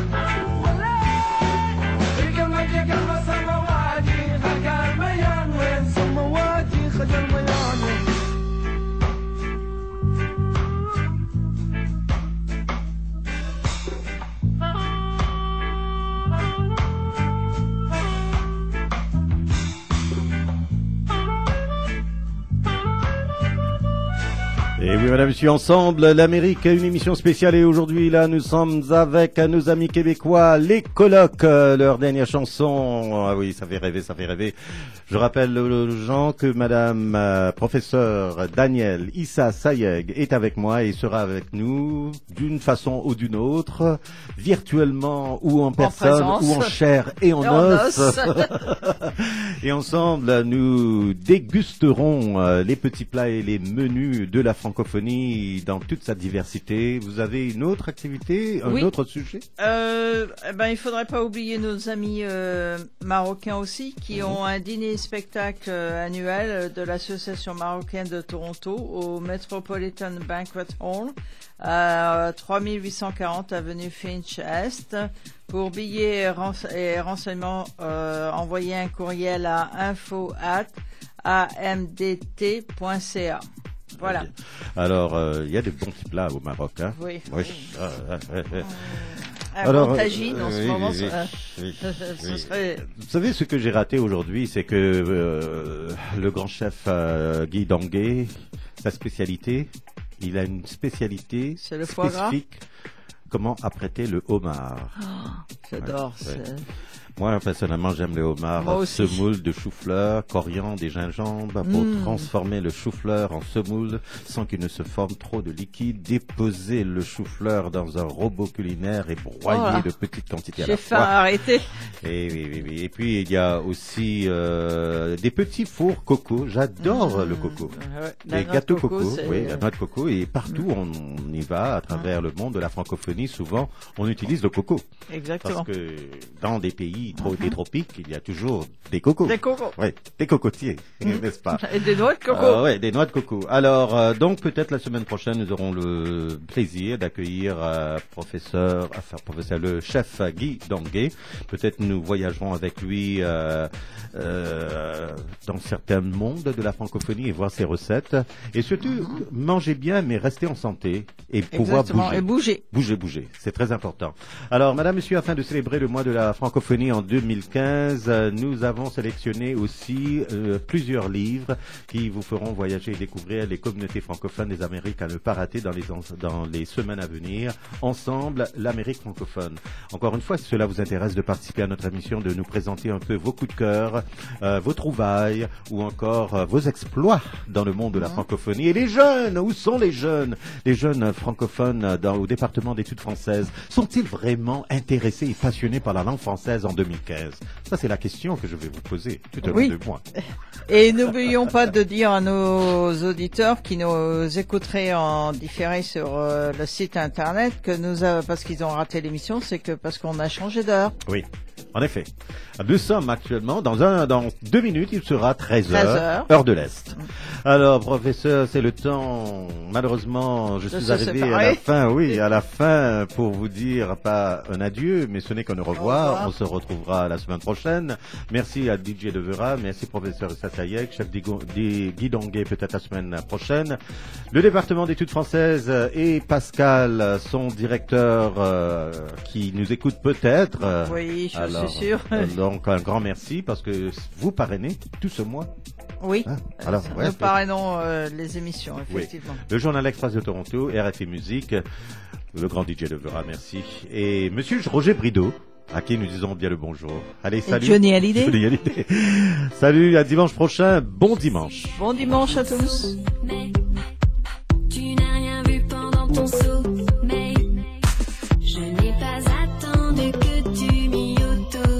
Jigalma, samawati, hakalmayane. Samawati, hakalmayane. Et oui, madame, je suis ensemble, l'Amérique, une émission spéciale et aujourd'hui, là, nous sommes avec nos amis québécois, les Colocs, leur dernière chanson. Ah oui, ça fait rêver. Je rappelle aux gens que madame professeur Daniel Issa Sayeg est avec moi et sera avec nous d'une façon ou d'une autre, virtuellement ou en personne, ou en chair et en os. Et ensemble, nous dégusterons les petits plats et les menus de la francophonie dans toute sa diversité. Vous avez une autre activité, un autre sujet? Il faudrait pas oublier nos amis marocains aussi, qui ont un dîner-spectacle annuel de l'Association marocaine de Toronto au Metropolitan Banquet Hall, à 3840 avenue Finch Est. Pour billets et renseignements, envoyez un courriel à info@amdt.ca. Voilà. Alors, il y a des bons petits plats au Maroc, hein? Oui. Alors, bon tagine en ce moment, ce serait... Vous savez, ce que j'ai raté aujourd'hui, c'est que le grand chef Guy Danguet, sa spécialité, il a une spécialité c'est le foie gras. spécifique. Comment apprêter le homard. J'adore. Ouais. Moi, personnellement, j'aime le homard semoule de chou-fleur, coriandre et gingembre pour transformer le chou-fleur en semoule sans qu'il ne se forme trop de liquide. Déposer le chou-fleur dans un robot culinaire et broyer de petites quantités à la fois. J'ai faim, arrêtez. Et puis, il y a aussi des petits fours coco. J'adore le coco. Les gâteaux coco, la noix de coco. Et partout, on y va à travers le monde de la francophonie. Souvent, on utilise le coco. Exactement. Parce que dans des pays des tropiques, il y a toujours des cocos. Des cocos. Oui, des cocotiers, n'est-ce pas? Et des noix de coco. Oui, des noix de coco. Alors, donc peut-être la semaine prochaine, nous aurons le plaisir d'accueillir professeur, le chef Guy Danguet. Peut-être nous voyagerons avec lui dans certains mondes de la francophonie et voir ses recettes. Et surtout, mangez bien, mais restez en santé et pouvoir bouger. Bouger. C'est très important. Alors, madame, monsieur, afin de célébrer le mois de la francophonie en 2015, nous avons sélectionné aussi plusieurs livres qui vous feront voyager et découvrir les communautés francophones des Amériques à ne pas rater dans les semaines à venir. Ensemble, l'Amérique francophone. Encore une fois, si cela vous intéresse de participer à notre émission, de nous présenter un peu vos coups de cœur, vos trouvailles ou encore vos exploits dans le monde de la francophonie. Et les jeunes, où sont les jeunes? Les jeunes francophones au département d'études françaises, sont-ils vraiment intéressés et passionnés par la langue française en 2015? Ça, c'est la question que je vais vous poser tout au long de moi. Et n'oublions pas de dire à nos auditeurs qui nous écouteraient en différé sur le site internet que parce qu'ils ont raté l'émission, c'est que parce qu'on a changé d'heure. Oui. En effet. Nous sommes actuellement, dans 2 minutes, il sera 13h, heure de l'Est. Alors, professeur, c'est le temps, malheureusement, je suis arrivé à la fin pour vous dire, pas un adieu, mais ce n'est qu'un au revoir. On se retrouvera la semaine prochaine. Merci à DJ Devera, merci professeur Sassayek, chef Guy Danguet, peut-être la semaine prochaine. Le département d'études françaises et Pascal, son directeur, qui nous écoute peut-être. Oui, je suis sûr. Donc, un grand merci parce que vous parrainez tout ce mois. Oui, nous parrainons les émissions, effectivement. Oui. Le Journal Express de Toronto, RFI Musique, le grand DJ Devera, merci. Et monsieur Roger Brideau, à qui nous disons bien le bonjour. Allez, salut. Et Johnny Hallyday. Salut, à dimanche prochain. Bon dimanche. Bon dimanche à tous. Mais tu n'as rien vu pendant ton sommeil. Je n'ai pas attendu que tu m'y autorises.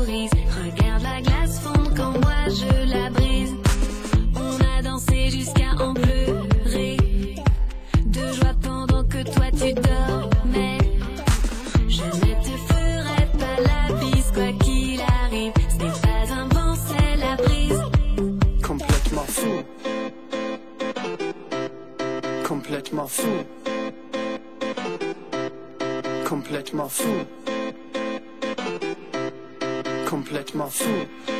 Complètement fou. Complètement fou. Complètement fou.